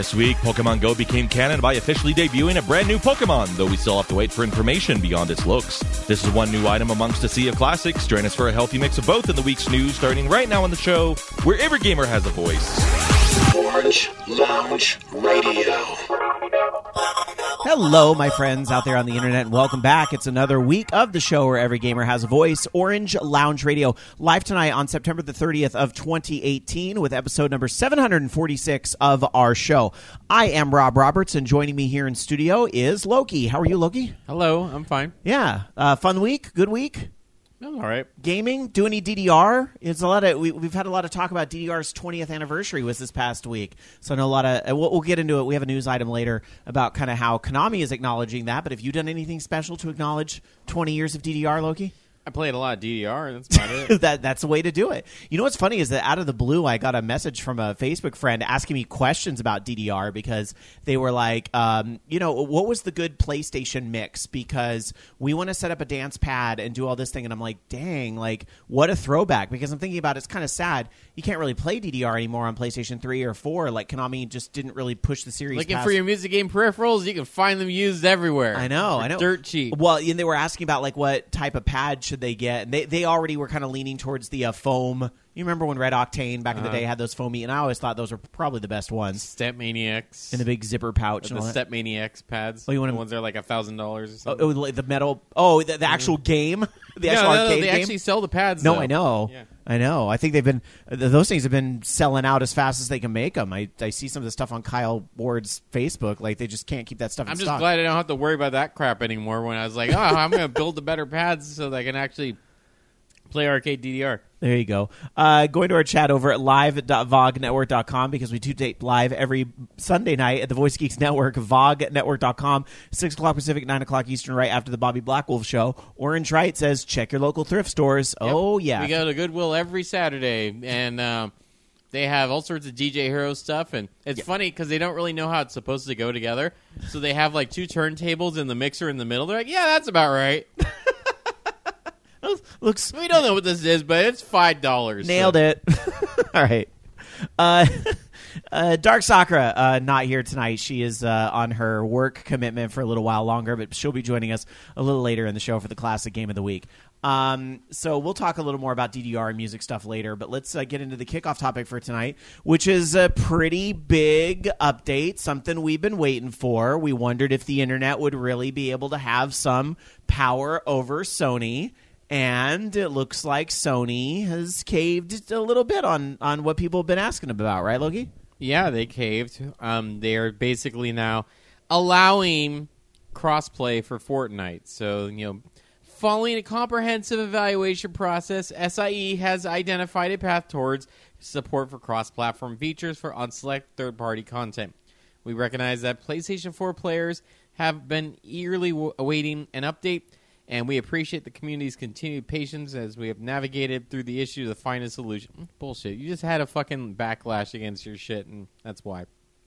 This week, Pokemon Go became canon by officially debuting a brand new Pokemon, though we still have to wait for information beyond its looks. This is one new item amongst a sea of classics. Join us for a healthy mix of both in the week's news, starting right now on the show, where every gamer has a voice. Orange Lounge Radio. Hello, my friends out there on the internet, and welcome back. It's another week of the show where every gamer has a voice, Orange Lounge Radio, live tonight on September the 30th of 2018 with episode number 746 of our show. I am Rob Roberts, and joining me here in studio is Loki. How are you, Loki? Hello, I'm fine. Yeah. Fun week? Good week? I'm all right. Gaming? Do any DDR? It's a lot of we've had a lot of talk about DDR's 20th anniversary was this past week. So I know a lot of we'll get into it. We have a news item later about kind of how Konami is acknowledging that. But have you done anything special to acknowledge 20 years of DDR, Loki? I played a lot of DDR, and that's about it. That's the way to do it. You know what's funny is that out of the blue, I got a message from a Facebook friend asking me questions about DDR because they were like, what was the good PlayStation mix? Because we want to set up a dance pad and do all this thing. And I'm like, dang, like, what a throwback. Because I'm thinking about it's kind of sad. You can't really play DDR anymore on PlayStation 3 or 4. Like, Konami just didn't really push the series Looking past. for your music game peripherals, you can find them used everywhere. I know. Dirt cheap. Well, and they were asking about, like, what type of pad should they get. And they already were kind of leaning towards the foam. You remember when Red Octane back in the day had those foamy, and I always thought those were probably the best ones. Step Maniacs. In the big zipper pouch. The Step Maniacs pads. Oh, you want the ones that are like $1,000 or something. Oh, the metal. Oh, the actual game? The actual arcade they game? actually sell the pads, No, though. I know. Yeah. I know. I think they've been those things have been selling out as fast as they can make them. I see some of the stuff on Kyle Ward's Facebook. Like, they just can't keep that stuff in I'm just stock. glad I don't have to worry about that crap anymore when I was like, I'm going to build the better pads so that I can actually play arcade DDR. There you go. Going to our chat over at live.vognetwork.com because we do tape live every Sunday night at the Voice Geeks Network, vognetwork.com, 6 o'clock Pacific, 9 o'clock Eastern, right after the Bobby Blackwolf show. Orange Wright says, check your local thrift stores. Yep. Oh, yeah. We go to Goodwill every Saturday, and they have all sorts of DJ Hero stuff, and it's funny because they don't really know how it's supposed to go together, so they have like 2 turntables and the mixer in the middle. They're like, yeah, that's about right. Looks. We don't know what this is, but it's $5. Nailed it. All right. Dark Sakura, not here tonight. She is on her work commitment for a little while longer, but she'll be joining us a little later in the show for the classic game of the week. So we'll talk a little more about DDR and music stuff later, but let's get into the kickoff topic for tonight, which is a pretty big update, something we've been waiting for. We wondered if the internet would really be able to have some power over Sony. And it looks like Sony has caved a little bit on what people have been asking about, right, Loki? Yeah, they caved. They are basically now allowing crossplay for Fortnite. So, following a comprehensive evaluation process, SIE has identified a path towards support for cross-platform features on select third-party content. We recognize that PlayStation 4 players have been eagerly awaiting an update, and we appreciate the community's continued patience as we have navigated through the issue to find a solution. Bullshit. You just had a fucking backlash against your shit, and that's why.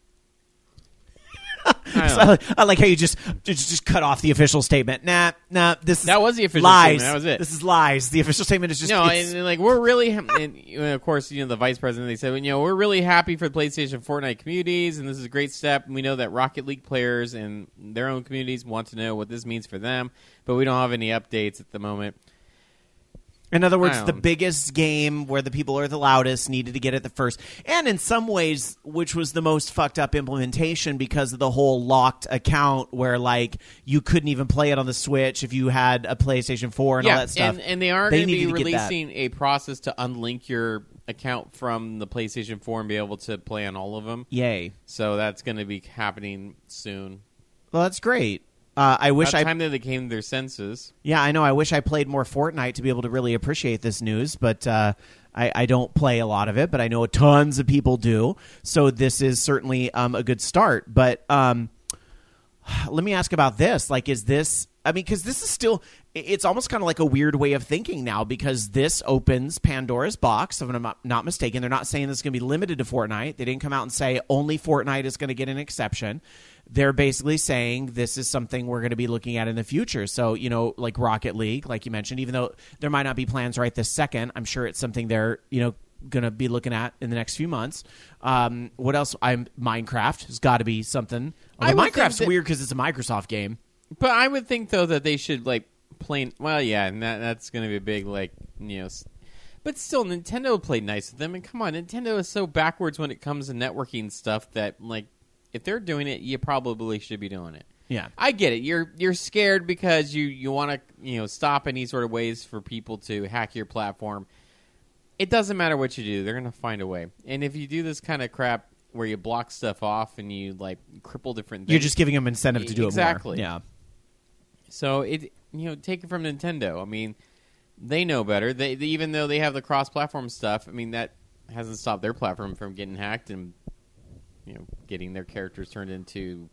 I like how you just cut off the official statement. Nah. That was the official lies. statement. That was it. This is lies. The official statement is just and like we're really, and of course, the vice president. They said, we're really happy for the PlayStation Fortnite communities, and this is a great step. And we know that Rocket League players and their own communities want to know what this means for them, but we don't have any updates at the moment. In other words, the biggest game where the people are the loudest needed to get it the first. And in some ways, which was the most fucked up implementation because of the whole locked account where, like, you couldn't even play it on the Switch if you had a PlayStation 4 and all that stuff. And they are going to be releasing a process to unlink your account from the PlayStation 4 and be able to play on all of them. Yay. So that's going to be happening soon. Well, that's great. I wish time that they came to their senses. Yeah, I know. I wish I played more Fortnite to be able to really appreciate this news, but I don't play a lot of it, but I know tons of people do. So this is certainly a good start. But let me ask about this. Like, is this... I mean, because this is still... It's almost kind of like a weird way of thinking now because this opens Pandora's box, if I'm not mistaken. They're not saying this is going to be limited to Fortnite. They didn't come out and say only Fortnite is going to get an exception. They're basically saying this is something we're going to be looking at in the future. So, like Rocket League, like you mentioned, even though there might not be plans right this second, I'm sure it's something they're, going to be looking at in the next few months. What else? Minecraft has got to be something. Although would think Minecraft's that- weird because it's a Microsoft game. But I would think though that they should like play. Well, yeah, and that's going to be a big but still, Nintendo played nice with them. And come on, Nintendo is so backwards when it comes to networking stuff that like if they're doing it, you probably should be doing it. Yeah. I get it. You're scared because you want to stop any sort of ways for people to hack your platform. It doesn't matter what you do; they're going to find a way. And if you do this kind of crap where you block stuff off and you like cripple different things, You're just giving them incentive to do exactly. it more. Yeah. So take it from Nintendo. I mean, they know better. They even though they have the cross-platform stuff, I mean that hasn't stopped their platform from getting hacked and getting their characters turned into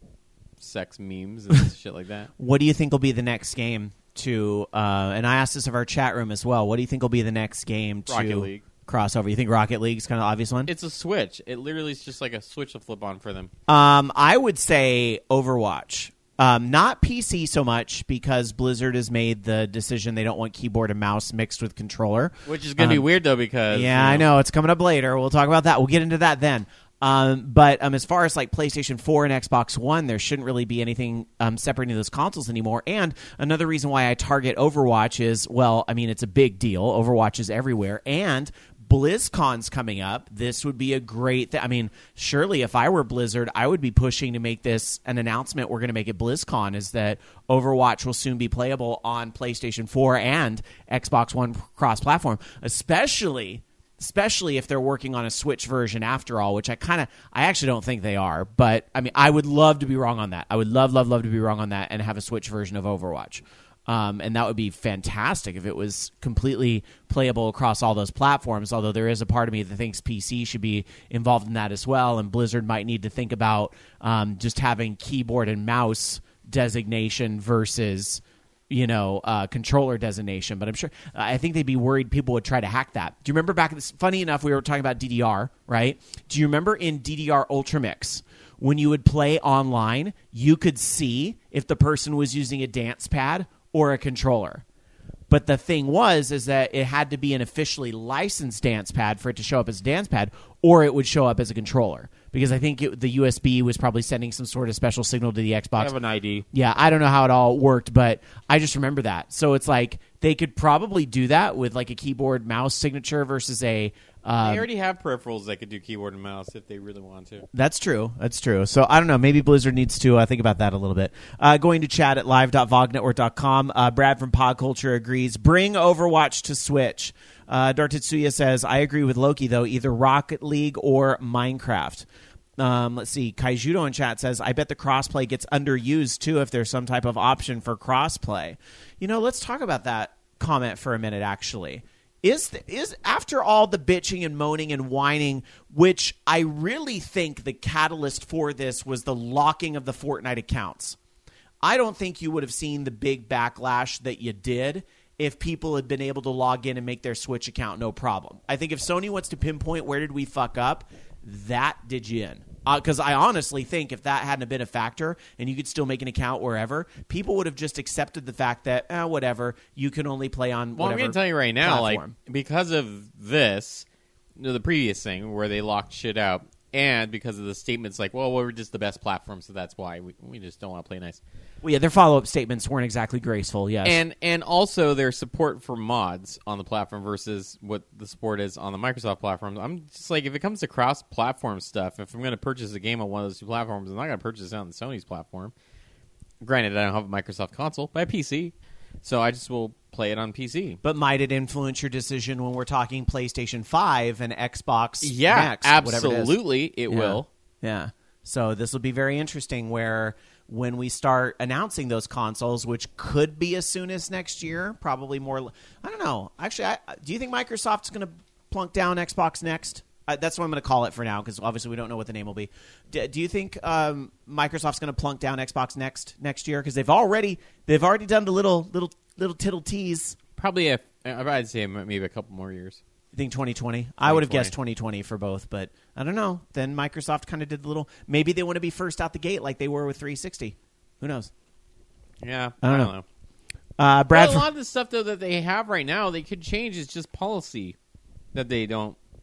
sex memes and shit like that. What do you think will be the next game to? And I asked this of our chat room as well. What do you think will be the next game to Rocket League. crossover? You think Rocket League's kind of the obvious one? It's a Switch. It literally is just like a switch to flip on for them. I would say Overwatch. Not PC so much because Blizzard has made the decision they don't want keyboard and mouse mixed with controller. Which is going to be weird, though, because... Yeah, I know. It's coming up later. We'll talk about that. We'll get into that then. But as far as like PlayStation 4 and Xbox One, there shouldn't really be anything separating those consoles anymore. And another reason why I target Overwatch is, well, I mean, it's a big deal. Overwatch is everywhere. And BlizzCon's coming up. This would be a great thing. I mean, surely if I were Blizzard, I would be pushing to make this an announcement. We're going to make it BlizzCon, is that Overwatch will soon be playable on PlayStation 4 and Xbox One cross-platform, especially if they're working on a Switch version after all, which I actually don't think they are. But, I mean, I would love to be wrong on that. I would love to be wrong on that and have a Switch version of Overwatch. And that would be fantastic if it was completely playable across all those platforms, although there is a part of me that thinks PC should be involved in that as well, and Blizzard might need to think about just having keyboard and mouse designation versus controller designation. But I think they'd be worried people would try to hack that. Do you remember funny enough, we were talking about DDR, right? Do you remember in DDR Ultramix, when you would play online, you could see if the person was using a dance pad or a controller? But the thing is that it had to be an officially licensed dance pad for it to show up as a dance pad, or it would show up as a controller. Because I think the USB was probably sending some sort of special signal to the Xbox. I have an ID. Yeah, I don't know how it all worked, but I just remember that. So it's like they could probably do that with like a keyboard mouse signature versus a... They already have peripherals that could do keyboard and mouse if they really want to. That's true. So I don't know. Maybe Blizzard needs to think about that a little bit. Going to chat at live.vognetwork.com. Brad from Podculture agrees. Bring Overwatch to Switch. Dartetsuya says, I agree with Loki, though. Either Rocket League or Minecraft. Let's see. Kaijudo in chat says, I bet the crossplay gets underused, too, if there's some type of option for crossplay. Let's talk about that comment for a minute, actually. Is after all the bitching and moaning and whining, which I really think the catalyst for this was the locking of the Fortnite accounts. I don't think you would have seen the big backlash that you did if people had been able to log in and make their Switch account no problem. I think if Sony wants to pinpoint where did we fuck up, that did you in. Because I honestly think if that hadn't been a factor and you could still make an account wherever, people would have just accepted the fact that, whatever, you can only play on whatever. Well, I'm going to tell you right now, platform. Because of this, the previous thing where they locked shit out, and because of the statements like, well, we're just the best platform, so that's why we just don't want to play nice. Well, yeah, their follow-up statements weren't exactly graceful, yes. And also their support for mods on the platform versus what the support is on the Microsoft platform. I'm just like, if it comes to cross-platform stuff, if I'm going to purchase a game on one of those two platforms, I'm not going to purchase it on Sony's platform. Granted, I don't have a Microsoft console, but I have PC, so I just will play it on PC. But might it influence your decision when we're talking PlayStation 5 and Xbox Next? Absolutely, it will. Yeah. So this will be very interesting where when we start announcing those consoles, which could be as soon as next year, probably more. I don't know. Actually, do you think Microsoft's going to plunk down Xbox Next? That's what I'm going to call it for now, because obviously we don't know what the name will be. Do you think Microsoft's going to plunk down Xbox next year? Because they've already done the little tittle tease. Probably, I'd say maybe a couple more years. You think 2020? I would have guessed 2020 for both, but I don't know. Then Microsoft kind of did the little. Maybe they want to be first out the gate like they were with 360. Who knows? Yeah, I don't know. Brad, a lot of the stuff though that they have right now, they could change. It's just policy that they don't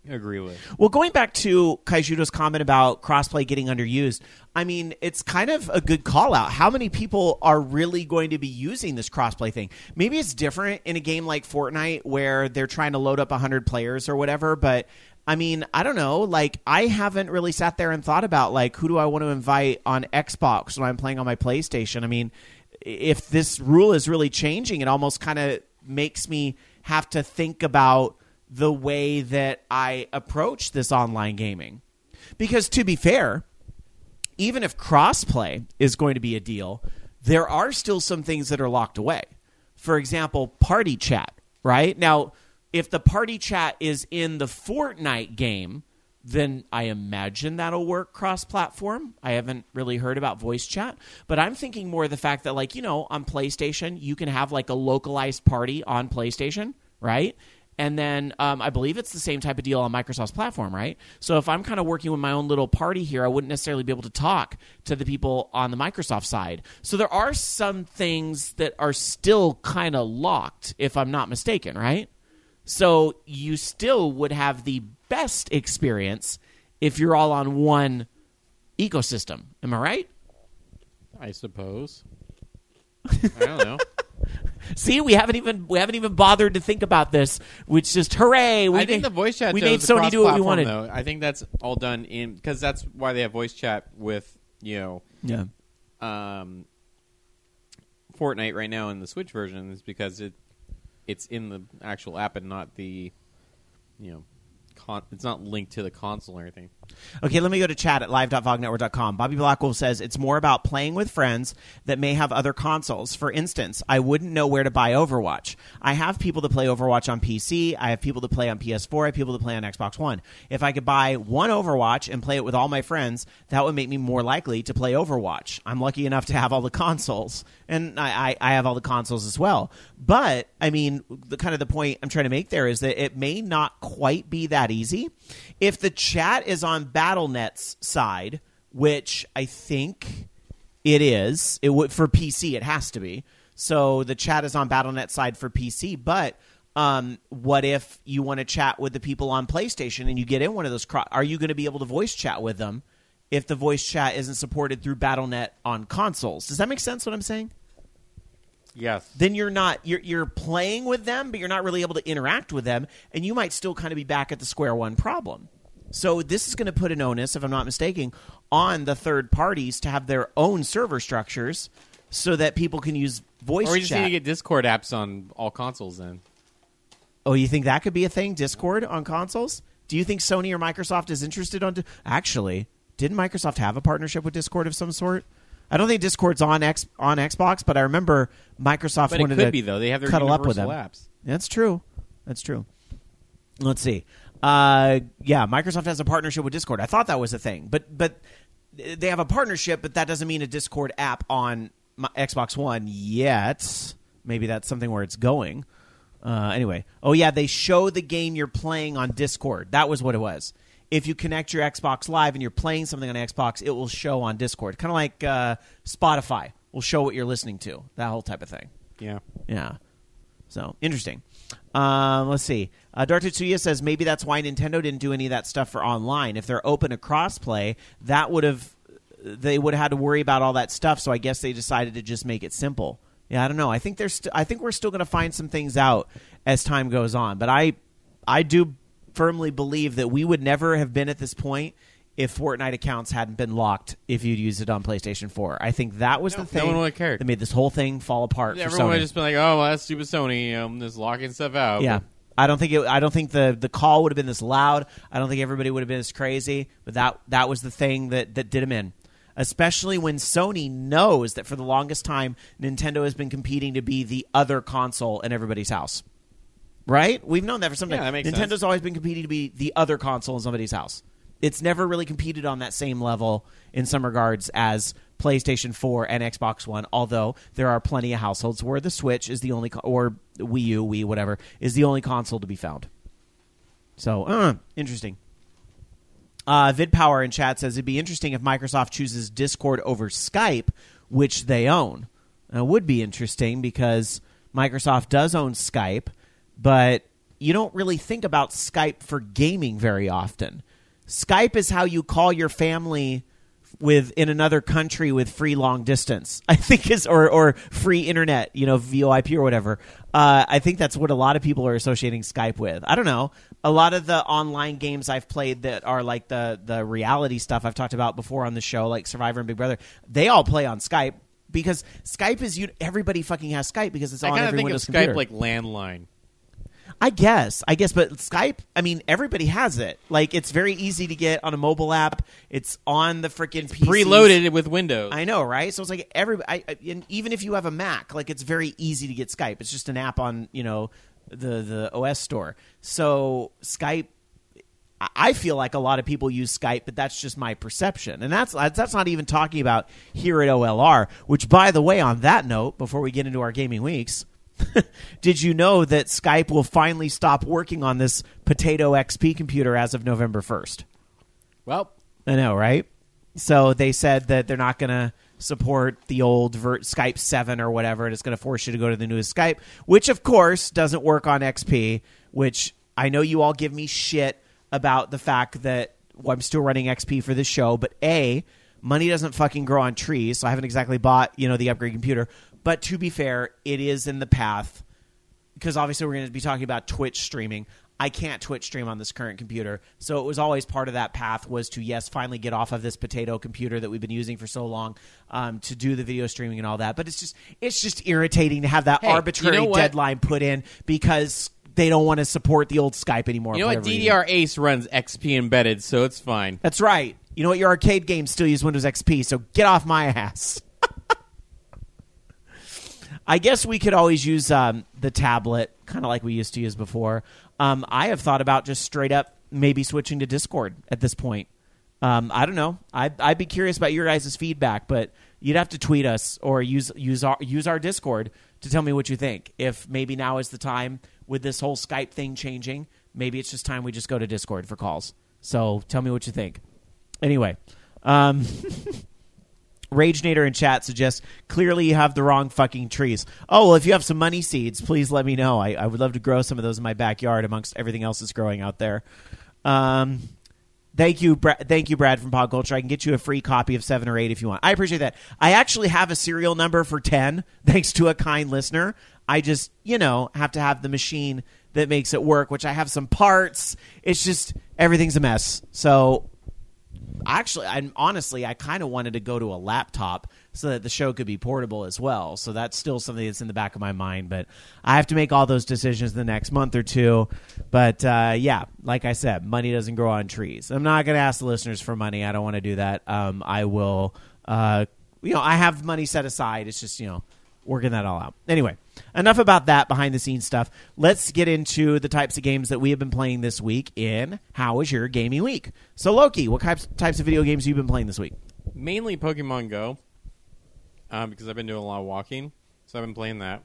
agree with. Well, going back to Kaijudo's comment about crossplay getting underused, I mean, it's kind of a good call out. How many people are really going to be using this crossplay thing? Maybe it's different in a game like Fortnite where they're trying to load up 100 players or whatever, but I mean, I don't know. Like, I haven't really sat there and thought about, like, who do I want to invite on Xbox when I'm playing on my PlayStation? I mean, if this rule is really changing, it almost kind of makes me have to think about the way that I approach this online gaming. Because to be fair, even if crossplay is going to be a deal, there are still some things that are locked away. For example, party chat, right? Now, if the party chat is in the Fortnite game, then I imagine that'll work cross-platform. I haven't really heard about voice chat, but I'm thinking more of the fact that, like, you know, on PlayStation, you can have like a localized party on PlayStation, right? And then I believe it's the same type of deal on Microsoft's platform, right? So if I'm kind of working with my own little party here, I wouldn't necessarily be able to talk to the people on the Microsoft side. So there are some things that are still kind of locked, if I'm not mistaken, right? So you still would have the best experience if you're all on one ecosystem. Am I right? I suppose. I don't know. See, we haven't even bothered to think about this. Which just hooray! I think the voice chat. We made Sony do what we wanted. Though. I think that's all done in because that's why they have voice chat with Fortnite right now in the Switch version is because it's in the actual app and not the it's not linked to the console or anything. Okay, let me go to chat at live.vognetwork.com. Bobby Blackwolf says, it's more about playing with friends that may have other consoles. For instance, I wouldn't know where to buy Overwatch. I have people that play Overwatch on PC. I have people that play on PS4. I have people that play on Xbox One. If I could buy one Overwatch and play it with all my friends, that would make me more likely to play Overwatch. I'm lucky enough to have all the consoles, and I have all the consoles as well. But, I mean, the point I'm trying to make there is that it may not quite be that easy. If the chat is on Battle.net's side, which I think it is, for PC it has to be. So the chat is on Battle.net side for PC, but what if you want to chat with the people on PlayStation and you get in one of those are you going to be able to voice chat with them if the voice chat isn't supported through Battle.net on consoles? Does that make sense what I'm saying? Yes. Then you're playing with them, but you're not really able to interact with them, and you might still kind of be back at the square one problem. So this is going to put an onus, if I'm not mistaken, on the third parties to have their own server structures so that people can use voice chat. Or we just need to get Discord apps on all consoles then. Oh, you think that could be a thing, Discord on consoles? Do you think Sony or Microsoft is interested on... Actually, didn't Microsoft have a partnership with Discord of some sort? I don't think Discord's on Xbox, but I remember Microsoft but wanted it could to be, though. They have their cuddle up with universal them. apps. That's true. Let's see. Microsoft has a partnership with Discord. I thought that was a thing, but they have a partnership, but that doesn't mean a Discord app on Xbox One yet. Maybe that's something where it's going. Anyway, they show the game you're playing on Discord. That was what it was. If you connect your Xbox Live and you're playing something on Xbox, it will show on Discord. Kind of like Spotify will show what you're listening to. That whole type of thing. Yeah. So, interesting. Let's see. Dark Tetsuya says maybe that's why Nintendo didn't do any of that stuff for online. If they're open to crossplay, they would have had to worry about all that stuff, so I guess they decided to just make it simple. Yeah, I don't know. I think we're still going to find some things out as time goes on. But I do firmly believe that we would never have been at this point if Fortnite accounts hadn't been locked if you'd used it on PlayStation 4. I think that was the thing no one would have cared. that made this whole thing fall apart for Everyone Sony. would have just been like, oh, well, that's stupid Sony. Just locking stuff out. Yeah. I don't think the call would have been this loud. I don't think everybody would have been this crazy. But that was the thing that did them in. Especially when Sony knows that for the longest time, Nintendo has been competing to be the other console in everybody's house. Right? We've known that for some time. Yeah, that makes Nintendo's sense. always been competing to be the other console in somebody's house. It's never really competed on that same level in some regards as PlayStation 4 and Xbox One, although there are plenty of households where the Switch is the only, or Wii U, Wii, whatever, is the only console to be found. So, interesting. VidPower in chat says it'd be interesting if Microsoft chooses Discord over Skype, which they own. It would be interesting because Microsoft does own Skype, but you don't really think about Skype for gaming very often. Skype is how you call your family in another country with free long distance, I think or free internet, VoIP or whatever. I think that's what a lot of people are associating Skype with. I don't know. A lot of the online games I've played that are like the reality stuff I've talked about before on the show, like Survivor and Big Brother, they all play on Skype because Skype is everybody fucking has Skype because it's on every Windows computer. I kind of think of Skype like landline. I guess, but Skype, I mean, everybody has it. Like, it's very easy to get on a mobile app. It's on the freaking PC. Preloaded with Windows. I know, right? So it's like and even if you have a Mac, like, it's very easy to get Skype. It's just an app on, the OS store. So Skype, I feel like a lot of people use Skype, but that's just my perception. And that's not even talking about here at OLR, which, by the way, on that note, before we get into our gaming weeks, did you know that Skype will finally stop working on this Potato XP computer as of November 1st? Well, I know, right? So they said that they're not going to support the old Skype 7 or whatever, and it's going to force you to go to the newest Skype, which, of course, doesn't work on XP, which I know you all give me shit about the fact that I'm still running XP for this show, but A, money doesn't fucking grow on trees, so I haven't exactly bought, the upgrade computer. But to be fair, it is in the path because obviously we're going to be talking about Twitch streaming. I can't Twitch stream on this current computer. So it was always part of that path was to, yes, finally get off of this potato computer that we've been using for so long to do the video streaming and all that. But it's just irritating to have that arbitrary deadline put in because they don't want to support the old Skype anymore. You know what? DDR Ace runs XP embedded, so it's fine. That's right. You know what? Your arcade games still use Windows XP, so get off my ass. I guess we could always use the tablet, kind of like we used to use before. I have thought about just straight up maybe switching to Discord at this point. I don't know. I'd be curious about your guys' feedback, but you'd have to tweet us or use our Discord to tell me what you think. If maybe now is the time with this whole Skype thing changing, maybe it's just time we just go to Discord for calls. So tell me what you think. Anyway. RageNator in chat suggests, clearly you have the wrong fucking trees. Oh, well, if you have some money seeds, please let me know. I would love to grow some of those in my backyard amongst everything else that's growing out there. Thank you, Brad from Pop Culture. I can get you a free copy of 7 or 8 if you want. I appreciate that. I actually have a serial number for 10, thanks to a kind listener. I just, have to have the machine that makes it work, which I have some parts. It's just, everything's a mess. So actually, I kind of wanted to go to a laptop so that the show could be portable as well. So that's still something that's in the back of my mind. But I have to make all those decisions the next month or two. But, yeah, like I said, money doesn't grow on trees. I'm not going to ask the listeners for money. I don't want to do that. I will, I have money set aside. It's just, working that all out. Anyway, enough about that behind-the-scenes stuff. Let's get into the types of games that we have been playing this week in How Was Your Gaming Week? So, Loki, what types of video games have you been playing this week? Mainly Pokemon Go, because I've been doing a lot of walking, so I've been playing that.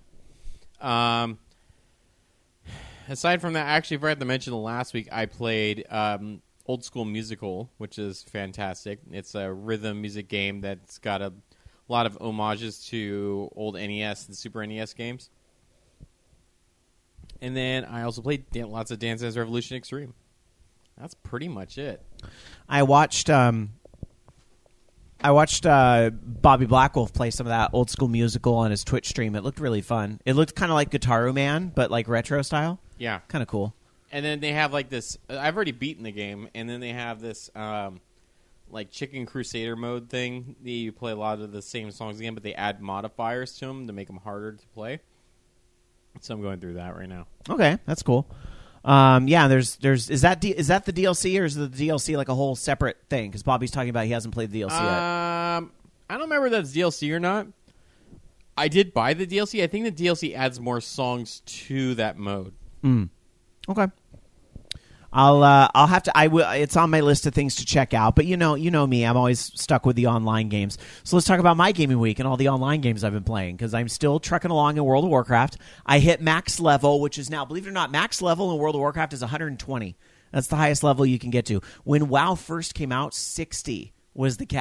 Aside from that, I actually forgot to mention last week I played Old School Musical, which is fantastic. It's a rhythm music game that's got a lot of homages to old NES and Super NES games. And then I also played lots of Dance Dance Revolution Extreme. That's pretty much it. I watched Bobby Blackwolf play some of that Old School Musical on his Twitch stream. It looked really fun. It looked kind of like Guitar Man, but like retro style. Yeah. Kind of cool. And then they have like this... I've already beaten the game, and then they have this... like Chicken Crusader mode thing. You play a lot of the same songs again, but they add modifiers to them to make them harder to play. So I'm going through that right now. Okay, that's cool. Yeah, there's is that the DLC or is the DLC like a whole separate thing? Because Bobby's talking about he hasn't played the DLC yet. I don't remember if that's DLC or not. I did buy the DLC. I think the DLC adds more songs to that mode. Okay. I'll have to. It's on my list of things to check out. But you know me. I'm always stuck with the online games. So let's talk about my gaming week and all the online games I've been playing because I'm still trucking along in World of Warcraft. I hit max level, which is now, believe it or not, max level in World of Warcraft is 120. That's the highest level you can get to. When WoW first came out, 60 was the cap.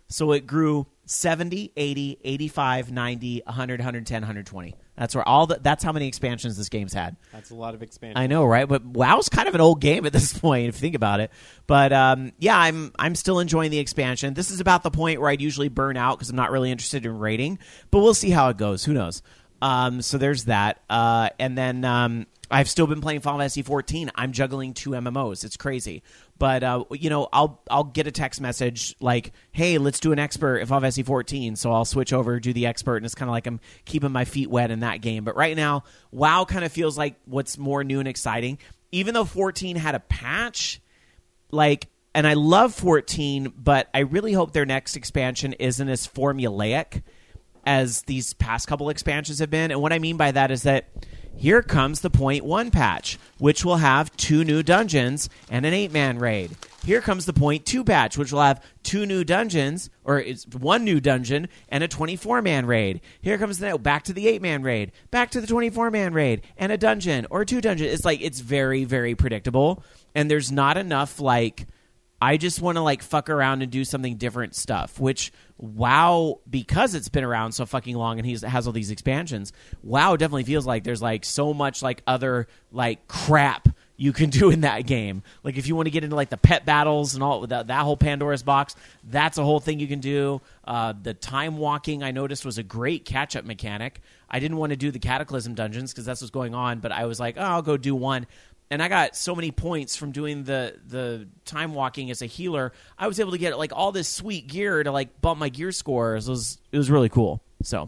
So it grew 70, 80, 85, 90, 100, 110, 120. That's where that's how many expansions this game's had. That's a lot of expansion. I know, right? But WoW's kind of an old game at this point, if you think about it. But yeah, I'm still enjoying the expansion. This is about the point where I'd usually burn out because I'm not really interested in raiding. But we'll see how it goes. Who knows? So there's that. And then I've still been playing Final Fantasy 14. I'm juggling 2 MMOs. It's crazy. But, I'll get a text message like, hey, let's do an expert in Final Fantasy 14. So I'll switch over, do the expert, and it's kind of like I'm keeping my feet wet in that game. But right now, WoW kind of feels like what's more new and exciting. Even though 14 had a patch, and I love 14, but I really hope their next expansion isn't as formulaic as these past couple expansions have been. And what I mean by that is that here comes the 0.1 patch, which will have 2 new dungeons and an 8-man raid. Here comes the 0.2 patch, which will have 2 new dungeons, or it's 1 new dungeon and a 24-man raid. Here comes back to the 8-man raid, back to the 24-man raid, and a dungeon or 2 dungeons. It's very, very predictable, and there's not enough I just want to fuck around and do something different stuff, which WoW, because it's been around so fucking long and he has all these expansions, WoW definitely feels like there's so much other crap you can do in that game. If you want to get into the pet battles and all that whole Pandora's box, that's a whole thing you can do. The time walking I noticed was a great catch-up mechanic. I didn't want to do the Cataclysm dungeons because that's what's going on, but I was like, I'll go do one. And I got so many points from doing the time walking as a healer. I was able to get all this sweet gear to bump my gear scores. It was really cool. So,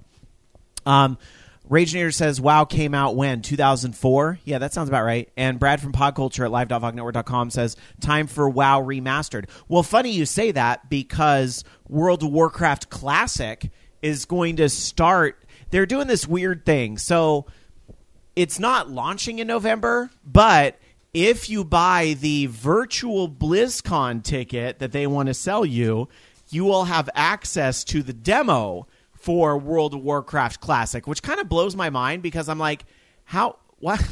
Ragenator says WoW came out when 2004. Yeah, that sounds about right. And Brad from Podculture at live.vognetwork.com says time for WoW remastered. Well, funny you say that because World of Warcraft Classic is going to start. They're doing this weird thing. So it's not launching in November, but if you buy the virtual BlizzCon ticket that they want to sell you, you will have access to the demo for World of Warcraft Classic, which kind of blows my mind because I'm like, what?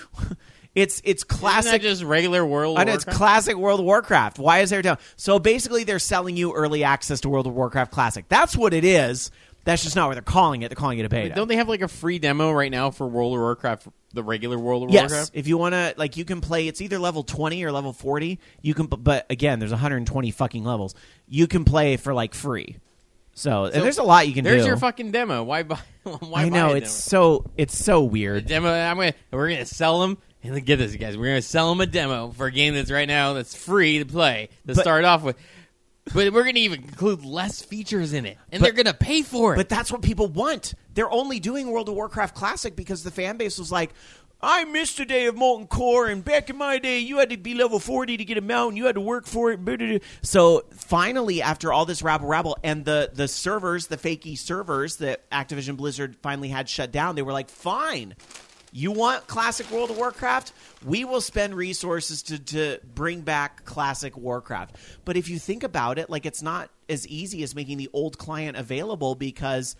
It's classic. Isn't that just regular World of Warcraft? It's classic World of Warcraft. Why is there a demo? So basically they're selling you early access to World of Warcraft Classic. That's what it is. That's just not what they're calling it. They're calling it a beta. Don't they have a free demo right now for World of Warcraft, the regular World of Yes. Warcraft? If you want to, you can play. It's either level 20 or level 40. You can, but again, there's 120 fucking levels. You can play for free. So and there's a lot you can do. There's your fucking demo. Why buy? Why I know buy a it's so weird. The demo. We're gonna sell them. And get this, guys. We're gonna sell them a demo for a game that's right now that's free to play start off with. But we're going to even include less features in it, and they're going to pay for it. But that's what people want. They're only doing World of Warcraft Classic because the fan base was like, I missed a day of Molten Core, and back in my day, you had to be level 40 to get a mount, and you had to work for it. So finally, after all this rabble, and the servers, the fakey servers that Activision Blizzard finally had shut down, they were like, fine. You want classic World of Warcraft? We will spend resources to bring back classic Warcraft. But if you think about it, it's not as easy as making the old client available because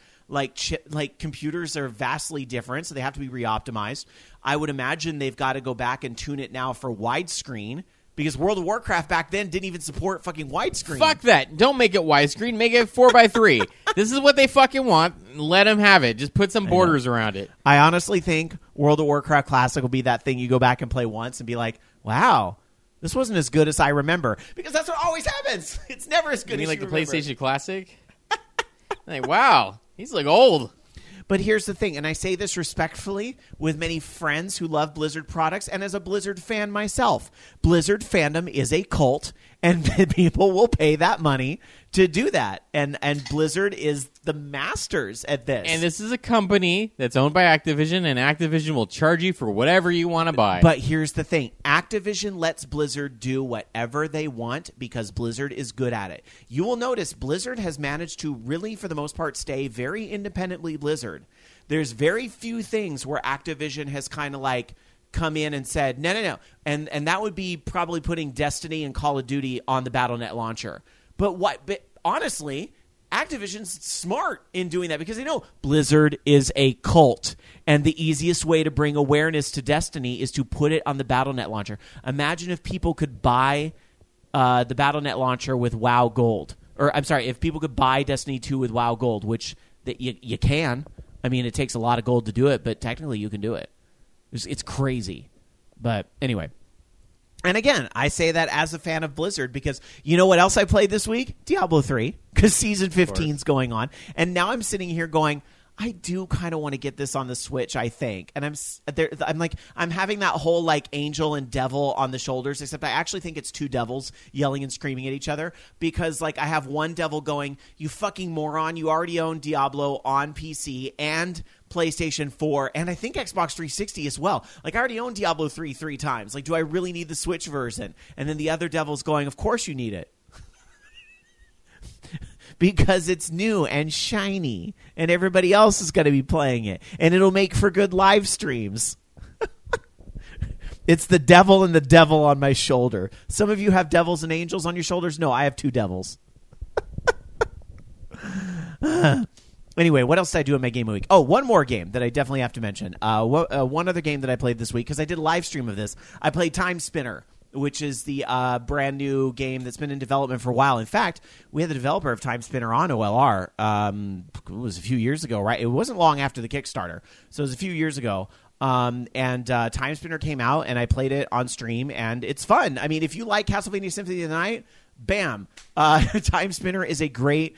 computers are vastly different, so they have to be re-optimized. I would imagine they've got to go back and tune it now for widescreen because World of Warcraft back then didn't even support fucking widescreen. Fuck that. Don't make it widescreen. Make it 4x3. This is what they fucking want. Let them have it. Just put some borders around it. I honestly think World of Warcraft Classic will be that thing you go back and play once and be like, wow, this wasn't as good as I remember. Because that's what always happens. It's never as good You mean as you the remember. PlayStation Classic? Wow. He's old. But here's the thing, and I say this respectfully with many friends who love Blizzard products, and as a Blizzard fan myself, Blizzard fandom is a cult, and people will pay that money to do that. And Blizzard is the masters at this. And this is a company that's owned by Activision, and Activision will charge you for whatever you want to buy. But here's the thing. Activision lets Blizzard do whatever they want because Blizzard is good at it. You will notice Blizzard has managed to really, for the most part, stay very independently Blizzard. There's very few things where Activision has kind of come in and said, no. And that would be probably putting Destiny and Call of Duty on the Battle.net launcher. But honestly, Activision's smart in doing that because they know Blizzard is a cult. And the easiest way to bring awareness to Destiny is to put it on the Battle.net launcher. Imagine if people could buy the Battle.net launcher with WoW Gold or I'm sorry, if people could buy Destiny 2 with WoW Gold, which you can. I mean, it takes a lot of gold to do it, but technically you can do it. It's crazy. But anyway. And again, I say that as a fan of Blizzard because you know what else I played this week? Diablo 3, because Season 15 is going on. And now I'm sitting here going, I do kind of want to get this on the Switch, I think. And I'm having that whole like angel and devil on the shoulders, except I actually think it's two devils yelling and screaming at each other because like I have one devil going, you fucking moron, you already own Diablo on PC and PlayStation 4 and I think Xbox 360 as well. Like I already own Diablo 3 times. Like do I really need the Switch version? And then the other devil's going, of course you need it. Because it's new and shiny, and everybody else is going to be playing it, and it'll make for good live streams. It's the devil and the devil on my shoulder. Some of you have devils and angels on your shoulders. No, I have two devils. Anyway, what else did I do in my game of the week? Oh, one more game that I definitely have to mention. One other game that I played this week, because I did a live stream of this. I played Time Spinner, which is the brand new game that's been in development for a while. In fact, we had the developer of Time Spinner on OLR. It was a few years ago, right? It wasn't long after the Kickstarter, so it was a few years ago. And Time Spinner came out, and I played it on stream, and it's fun. I mean, if you like Castlevania Symphony of the Night, bam. Time Spinner is a great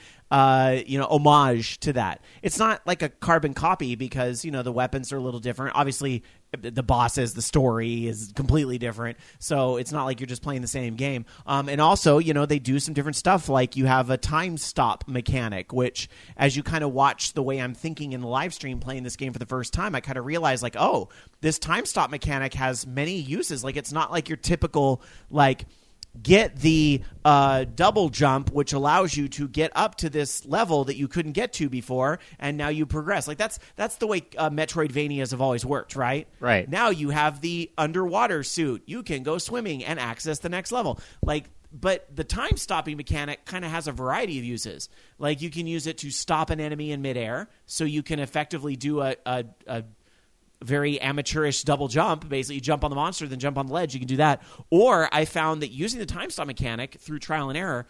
homage to that. It's not like a carbon copy because, the weapons are a little different. Obviously, the bosses, the story is completely different. So it's not like you're just playing the same game. And also, they do some different stuff. Like you have a time stop mechanic, which as you kind of watch the way I'm thinking in the live stream playing this game for the first time, I kind of realized like, oh, this time stop mechanic has many uses. Like it's not like your typical like get the double jump, which allows you to get up to this level that you couldn't get to before, and now you progress. Like that's the way Metroidvanias have always worked, right? Right. Now you have the underwater suit. You can go swimming and access the next level. But the time stopping mechanic kind of has a variety of uses. Like you can use it to stop an enemy in midair, so you can effectively do a very amateurish double jump. Basically, you jump on the monster, then jump on the ledge. You can do that. Or I found that using the time stop mechanic through trial and error,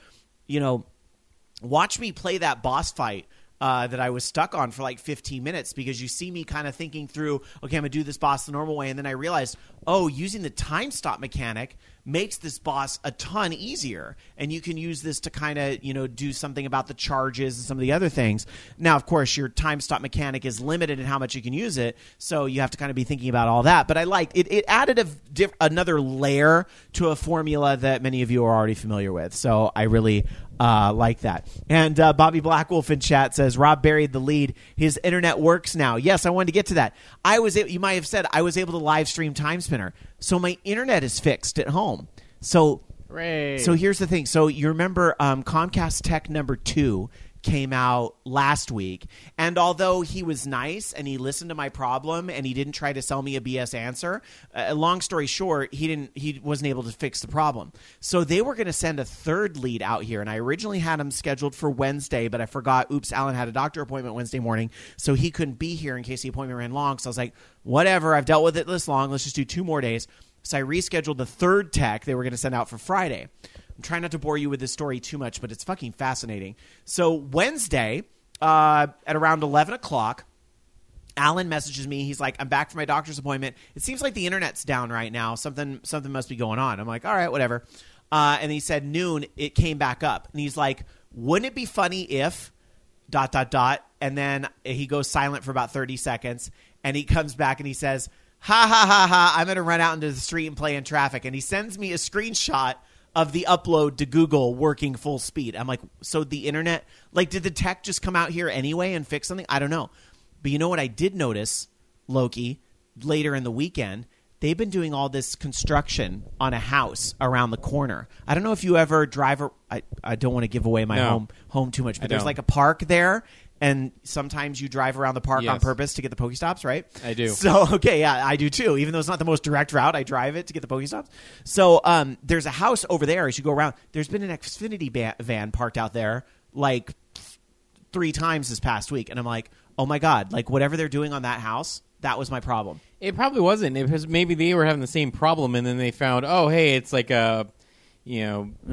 watch me play that boss fight that I was stuck on for like 15 minutes because you see me kind of thinking through, okay, I'm going to do this boss the normal way. And then I realized, using the time stop mechanic makes this boss a ton easier. And you can use this to kind of, do something about the charges and some of the other things. Now, of course, your time stop mechanic is limited in how much you can use it. So you have to kind of be thinking about all that. But I liked it. It added another layer to a formula that many of you are already familiar with. So I really like that. And Bobby Blackwolf in chat says, Rob buried the lead. His internet works now. Yes, I wanted to get to that. You might have said I was able to live stream Time Spinner. So my internet is fixed at home. So here's the thing. So you remember Comcast Tech number 2 came out last week. And although he was nice and he listened to my problem and he didn't try to sell me a BS answer, long story short, he wasn't able to fix the problem. So they were going to send a third lead out here. And I originally had him scheduled for Wednesday, but I forgot. Oops, Alan had a doctor appointment Wednesday morning, so he couldn't be here in case the appointment ran long. So I was like, whatever, I've dealt with it this long. Let's just do 2 more days. So I rescheduled the third tech they were going to send out for Friday. I'm trying not to bore you with this story too much, but it's fucking fascinating. So Wednesday at around 11 o'clock, Alan messages me. He's like, I'm back from my doctor's appointment. It seems like the internet's down right now. Something must be going on. I'm like, all right, whatever. And he said noon, it came back up. And he's like, wouldn't it be funny if ... And then he goes silent for about 30 seconds. And he comes back and he says, ha, ha, ha, ha, I'm going to run out into the street and play in traffic. And he sends me a screenshot of the upload to Google working full speed. I'm like, so the internet, like, did the tech just come out here anyway and fix something? I don't know. But you know what I did notice, Loki, later in the weekend? They've been doing all this construction on a house around the corner. I don't know if you ever drive. I don't want to give away my home too much, but there's like a park there. And sometimes you drive around the park on purpose to get the Pokestops, right? I do. So, okay, yeah, I do too. Even though it's not the most direct route, I drive it to get the Pokestops. So there's a house over there as you go around. There's been an Xfinity van parked out there like 3 times this past week. And I'm like, oh, my God, like whatever they're doing on that house, that was my problem. It probably wasn't. It was maybe they were having the same problem, and then they found, oh, hey, it's like a, Yeah.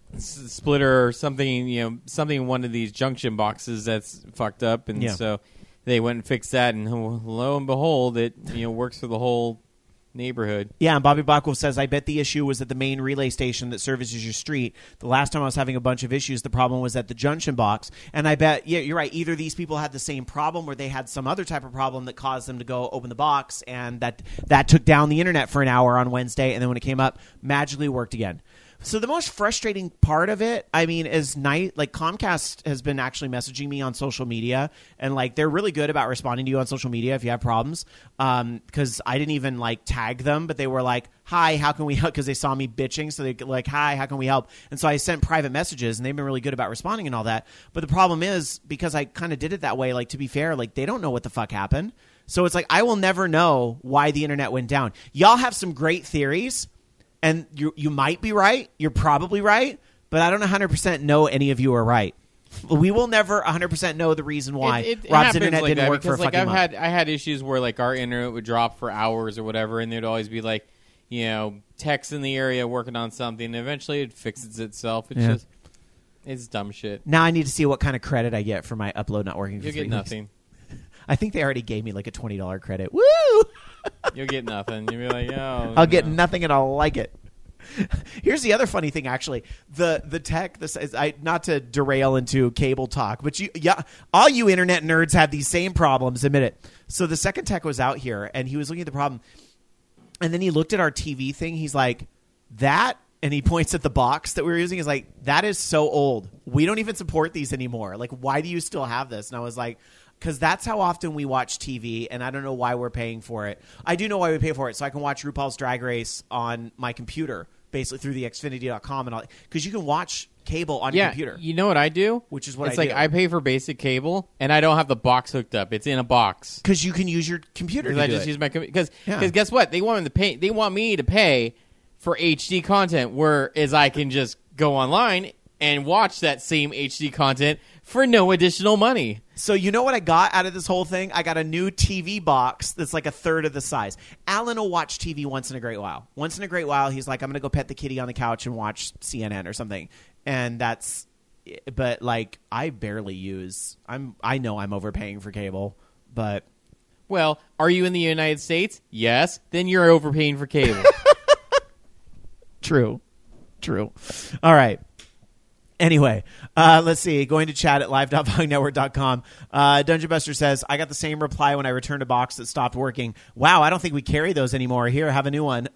splitter or something, something in one of these junction boxes that's fucked up, and so they went and fixed that, and lo and behold, it works for the whole neighborhood. Yeah, and Bobby Backwolf says, I bet the issue was at the main relay station that services your street. The last time I was having a bunch of issues, the problem was at the junction box. And I bet, you're right, either these people had the same problem or they had some other type of problem that caused them to go open the box, and that took down the internet for an hour on Wednesday, and then when it came up, magically worked again. So the most frustrating part of it, I mean, is like Comcast has been actually messaging me on social media, and like they're really good about responding to you on social media if you have problems. Because I didn't even like tag them, but they were like, "Hi, how can we help?" Because they saw me bitching, so they like, "Hi, how can we help?" And so I sent private messages, and they've been really good about responding and all that. But the problem is, because I kind of did it that way, like to be fair, like they don't know what the fuck happened. So it's like I will never know why the internet went down. Y'all have some great theories. And you might be right. You're probably right. But I don't 100% know any of you are right. We will never 100% know the reason why Rob's internet like didn't work for a fucking month. I had issues where like our internet would drop for hours or whatever, and there'd always be like, techs in the area working on something. And eventually it fixes itself. It's it's dumb shit. Now I need to see what kind of credit I get for my upload not working for 3 weeks. You'll get nothing. I think they already gave me like a $20 credit. Woo! You'll get nothing. You'll be like, oh. I'll get nothing, and I'll like it. Here's the other funny thing, actually. The tech. Not to derail into cable talk, but all you internet nerds have these same problems. Admit it. So the second tech was out here, and he was looking at the problem, and then he looked at our TV thing. He's like, that. And he points at the box that we were using. He's like, that is so old. We don't even support these anymore. Like, why do you still have this? And I was like, because that's how often we watch TV, and I don't know why we're paying for it. I do know why we pay for it, so I can watch RuPaul's Drag Race on my computer, basically through the Xfinity.com and all. Because you can watch cable on your computer. You know what I do? Which is what it's I like do. I pay for basic cable, and I don't have the box hooked up. It's in a box. Because you can use your computer to do I just it. use my computer. Because guess what? They want me to pay for HD content, whereas I can just go online and watch that same HD content for no additional money. So you know what I got out of this whole thing? I got a new TV box that's like a third of the size. Alan will watch TV once in a great while. Once in a great while, he's like, I'm going to go pet the kitty on the couch and watch CNN or something. And that's – but like I barely use – I know I'm overpaying for cable, but – Well, are you in the United States? Yes. Then you're overpaying for cable. True. All right. Anyway, let's see. Going to chat at live.vognetwork.com. Dungeon Buster says, I got the same reply when I returned a box that stopped working. Wow, I don't think we carry those anymore. Here, have a new one.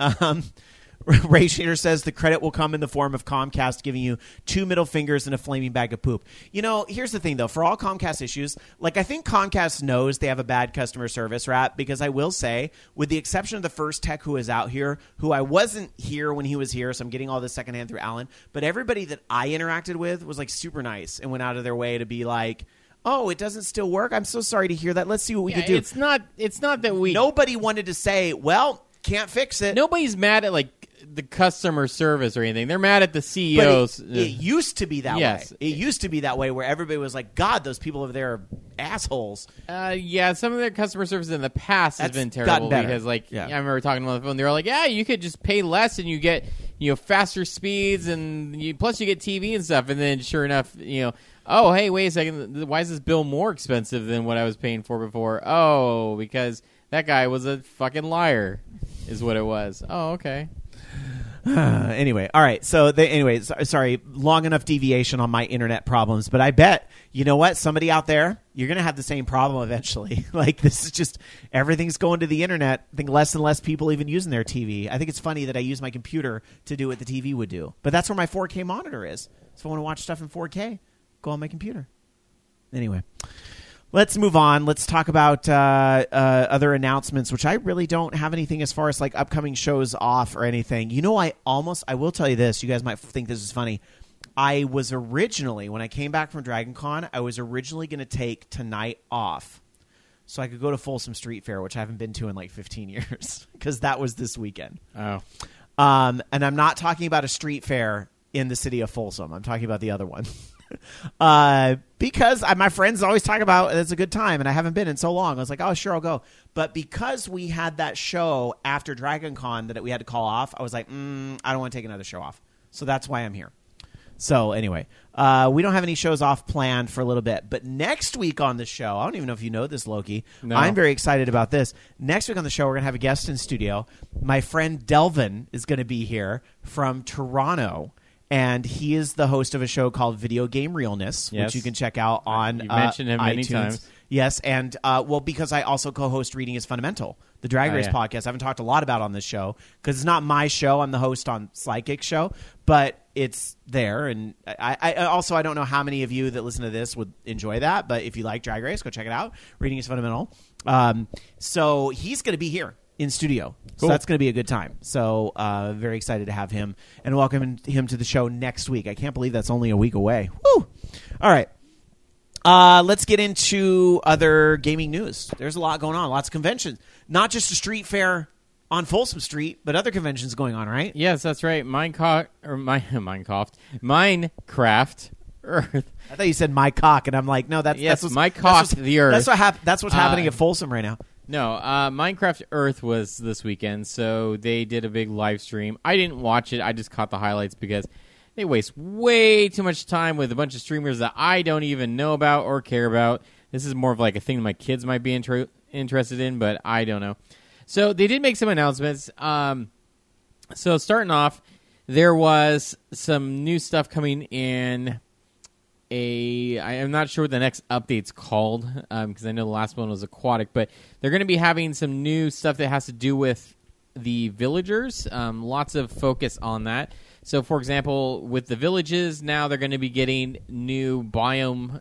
Ray Shader says the credit will come in the form of Comcast giving you 2 middle fingers and a flaming bag of poop. Here's the thing, though. For all Comcast issues, like I think Comcast knows they have a bad customer service rap, because I will say, with the exception of the first tech who is out here, who I wasn't here when he was here, so I'm getting all this secondhand through Alan, but everybody that I interacted with was like super nice and went out of their way to be like, oh, it doesn't still work? I'm so sorry to hear that. Let's see what we could do. It's not that we... Nobody wanted to say, well, can't fix it. Nobody's mad at like the customer service or anything. They're mad at the CEOs. But it used to be that way. It used to be that way where everybody was like, God, those people over there are assholes. Some of their customer service in the past has been terrible because I remember talking on the phone. They were like, yeah, you could just pay less and you get faster speeds and plus you get TV and stuff. And then sure enough, oh, hey, wait a second. Why is this bill more expensive than what I was paying for before? Oh, because that guy was a fucking liar is what it was. Oh, okay. Anyway, all right. So, sorry, long enough deviation on my internet problems. But I bet, you know what? Somebody out there, you're going to have the same problem eventually. Like, this is just, everything's going to the internet. I think less and less people even using their TV. I think it's funny that I use my computer to do what the TV would do. But that's where my 4K monitor is. So if I want to watch stuff in 4K, go on my computer. Anyway. Let's move on. Let's talk about other announcements, which I really don't have anything as far as like upcoming shows off or anything. I will tell you this. You guys might think this is funny. I was originally, when I came back from Dragon Con, I was originally going to take tonight off so I could go to Folsom Street Fair, which I haven't been to in like 15 years because that was this weekend. Oh. And I'm not talking about a street fair in the city of Folsom. I'm talking about the other one. Because my friends always talk about it's a good time, and I haven't been in so long. I was like, oh, sure, I'll go. But because we had that show after Dragon Con that we had to call off, I was like, I don't want to take another show off. So that's why I'm here. So anyway, we don't have any shows off planned for a little bit. But next week on the show, I don't even know if you know this, Loki. No. I'm very excited about this. Next week on the show, we're going to have a guest in studio. My friend Delvin is going to be here from Toronto. And he is the host of a show called Video Game Realness, Yes. which you can check out on You've mentioned him many iTunes. times. Yes, and because I also co-host Reading is Fundamental, the Drag Race yeah. podcast. I haven't talked a lot about on this show because it's not my show. I'm the host on Psychic Show, but it's there. And I also, I don't know how many of you that listen to this would enjoy that, but if you like Drag Race, go check it out. Reading is Fundamental. So he's going to be here in studio. So Cool. that's going to be a good time. So very excited to have him and welcome him to the show next week. I can't believe that's only a week away. Woo! All right. Let's get into other gaming news. There's a lot going on. Lots of conventions. Not just a street fair on Folsom Street, but other conventions going on, right? Yes, that's right. Minecraft Earth. I thought you said my cock, and I'm like, no, that's Yes, what's, my that's cock, what's- the Earth. That's what's happening at Folsom right now. No, Minecraft Earth was this weekend, so they did a big live stream. I didn't watch it. I just caught the highlights because they waste way too much time with a bunch of streamers that I don't even know about or care about. This is more of like a thing that my kids might be interested in, but I don't know. So they did make some announcements. So starting off, there was some new stuff coming in. I am not sure what the next update's called because I know the last one was aquatic, but they're going to be having some new stuff that has to do with the villagers. Lots of focus on that. So, for example, with the villages, now they're going to be getting new biome,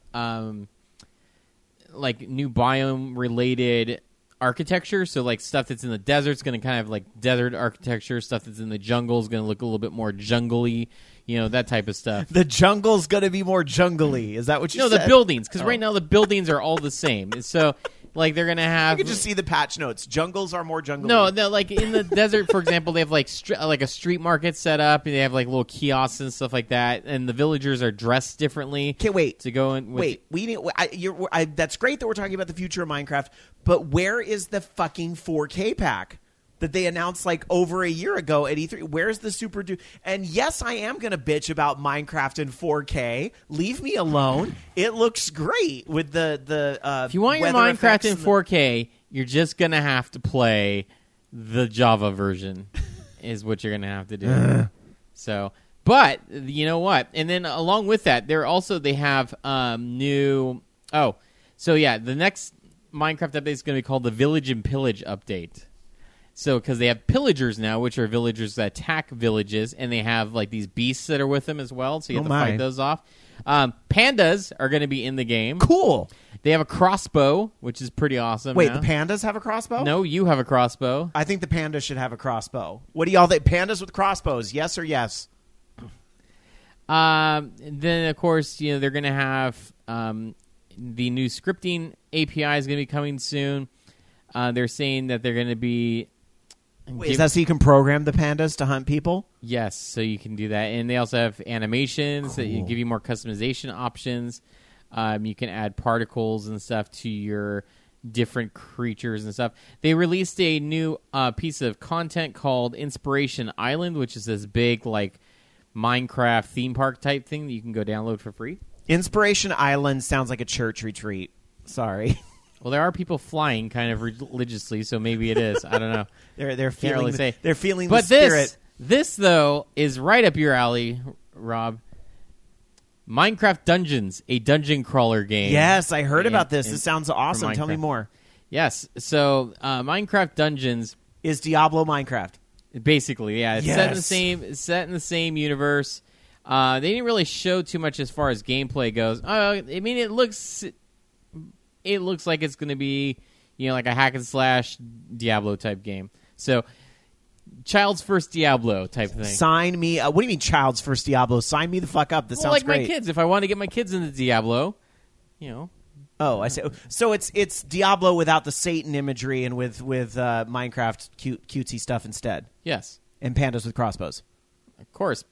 new biome-related architecture. So, like, stuff that's in the desert is going to kind of like desert architecture. Stuff that's in the jungle is going to look a little bit more jungly. You know, that type of stuff. The jungle's going to be more jungly. Is that what you No, said? the buildings, because right now the buildings are all the same. And so, like, they're going to have... You can just see the patch notes. Jungles are more jungly. No, like, in the desert, for example, they have, like, a street market set up, and they have, like, little kiosks and stuff like that, and the villagers are dressed differently. Okay, wait. To go in with... Wait, we need. That's great that we're talking about the future of Minecraft, but where is the fucking 4K pack that they announced like over a year ago at E3? Where's the Super Duper? And yes, I am gonna bitch about Minecraft in 4K. Leave me alone. It looks great with the. If you want your weather Minecraft effects in and the- 4K, you're just going to have to play the Java version, is what you're going to have to do. So, but you know what? And then along with that, they have new. Oh, so yeah, the next Minecraft update is going to be called the Village and Pillage update. So, because they have pillagers now, which are villagers that attack villages, and they have like these beasts that are with them as well. So you have to fight those off. Pandas are going to be in the game. Cool. They have a crossbow, which is pretty awesome. Wait, now. the pandas have a crossbow? No, you have a crossbow. I think the pandas should have a crossbow. What do y'all think? Pandas with crossbows? Yes or yes? Then, of course, they're going to have the new scripting API is going to be coming soon. They're saying that they're going to be... Wait, is that so you can program the pandas to hunt people? Yes, so you can do that. And they also have animations that give you more customization options. You can add particles and stuff to your different creatures and stuff. They released a new piece of content called Inspiration Island, which is this big like Minecraft theme park type thing that you can go download for free. Inspiration Island sounds like a church retreat. Sorry. Well, there are people flying kind of religiously, so maybe it is. I don't know. They're Can't feeling really say. they're feeling But the spirit. this though is right up your alley, Rob. Minecraft Dungeons, a dungeon crawler game. Yes, I heard about this. in- This sounds awesome. Tell me Minecraft. more. Yes. So Minecraft Dungeons, Is Diablo Minecraft? basically, yeah, it's Yes. set in the same universe. They didn't really show too much as far as gameplay goes. I mean, it looks like it's going to be, like a hack and slash Diablo type game. So, child's first Diablo type thing. Sign me. What do you mean, child's first Diablo? Sign me the fuck up. This Well, sounds like great. my kids, if I want to get my kids into Diablo, Oh, I see. So it's Diablo without the Satan imagery and with Minecraft cutesy stuff instead, yes, and pandas with crossbows. of course.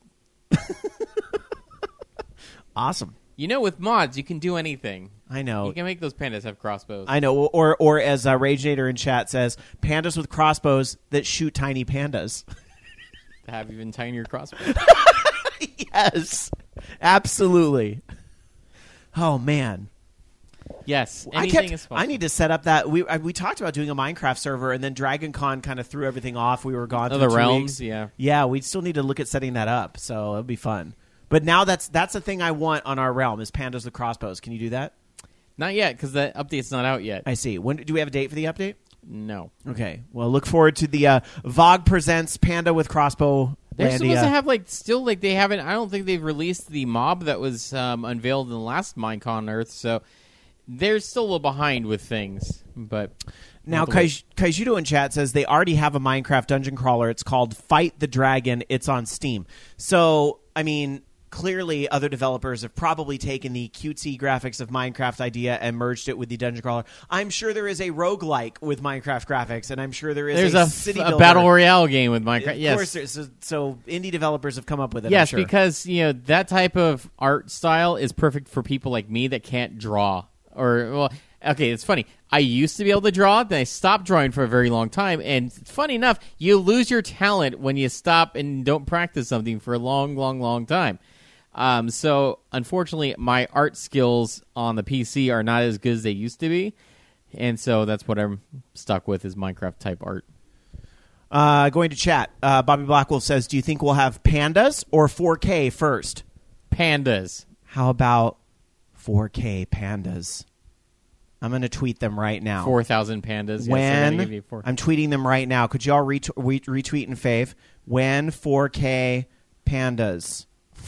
Awesome. With mods, you can do anything. I know. You can make those pandas have crossbows. I know. Or as RageNator in chat says, pandas with crossbows that shoot tiny pandas. To have even tinier crossbows. Yes. Absolutely. Oh man. Yes, anything is possible. I need to set up that. We talked about doing a Minecraft server, and then Dragon Con kind of threw everything off. We were gone for the 2 realms, weeks. Yeah. We still need to look at setting that up. So it'll be fun. But now that's the thing I want on our realm is pandas with crossbows. Can you do that? Not yet, because the update's not out yet. I see. When do we have a date for the update? No. Okay. Well, look forward to the VOG presents Panda with Crossbow. They're supposed to have they haven't. I don't think they've released the mob that was unveiled in the last Minecon Earth, so they're still a little behind with things. But now, Kaijudo in chat says they already have a Minecraft dungeon crawler. It's called Fight the Dragon. It's on Steam. So, I mean, clearly other developers have probably taken the cutesy graphics of Minecraft idea and merged it with the dungeon crawler. I'm sure there is a roguelike with Minecraft graphics, and I'm sure there's a city builder. Battle Royale game with Minecraft. Of yes. course there is. So indie developers have come up with it. Yes, I'm sure. because that type of art style is perfect for people like me that can't draw. Okay, it's funny. I used to be able to draw, then I stopped drawing for a very long time, and funny enough, you lose your talent when you stop and don't practice something for a long, long, long time. So, unfortunately, my art skills on the PC are not as good as they used to be, and so that's what I'm stuck with is Minecraft-type art. Going to chat. Bobby Blackwolf says, do you think we'll have pandas or 4K first? Pandas. How about 4K pandas? I'm going to tweet them right now. 4,000 pandas. When yes, give you I'm tweeting them right now. Could y'all retweet and fave? When 4K pandas?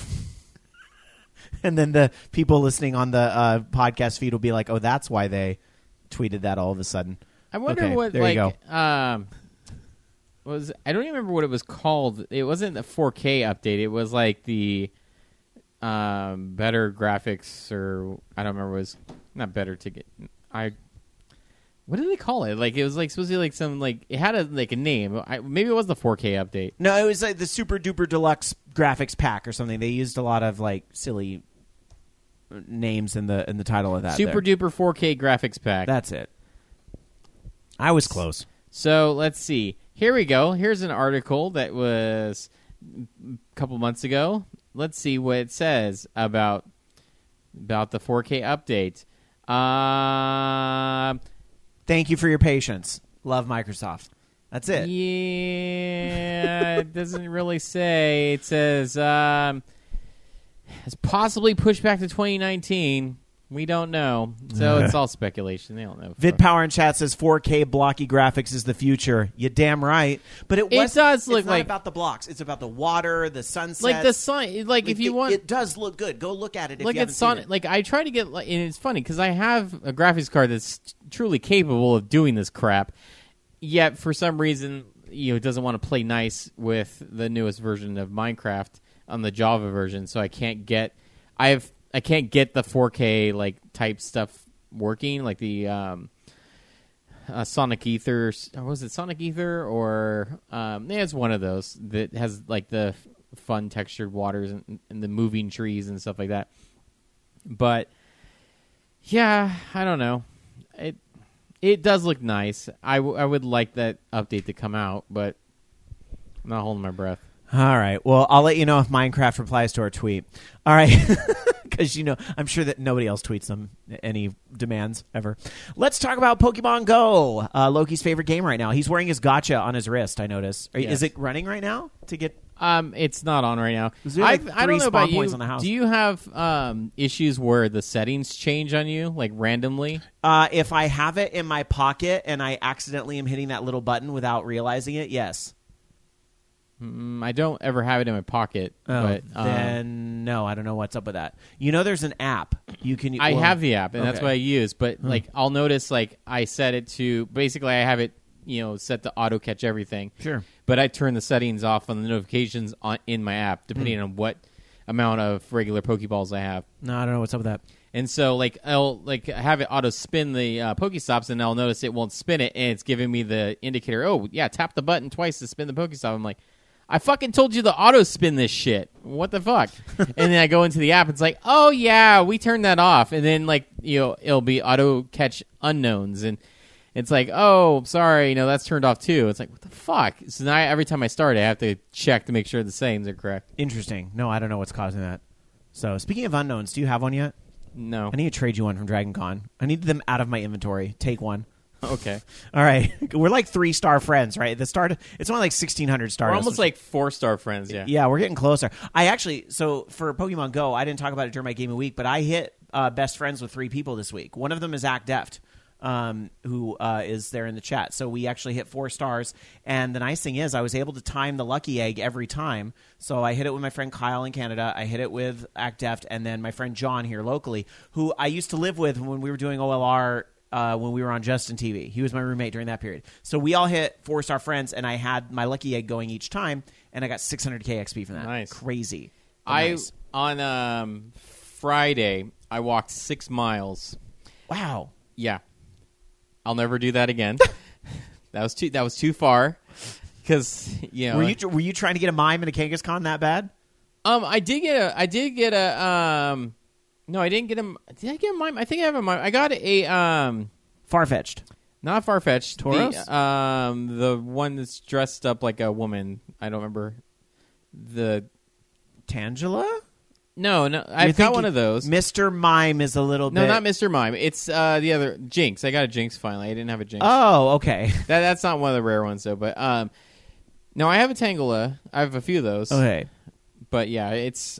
And then the people listening on the podcast feed will be like, "Oh, that's why they tweeted that all of a sudden." I wonder okay, what there you go. Was I don't even remember what it was called. It wasn't the 4K update. It was like the better graphics, or I don't remember. It was not better to get. What did they call it? Like it was like supposed to be like some like it had a name. Maybe it was the 4K update. No, it was like the Super Duper Deluxe graphics pack or something. They used a lot of like silly names in the title of that. Super Duper 4K graphics pack. That's it. I was close. So let's see. Here we go. Here's an article that was a couple months ago. Let's see what it says about the 4K update. Thank you for your patience. Love Microsoft. That's it. Yeah, it doesn't really say. It says it's possibly pushed back to 2019. We don't know. So it's all speculation. They don't know. VidPower in chat says 4K blocky graphics is the future. You damn right. But it does look it's like not about the blocks. It's about the water, the sunsets. Like the sun. Like if you want, it does look good. Go look at it. If look you at haven't Sonic. seen it. Like I try to get. And it's funny because I have a graphics card that's truly capable of doing this crap. Yet for some reason, it doesn't want to play nice with the newest version of Minecraft on the Java version. So I can't get. I can't get the 4K like type stuff working, like the Sonic Ether. Was it Sonic Ether or it's one of those that has like the fun textured waters and the moving trees and stuff like that. But yeah, I don't know. It does look nice. I would like that update to come out, but I'm not holding my breath. All right. Well, I'll let you know if Minecraft replies to our tweet. All right. Because, I'm sure that nobody else tweets them any demands ever. Let's talk about Pokemon Go, Loki's favorite game right now. He's wearing his gotcha on his wrist, I noticed. Yes. Is it running right now to get... It's not on right now. I don't know about you. On the house. Do you have issues where the settings change on you, like randomly? If I have it in my pocket and I accidentally am hitting that little button without realizing it, yes. I don't ever have it in my pocket. But then no, I don't know what's up with that. There's an app you can. I have the app, and that's what I use. But like, I'll notice like I set it to basically I have it set to auto catch everything. Sure. But I turn the settings off on the notifications in my app depending on what amount of regular Pokeballs I have. No, I don't know what's up with that. And so, like, I'll have it auto spin the Pokestops, and I'll notice it won't spin it, and it's giving me the indicator. Oh, yeah, tap the button twice to spin the Pokestop. I'm like, I fucking told you to auto spin this shit. What the fuck? And then I go into the app. It's like, oh yeah, we turned that off. And then it'll be auto catch unknowns, and it's like, oh, sorry, that's turned off too. It's like, what the fuck? So now every time I start, I have to check to make sure the settings are correct. Interesting. No, I don't know what's causing that. So speaking of unknowns, do you have one yet? No. I need to trade you one from Dragon Con. I need them out of my inventory. Take one. Okay. All right. We're like 3-star friends, right? It's only like 1,600 stars. We're almost like 4-star friends, yeah. Yeah, we're getting closer. So for Pokemon Go, I didn't talk about it during my Game of Week, but I hit best friends with 3 people this week. One of them is Act Deft, who is there in the chat. So we actually hit 4 stars. And the nice thing is I was able to time the lucky egg every time. So I hit it with my friend Kyle in Canada. I hit it with Act Deft, and then my friend John here locally, who I used to live with when we were doing OLR when we were on Justin TV. He was my roommate during that period. So we all hit 4-star friends, and I had my lucky egg going each time, and I got 600k XP from that. Nice. Crazy. On Friday, I walked 6 miles. Wow. Yeah. I'll never do that again. That was too far. Because, you know. Were you trying to get a mime in a Kangaskhan that bad? I did get a no, I didn't get him. Did I get a mime? I think I have a mime. I got a Farfetch'd. Not Farfetch'd. Tauros? The one that's dressed up like a woman. I don't remember the Tangela? No, I've got one of those. Mr. Mime is a little bit. No, not Mr. Mime. It's the other Jinx. I got a Jinx finally. I didn't have a Jinx. Oh, okay. That's not one of the rare ones though. But no, I have a Tangela. I have a few of those. Okay. But yeah, it's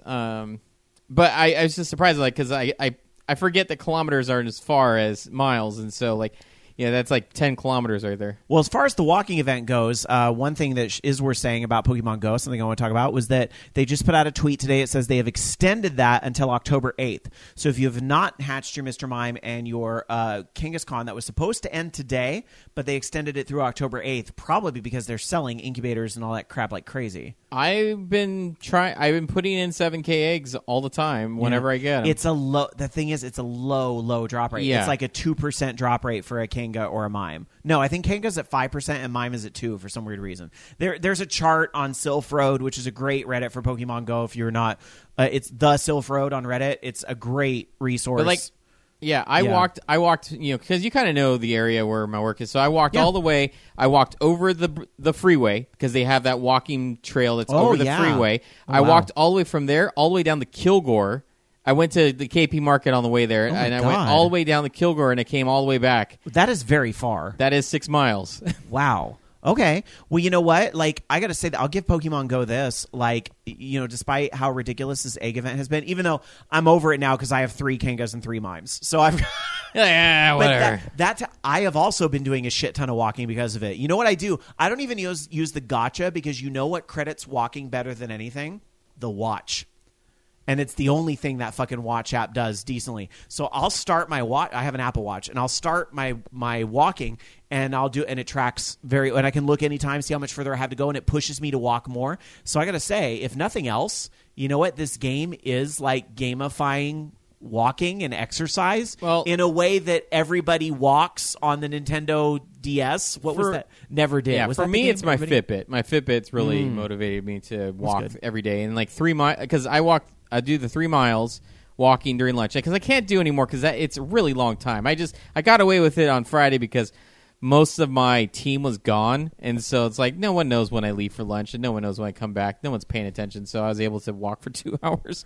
but I was just surprised, like, because I forget that kilometers aren't as far as miles, and so like, yeah, that's like 10 kilometers right there. Well, as far as the walking event goes, one thing that is worth saying about Pokemon Go, something I want to talk about, was that they just put out a tweet today. It says they have extended that until October 8th. So if you have not hatched your Mr. Mime and your Kangaskhan, that was supposed to end today, but they extended it through October 8th, probably because they're selling incubators and all that crap like crazy. I've been putting in 7K eggs all the time whenever I get them. It's a low. The thing is, it's a low drop rate. Yeah. It's like a 2% drop rate for a Kanga or a Mime. No, I think Kanga's at 5% and Mime is at 2% for some weird reason. There's a chart on Sylph Road, which is a great Reddit for Pokemon Go. If you're not, it's the Sylph Road on Reddit. It's a great resource. But like, yeah, I walked, you know, because you kind of know the area where my work is. So I walked all the way. I walked over the freeway because they have that walking trail that's over the freeway. I walked all the way from there, all the way down to Kilgore. I went to the KP Market on the way there, and I went all the way down to Kilgore, and I came all the way back. That is very far. That is 6 miles. Wow. Okay. Well, you know what? Like, I got to say that I'll give Pokemon Go this. Like, you know, despite how ridiculous this egg event has been, even though I'm over it now because I have 3 Kangas and 3 Mimes. So I've... yeah, whatever. I have also been doing a shit ton of walking because of it. You know what I do? I don't even use the gacha because you know what credits walking better than anything? The watch. And it's the only thing that fucking watch app does decently. So I'll start my watch. I have an Apple Watch, and I'll start my walking, and it tracks and I can look anytime, see how much further I have to go, and it pushes me to walk more. So I got to say, if nothing else, you know what? This game is like gamifying walking and exercise in a way that everybody walks on the Nintendo DS. What was that? Never did. Yeah, was for me, it's my Fitbit. My Fitbit's really motivated me to walk every day, and like 3 miles because I do the 3 miles walking during lunch because I can't do anymore because it's a really long time. I got away with it on Friday because most of my team was gone, and so it's like no one knows when I leave for lunch, and no one knows when I come back. No one's paying attention, so I was able to walk for 2 hours.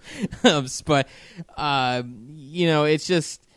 But you know, it's just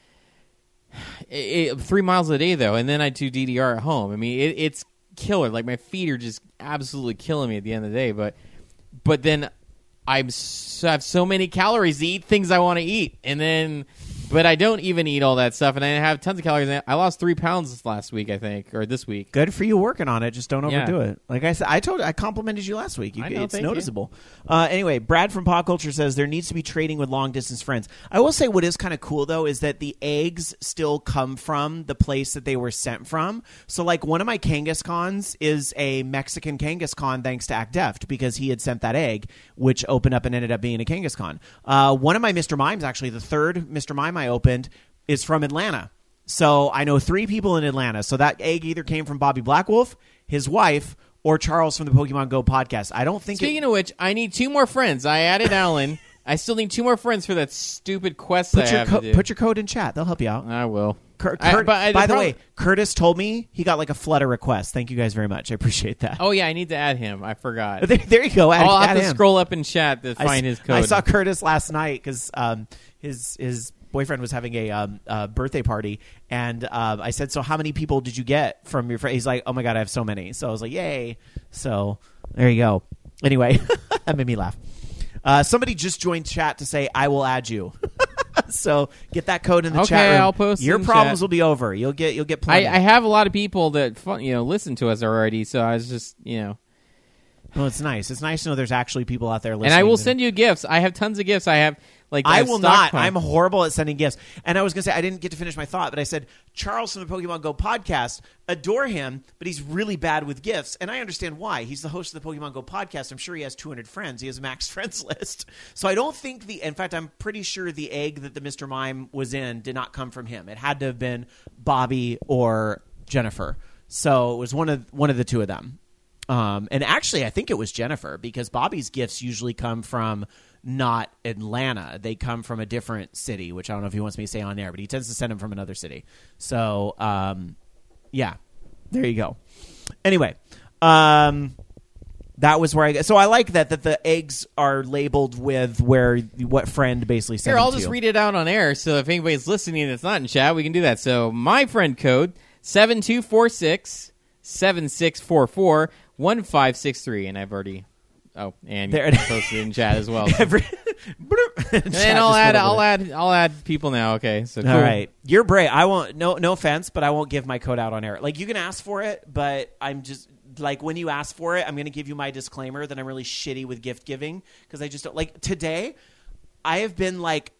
3 miles a day though, and then I do DDR at home. I mean, it's killer. Like my feet are just absolutely killing me at the end of the day. But then I have so many calories to eat things I want to eat, but I don't even eat all that stuff, and I have tons of calories. I lost 3 pounds last week, I think, or this week. Good for you working on it. Just don't overdo it. Like I said, I complimented you last week. It's noticeable. Anyway, Brad from Pop Culture says there needs to be trading with long distance friends. I will say what is kind of cool though is that the eggs still come from the place that they were sent from. So like one of my Kangaskhan's is a Mexican Kangaskhan thanks to Act Deft because he had sent that egg, which opened up and ended up being a Kangaskhan. One of my Mr. Mimes, actually, the third Mr. Mime I opened, is from Atlanta. So I know 3 people in Atlanta. So that egg either came from Bobby Blackwolf, his wife, or Charles from the Pokemon Go podcast. I don't think. Speaking of which, I need 2 more friends. I added Alan. I still need 2 more friends for that stupid quest I have to do. Put your code in chat. They'll help you out. I will. By the way, Curtis told me he got like a flood of requests. Thank you guys very much. I appreciate that. Oh yeah, I need to add him. I forgot. There you go. I'll have add to him. scroll up in chat to find his code. I saw Curtis last night because his boyfriend was having a birthday party, and I said, "So how many people did you get from your friend?" He's like, "Oh my god, I have so many." So I was like, "Yay!" So there you go. Anyway, that made me laugh. Somebody just joined chat to say, "I will add you." So get that code in the chat room. I'll post your in problems chat. will be over. You'll get plenty. I have a lot of people that listen to us already, so I was just Well, it's nice. It's nice to know there's actually people out there listening. And I will send you gifts. I have tons of gifts. I have I will not. I'm horrible at sending gifts. And I was going to say, I didn't get to finish my thought, but I said, Charles from the Pokemon Go podcast, adore him, but he's really bad with gifts. And I understand why. He's the host of the Pokemon Go podcast. I'm sure he has 200 friends. He has a max friends list. So I don't think in fact, I'm pretty sure the egg that the Mr. Mime was in did not come from him. It had to have been Bobby or Jennifer. So it was one of the two of them. And actually, I think it was Jennifer, because Bobby's gifts usually come from not Atlanta. They come from a different city, which I don't know if he wants me to say on air, but he tends to send them from another city. So, yeah, there you go. Anyway, that was where I got. So I like that the eggs are labeled with what friend basically sent Here, I'll them to. just read it out on air, so if anybody's listening that's not in chat, we can do that. So my friend code, 7246 7644 1563, and I've already and there posted in chat as well. And I'll add people now. Okay, so cool. All right, you're brave. I won't. No offense, but I won't give my code out on air. Like, you can ask for it, but I'm just like, when you ask for it, I'm going to give you my disclaimer that I'm really shitty with gift giving, because I just don't like. Today, I have been like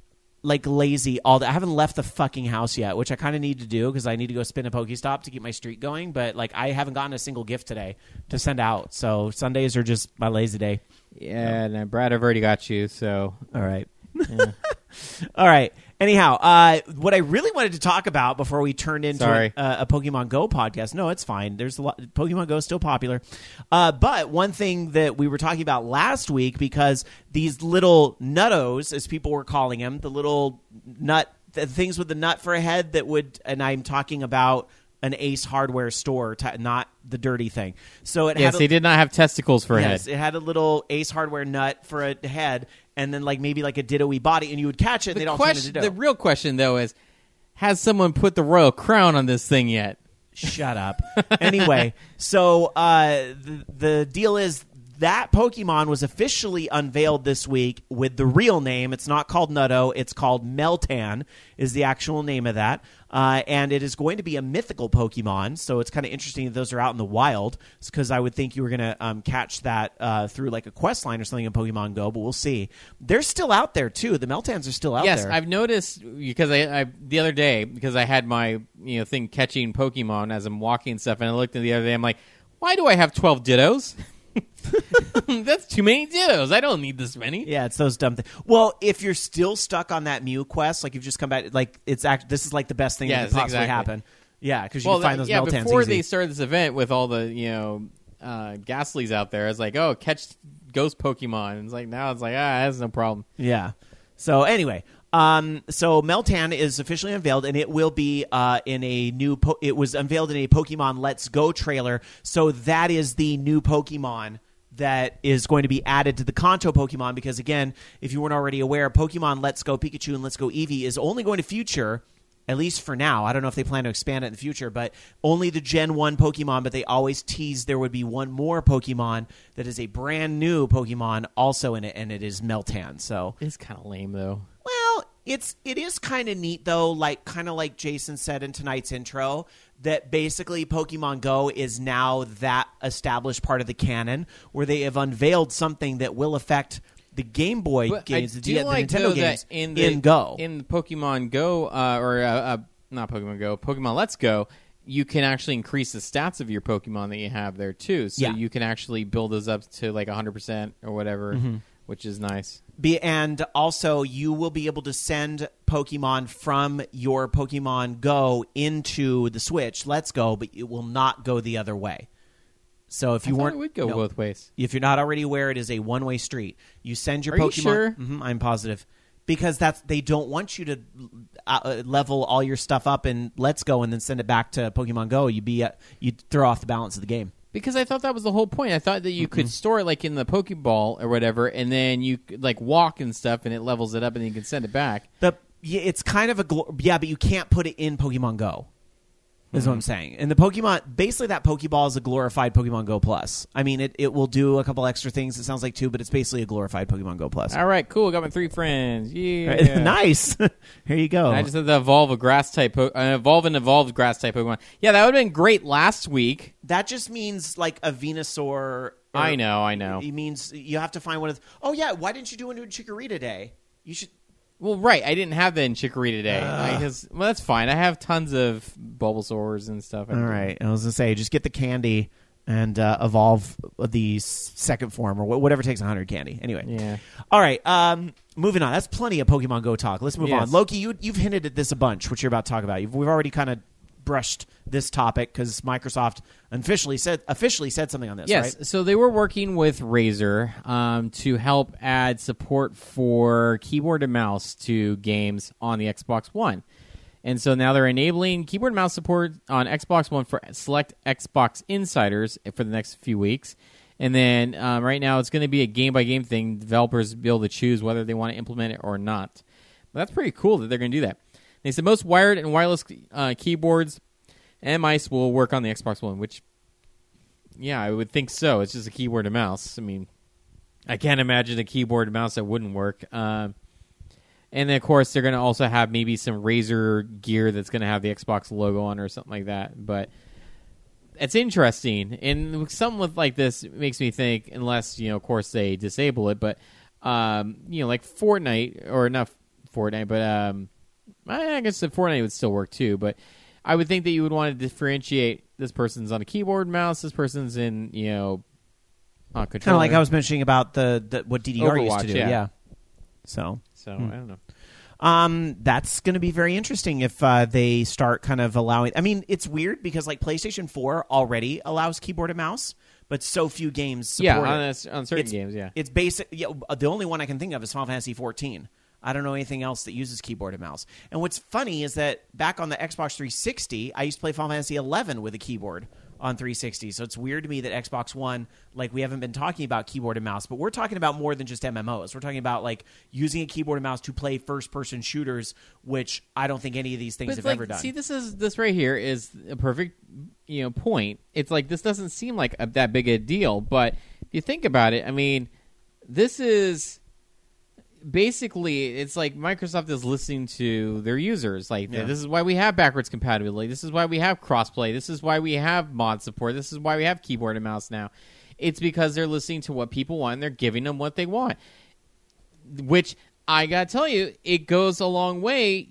lazy all day. I haven't left the fucking house yet, which I kind of need to do because I need to go spin a Pokestop to keep my streak going. But like, I haven't gotten a single gift today to send out. So Sundays are just my lazy day. Yeah, and Brad, I've already got you. So all right. Yeah. All right. Anyhow, what I really wanted to talk about before we turned into a Pokemon Go podcast. No, it's fine. There's a lot. Pokemon Go is still popular. But one thing that we were talking about last week, because these little nuttos, as people were calling them, the little the things with the nut for a head that would, and I'm talking about an Ace Hardware store, not the dirty thing. So they did not have testicles for a head. Yes, it had a little Ace Hardware nut for a head, and then maybe a Ditto-y body, and you would catch it, and they'd all turn into Ditto. The real question, though, is, has someone put the royal crown on this thing yet? Shut up. Anyway, so the deal is that Pokemon was officially unveiled this week with the real name. It's not called Nutto. It's called Meltan is the actual name of that. And it is going to be a mythical Pokemon. So it's kind of interesting that those are out in the wild, because I would think you were going to catch that through a quest line or something in Pokemon Go, but we'll see. They're still out there, too. The Meltans are still out there. Yes, I've noticed, because I the other day, because I had my thing catching Pokemon as I'm walking and stuff, and I looked at the other day, I'm like, why do I have 12 Dittos? That's too many Dittos. I don't need this many. Yeah, it's those dumb things. Well, if you're still stuck on that Mew quest, you've just come back, this is the best thing that could possibly happen. Yeah, because you can find those Meltans before easy. They started this event with all the Ghastlies out there, it's like, oh, catch ghost Pokemon. And it's like, now it's like, that's no problem. Yeah. So anyway, so Meltan is officially unveiled, and it will be in a new. It was unveiled in a Pokemon Let's Go trailer. So that is the new Pokemon that is going to be added to the Kanto Pokemon. Because again, if you weren't already aware, Pokemon Let's Go Pikachu and Let's Go Eevee is only going to feature, at least for now, I don't know if they plan to expand it in the future, but only the Gen 1 Pokemon. But they always tease there would be one more Pokemon that is a brand new Pokemon also in it, and it is Meltan. So it's kind of lame, though. Well, it is kind of neat, though, kind of like Jason said in tonight's intro, that basically Pokemon Go is now that established part of the canon where they have unveiled something that will affect the Game Boy games, the Nintendo games in Go. In the Pokemon Go, not Pokemon Go, Pokemon Let's Go, you can actually increase the stats of your Pokemon that you have there, too. So you can actually build those up to 100% or whatever, which is nice. And also, you will be able to send Pokemon from your Pokemon Go into the Switch Let's Go, but it will not go the other way. So if you weren't, it would go both ways. If you're not already aware, it is a one-way street. You send your Are Pokemon. You sure? I'm positive. because they don't want you to level all your stuff up in Let's Go and then send it back to Pokemon Go. You'd throw off the balance of the game. Because I thought that was the whole point. I thought that you could store it like in the Pokeball or whatever, and then you could, like walk and stuff, and it levels it up, and then you can send it back. It's kind of but you can't put it in Pokemon Go. Is what I'm saying. And the Pokemon, basically that Pokeball is a glorified Pokemon Go Plus. I mean, it will do a couple extra things, it sounds like, too, but it's basically a glorified Pokemon Go Plus. All right, cool. Got my 3 friends. Yeah. Nice. Here you go. I just had to evolve a grass-type, evolved grass-type Pokemon. Yeah, that would have been great last week. That just means, like, a Venusaur. I know. It means you have to find one of oh, yeah, why didn't you do a new Chikorita Day? You should... Well, right. I didn't have that in Chikorita today. Well, that's fine. I have tons of Bulbasaurs and stuff. All right. I was going to say, just get the candy and evolve the second form or whatever takes 100 candy. Anyway. Yeah. All right. Moving on. That's plenty of Pokemon Go talk. Let's move on. Loki, you've hinted at this a bunch, what you're about to talk about. We've already kind of brushed this topic because Microsoft officially said something on this, yes, right? So they were working with Razer to help add support for keyboard and mouse to games on the Xbox One. And so now they're enabling keyboard and mouse support on Xbox One for select Xbox insiders for the next few weeks. And then right now it's going to be a game-by-game thing. Developers will be able to choose whether they want to implement it or not. But that's pretty cool that they're going to do that. They said most wired and wireless keyboards and mice will work on the Xbox One, which, yeah, I would think so. It's just a keyboard and mouse. I mean, I can't imagine a keyboard and mouse that wouldn't work. And then, of course, they're going to also have maybe some Razer gear that's going to have the Xbox logo on it or something like that. But it's interesting. And something with like this makes me think, unless, of course, they disable it, but, like Fortnite, or not Fortnite, but... I guess the Fortnite would still work too, but I would think that you would want to differentiate this person's on a keyboard and mouse, this person's in, controller. Kind of like I was mentioning about the what DDR Overwatch, used to do. yeah. So I don't know. That's going to be very interesting if they start kind of allowing... I mean, it's weird because like PlayStation 4 already allows keyboard and mouse, but so few games support it. On certain games, yeah. It's basic. Yeah, the only one I can think of is Final Fantasy 14. I don't know anything else that uses keyboard and mouse. And what's funny is that back on the Xbox 360, I used to play Final Fantasy 11 with a keyboard on 360. So it's weird to me that Xbox One, like we haven't been talking about keyboard and mouse, but we're talking about more than just MMOs. We're talking about like using a keyboard and mouse to play first-person shooters, which I don't think any of these things have ever done. See, this right here is a perfect point. It's like this doesn't seem like that big a deal, but if you think about it, I mean, this is... Basically, it's like Microsoft is listening to their users. Like, this is why we have backwards compatibility. This is why we have crossplay. This is why we have mod support. This is why we have keyboard and mouse now. It's because they're listening to what people want, and they're giving them what they want. Which, I gotta tell you, it goes a long way,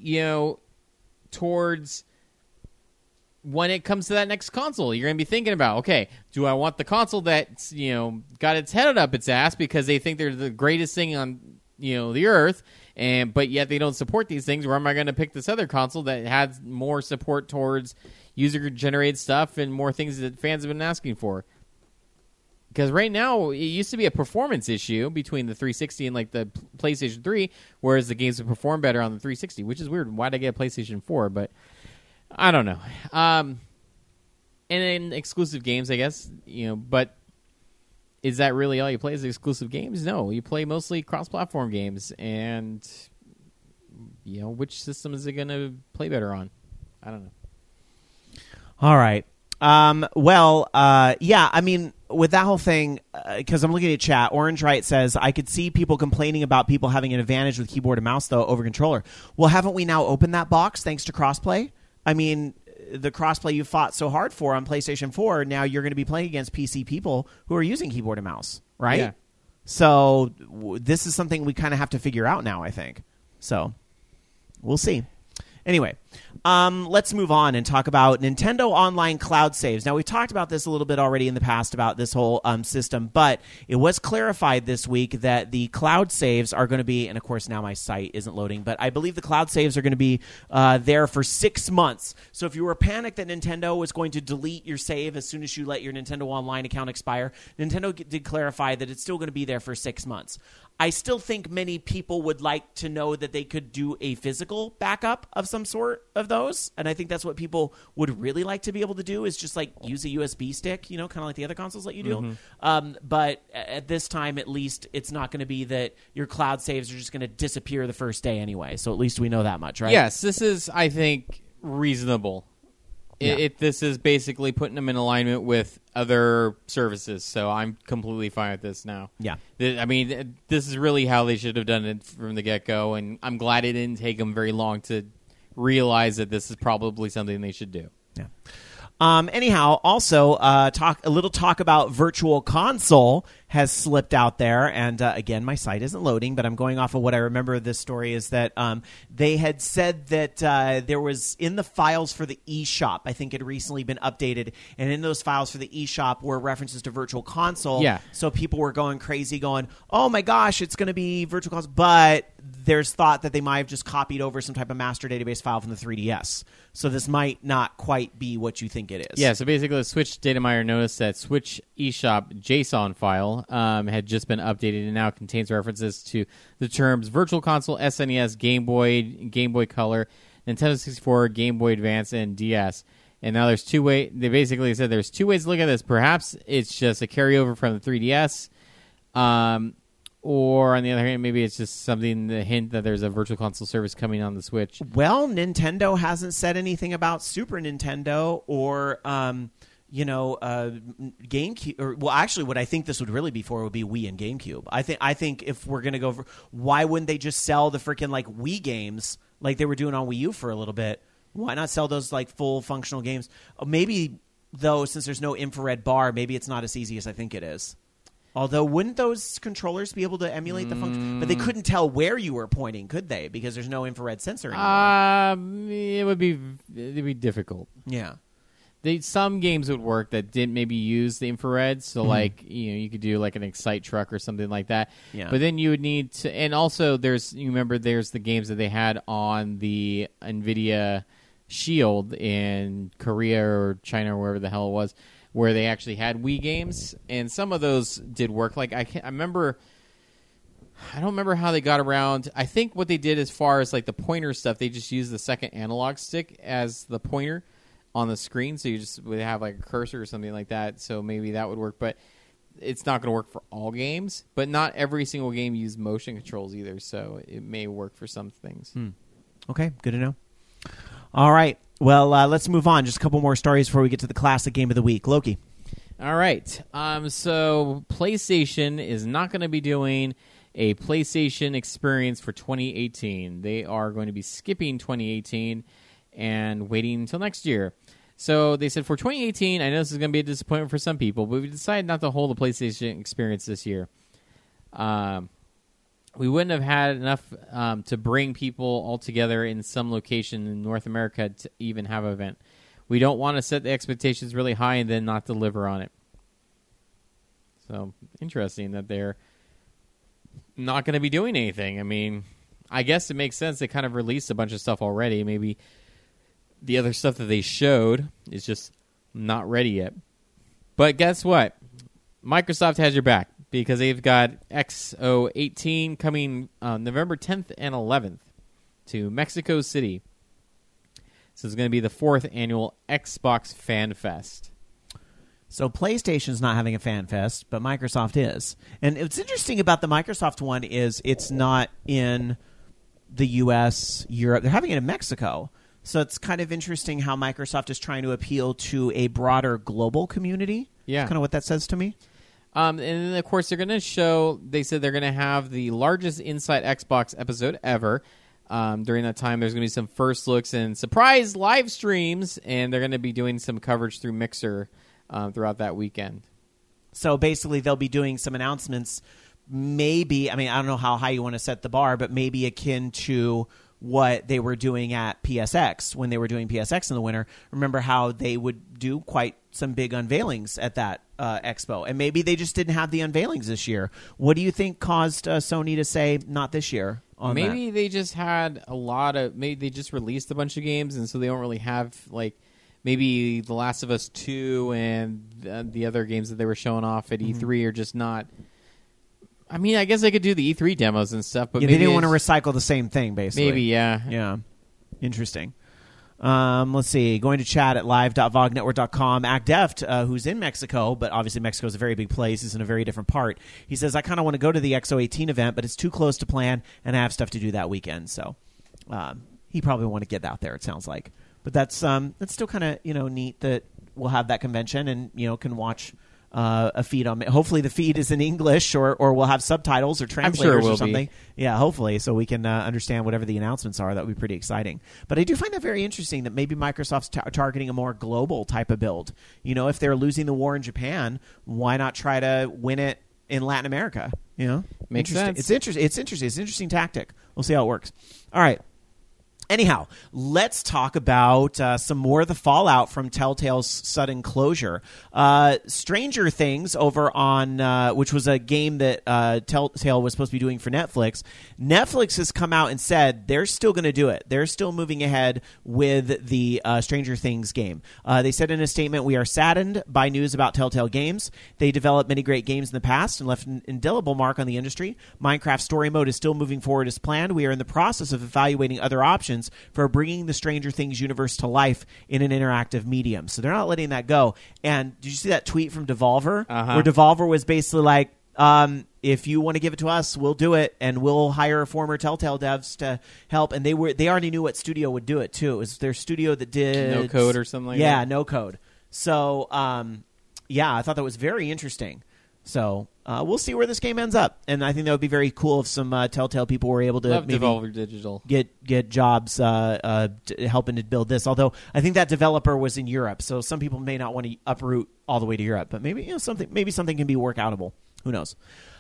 towards when it comes to that next console. You're going to be thinking about, okay, do I want the console that's, got its head up its ass because they think they're the greatest thing on... the earth, but yet they don't support these things, or am I going to pick this other console that has more support towards user-generated stuff and more things that fans have been asking for? Because right now, it used to be a performance issue between the 360 and like the PlayStation 3, whereas the games would perform better on the 360, which is weird. Why'd I get a PlayStation 4? But I don't know. And then exclusive games, I guess, but is that really all you play is exclusive games? No, you play mostly cross-platform games, and which system is it going to play better on? I don't know. All right. Yeah, I mean, with that whole thing, because I'm looking at chat, Orange Right says, I could see people complaining about people having an advantage with keyboard and mouse, though, over controller. Well, haven't we now opened that box thanks to crossplay? I mean... the crossplay you fought so hard for on PlayStation 4, now you're going to be playing against PC people who are using keyboard and mouse, right? Yeah. So this is something we kind of have to figure out now, I think. So we'll see. Anyway, Let's move on and talk about Nintendo Online Cloud Saves. Now, we've talked about this a little bit already in the past about this whole system, but it was clarified this week that the cloud saves are going to be, and of course now my site isn't loading, but I believe the cloud saves are going to be there for 6 months. So if you were panicked that Nintendo was going to delete your save as soon as you let your Nintendo Online account expire, Nintendo did clarify that it's still going to be there for 6 months. I still think many people would like to know that they could do a physical backup of some sort of those, and I think that's what people would really like to be able to do is just like use a USB stick, kind of like the other consoles let you do. But at this time, at least, it's not going to be that your cloud saves are just going to disappear the first day anyway, so at least we know that much, right? Yes, this is, I think, reasonable. Yeah. This is basically putting them in alignment with other services, so I'm completely fine with this now. Yeah. I mean, this is really how they should have done it from the get-go, and I'm glad it didn't take them very long to realize that this is probably something they should do. Yeah. Anyhow, also talk about Virtual Console has slipped out there, and again, my site isn't loading, but I'm going off of what I remember of this story is that they had said that there was in the files for the eShop, I think it had recently been updated, and in those files for the eShop were references to Virtual Console. Yeah. So people were going crazy, going, "Oh my gosh, it's going to be Virtual Console," but there's thought that they might have just copied over some type of master database file from the 3DS. So this might not quite be what you think it is. Yeah, so basically the Switch data miner noticed that Switch eShop JSON file had just been updated and now contains references to the terms Virtual Console, SNES, Game Boy Color, Nintendo 64, Game Boy Advance, and DS. And now there's two ways. They basically said there's two ways to look at this. Perhaps it's just a carryover from the 3DS, or on the other hand, maybe it's just something to hint that there's a Virtual Console service coming on the Switch. Well, Nintendo hasn't said anything about Super Nintendo or GameCube. Or, well, actually, what I think this would really be for would be Wii and GameCube. I think if we're gonna go for, why wouldn't they just sell the freaking like Wii games like they were doing on Wii U for a little bit? Why not sell those like full functional games? Maybe though, since there's no infrared bar, maybe it's not as easy as I think it is. Although, wouldn't those controllers be able to emulate the function? But they couldn't tell where you were pointing, could they? Because there's no infrared sensor anymore. It'd be difficult. Yeah. Some games would work that didn't maybe use the infrared, so like you could do like an Excite Truck or something like that. Yeah. But then you would need to, and also there's the games that they had on the NVIDIA Shield in Korea or China or wherever the hell it was, where they actually had Wii games, and some of those did work. Like I don't remember how they got around. I think what they did as far as like the pointer stuff, they just used the second analog stick as the pointer on the screen, so you just would have like a cursor or something like that. So maybe that would work, but it's not going to work for all games. But not every single game uses motion controls either, so it may work for some things. Okay, good to know. All right. Well, let's move on. Just a couple more stories before we get to the classic game of the week. Loki. All right. So PlayStation is not going to be doing a PlayStation experience for 2018. They are going to be skipping 2018 and waiting until next year. So they said for 2018, I know this is going to be a disappointment for some people, but we decided not to hold a PlayStation experience this year. We wouldn't have had enough to bring people all together in some location in North America to even have an event. We don't want to set the expectations really high and then not deliver on it. So, interesting that they're not going to be doing anything. I mean, I guess it makes sense. They kind of released a bunch of stuff already. Maybe the other stuff that they showed is just not ready yet. But guess what? Microsoft has your back, because they've got XO18 coming November 10th and 11th to Mexico City. So it's going to be the 4th annual Xbox Fan Fest. So PlayStation's not having a Fan Fest, but Microsoft is. And what's interesting about the Microsoft one is it's not in the U.S., Europe. They're having it in Mexico. So it's kind of interesting how Microsoft is trying to appeal to a broader global community. Yeah. That's kind of what that says to me. And then, of course, they're going to show, they said they're going to have the largest Inside Xbox episode ever. During that time, there's going to be some first looks and surprise live streams, and they're going to be doing some coverage through Mixer throughout that weekend. So basically, they'll be doing some announcements, maybe, I mean, I don't know how high you want to set the bar, but maybe akin to what they were doing at PSX when they were doing PSX in the winter. Remember how they would do quite some big unveilings at that expo, and maybe they just didn't have the unveilings this year. What do you think caused Sony to say not this year? Maybe they just had maybe they just released a bunch of games, and so they don't really have maybe The Last of Us 2 and the other games that they were showing off at E3 are just not. I mean, I guess they could do the E3 demos and stuff, but maybe they didn't want to recycle the same thing, basically. Maybe, yeah. Yeah. Interesting. Let's see. Going to chat at live.vognetwork.com. ActDeft, who's in Mexico, but obviously Mexico is a very big place. He's in a very different part. He says, I kind of want to go to the XO18 event, but it's too close to plan, and I have stuff to do that weekend. So he probably want to get out there, it sounds like. But that's still kind of neat that we'll have that convention and can watch a feed on. Hopefully the feed is in English or we'll have subtitles or translators or something. Yeah, hopefully, so we can understand whatever the announcements are. That would be pretty exciting. But I do find that very interesting that maybe Microsoft's targeting a more global type of build. If they're losing the war in Japan, why not try to win it in Latin America? Makes sense. It's interesting. It's interesting. It's an interesting tactic. We'll see how it works. All right. Anyhow, let's talk about some more of the fallout from Telltale's sudden closure. Stranger Things over on, which was a game that Telltale was supposed to be doing for Netflix. Netflix has come out and said they're still going to do it. They're still moving ahead with the Stranger Things game. They said in a statement, we are saddened by news about Telltale Games. They developed many great games in the past and left an indelible mark on the industry. Minecraft Story Mode is still moving forward as planned. We are in the process of evaluating other options for bringing the Stranger Things universe to life in an interactive medium. So they're not letting that go. And did you see that tweet from Devolver? Where Devolver was basically like, if you want to give it to us, we'll do it, and we'll hire former Telltale devs to help. And they already knew what studio would do it, too. It was their studio that did... No Code or something like that? Yeah, No Code. So, I thought that was very interesting. So we'll see where this game ends up, and I think that would be very cool if some Telltale people were able to Love maybe Devolver Digital get jobs helping to build this. Although I think that developer was in Europe, so some people may not want to uproot all the way to Europe. But maybe something can be workoutable. Who knows?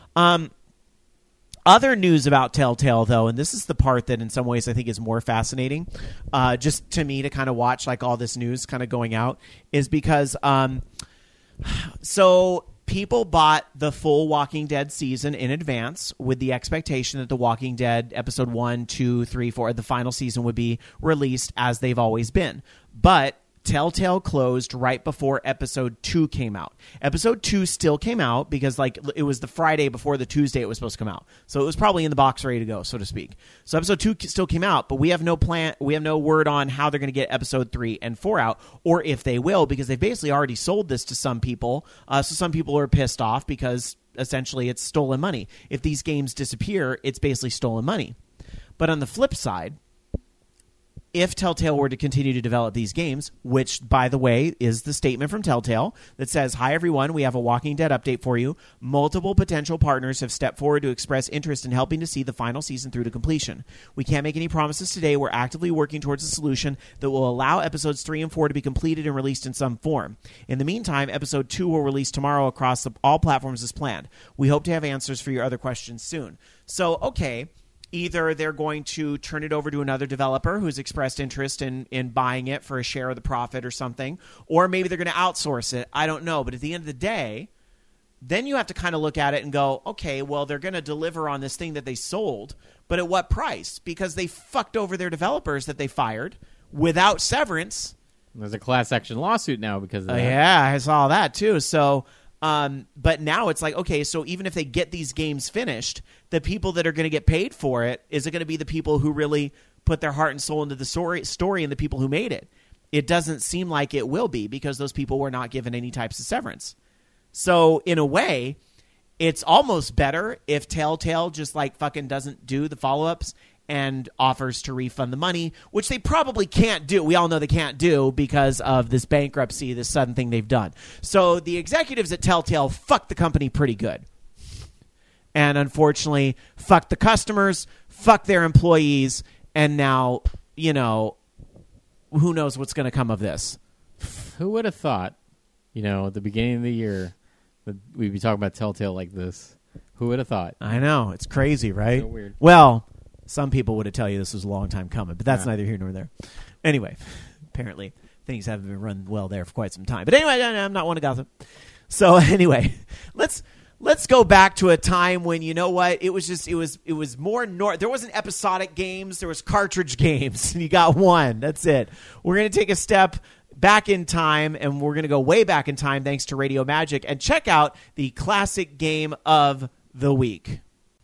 Other news about Telltale, though, and this is the part that in some ways I think is more fascinating, just to me to kind of watch all this news kind of going out, is because people bought the full Walking Dead season in advance with the expectation that the Walking Dead episode 1, 2, 3, 4, the final season would be released as they've always been. But Telltale closed right before episode 2 came out. Episode 2 still came out because it was the Friday before the Tuesday it was supposed to come out. So it was probably in the box ready to go, so to speak. So episode 2 still came out, but we have no plan. We have no word on how they're going to get episode 3 and 4 out, or if they will, because they've basically already sold this to some people. So some people are pissed off because essentially it's stolen money. If these games disappear, it's basically stolen money. But on the flip side, if Telltale were to continue to develop these games, which, by the way, is the statement from Telltale that says, hi, everyone, we have a Walking Dead update for you. Multiple potential partners have stepped forward to express interest in helping to see the final season through to completion. We can't make any promises today. We're actively working towards a solution that will allow episodes 3 and 4 to be completed and released in some form. In the meantime, episode 2 will release tomorrow across all platforms as planned. We hope to have answers for your other questions soon. So, okay, either they're going to turn it over to another developer who's expressed interest in buying it for a share of the profit or something, or maybe they're going to outsource it. I don't know. But at the end of the day, then you have to kind of look at it and go, okay, well, they're going to deliver on this thing that they sold, but at what price? Because they fucked over their developers that they fired without severance. There's a class action lawsuit now because of that. Yeah, I saw that too. So... but now it's like, okay, so even if they get these games finished, the people that are going to get paid for it, is it going to be the people who really put their heart and soul into the story and the people who made it? It doesn't seem like it will be, because those people were not given any types of severance. So in a way, it's almost better if Telltale just fucking doesn't do the follow-ups and offers to refund the money, which they probably can't do. We all know they can't do because of this bankruptcy, this sudden thing they've done. So the executives at Telltale fucked the company pretty good. And unfortunately, fucked the customers, fucked their employees, and now, who knows what's going to come of this. Who would have thought, at the beginning of the year, that we'd be talking about Telltale like this? Who would have thought? I know. It's crazy, right? So weird. Well... Some people would tell you this was a long time coming, but that's neither here nor there. Anyway, apparently things haven't been run well there for quite some time. But anyway, I'm not one to gossip. So anyway, let's go back to a time when, you know what, it was more there wasn't episodic games, there was cartridge games, and you got one. That's it. We're going to take a step back in time, and we're going to go way back in time thanks to Radio Magic and check out the classic game of the week.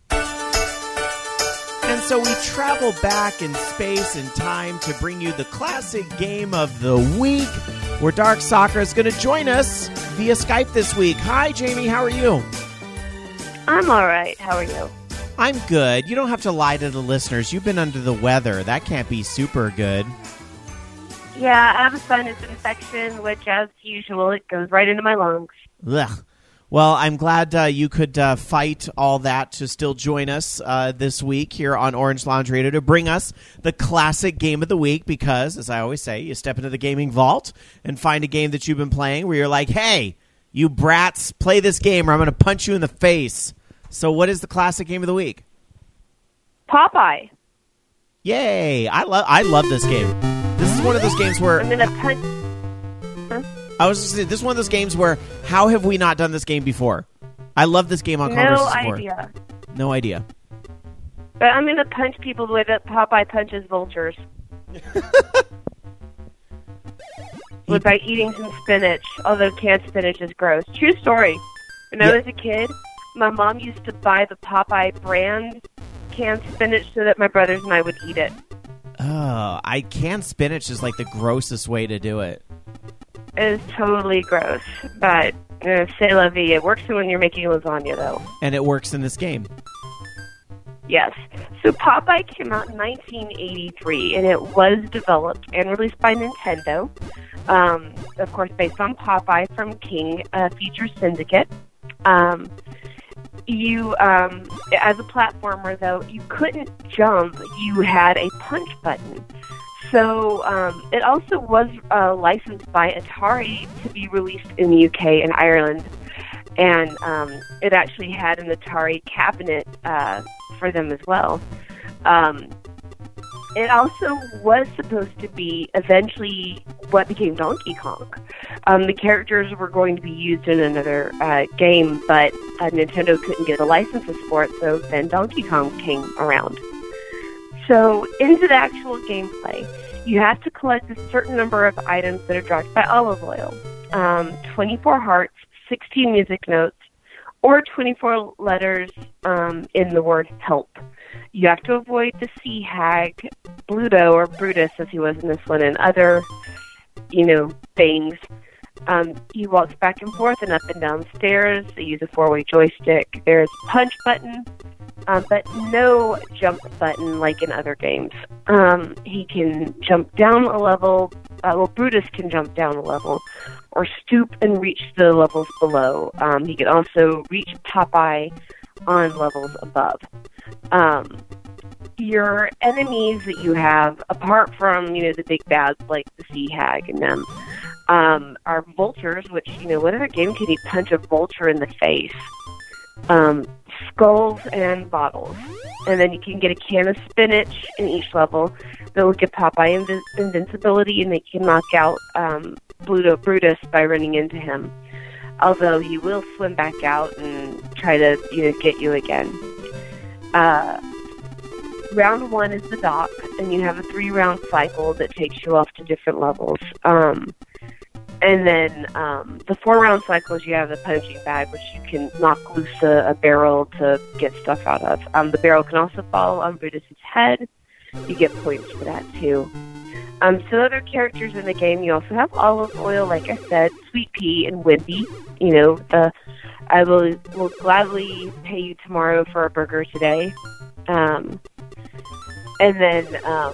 And so we travel back in space and time to bring you the classic game of the week, where Dark Soccer is going to join us via Skype this week. Hi, Jamie. How are you? I'm all right. How are you? I'm good. You don't have to lie to the listeners. You've been under the weather. That can't be super good. Yeah, I have a sinus infection, which, as usual, it goes right into my lungs. Ugh. Well, I'm glad you could fight all that to still join us this week here on Orange Lounge Radio to bring us the classic game of the week because, as I always say, you step into the gaming vault and find a game that you've been playing where you're like, hey, you brats, play this game or I'm going to punch you in the face. So what is the classic game of the week? Popeye. Yay. I love this game. This is one of those games where... I'm going to punch... Huh? I was just saying, this is one of those games where, how have we not done this game before? I love this game on Congress Support. No idea. But I'm going to punch people the way that Popeye punches vultures. By eating some spinach, although canned spinach is gross. True story. When I was a kid, my mom used to buy the Popeye brand canned spinach so that my brothers and I would eat it. Oh, canned spinach is like the grossest way to do it. It is totally gross, but c'est la vie. It works when you're making lasagna, though. And it works in this game. Yes. So Popeye came out in 1983, and it was developed and released by Nintendo. Of course, based on Popeye from King Feature Syndicate. You, as a platformer, though, you couldn't jump. You had a punch button. So it also was licensed by Atari to be released in the UK and Ireland. And it actually had an Atari cabinet for them as well. It also was supposed to be eventually what became Donkey Kong. The characters were going to be used in another game, but Nintendo couldn't get a license for it, so then Donkey Kong came around. So into the actual gameplay, you have to collect a certain number of items that are dropped by olive oil. 24 hearts, 16 music notes, or 24 letters in the word help. You have to avoid the sea hag, Bluto, or Brutus, as he was in this one, and other, things. He walks back and forth and up and down stairs. They use a 4-way joystick. There's a punch button, but no jump button like in other games. He can jump down a level. Brutus can jump down a level or stoop and reach the levels below. He can also reach Popeye on levels above. Your enemies that you have, apart from, the big bads like the Sea Hag and them, are vultures, which, what other game can you punch a vulture in the face? Skulls and bottles. And then you can get a can of spinach in each level that will give Popeye invincibility, and they can knock out Brutus by running into him. Although he will swim back out and try to get you again. Round 1 is the dock, and you have a 3-round cycle that takes you off to different levels. And then the 4-round cycles, you have the punching bag, which you can knock loose a barrel to get stuff out of. The barrel can also fall on Brutus's head. You get points for that, too. So other characters in the game, you also have Olive Oil, like I said, Sweet Pea, and Wimpy. I will gladly pay you tomorrow for a burger today. And then,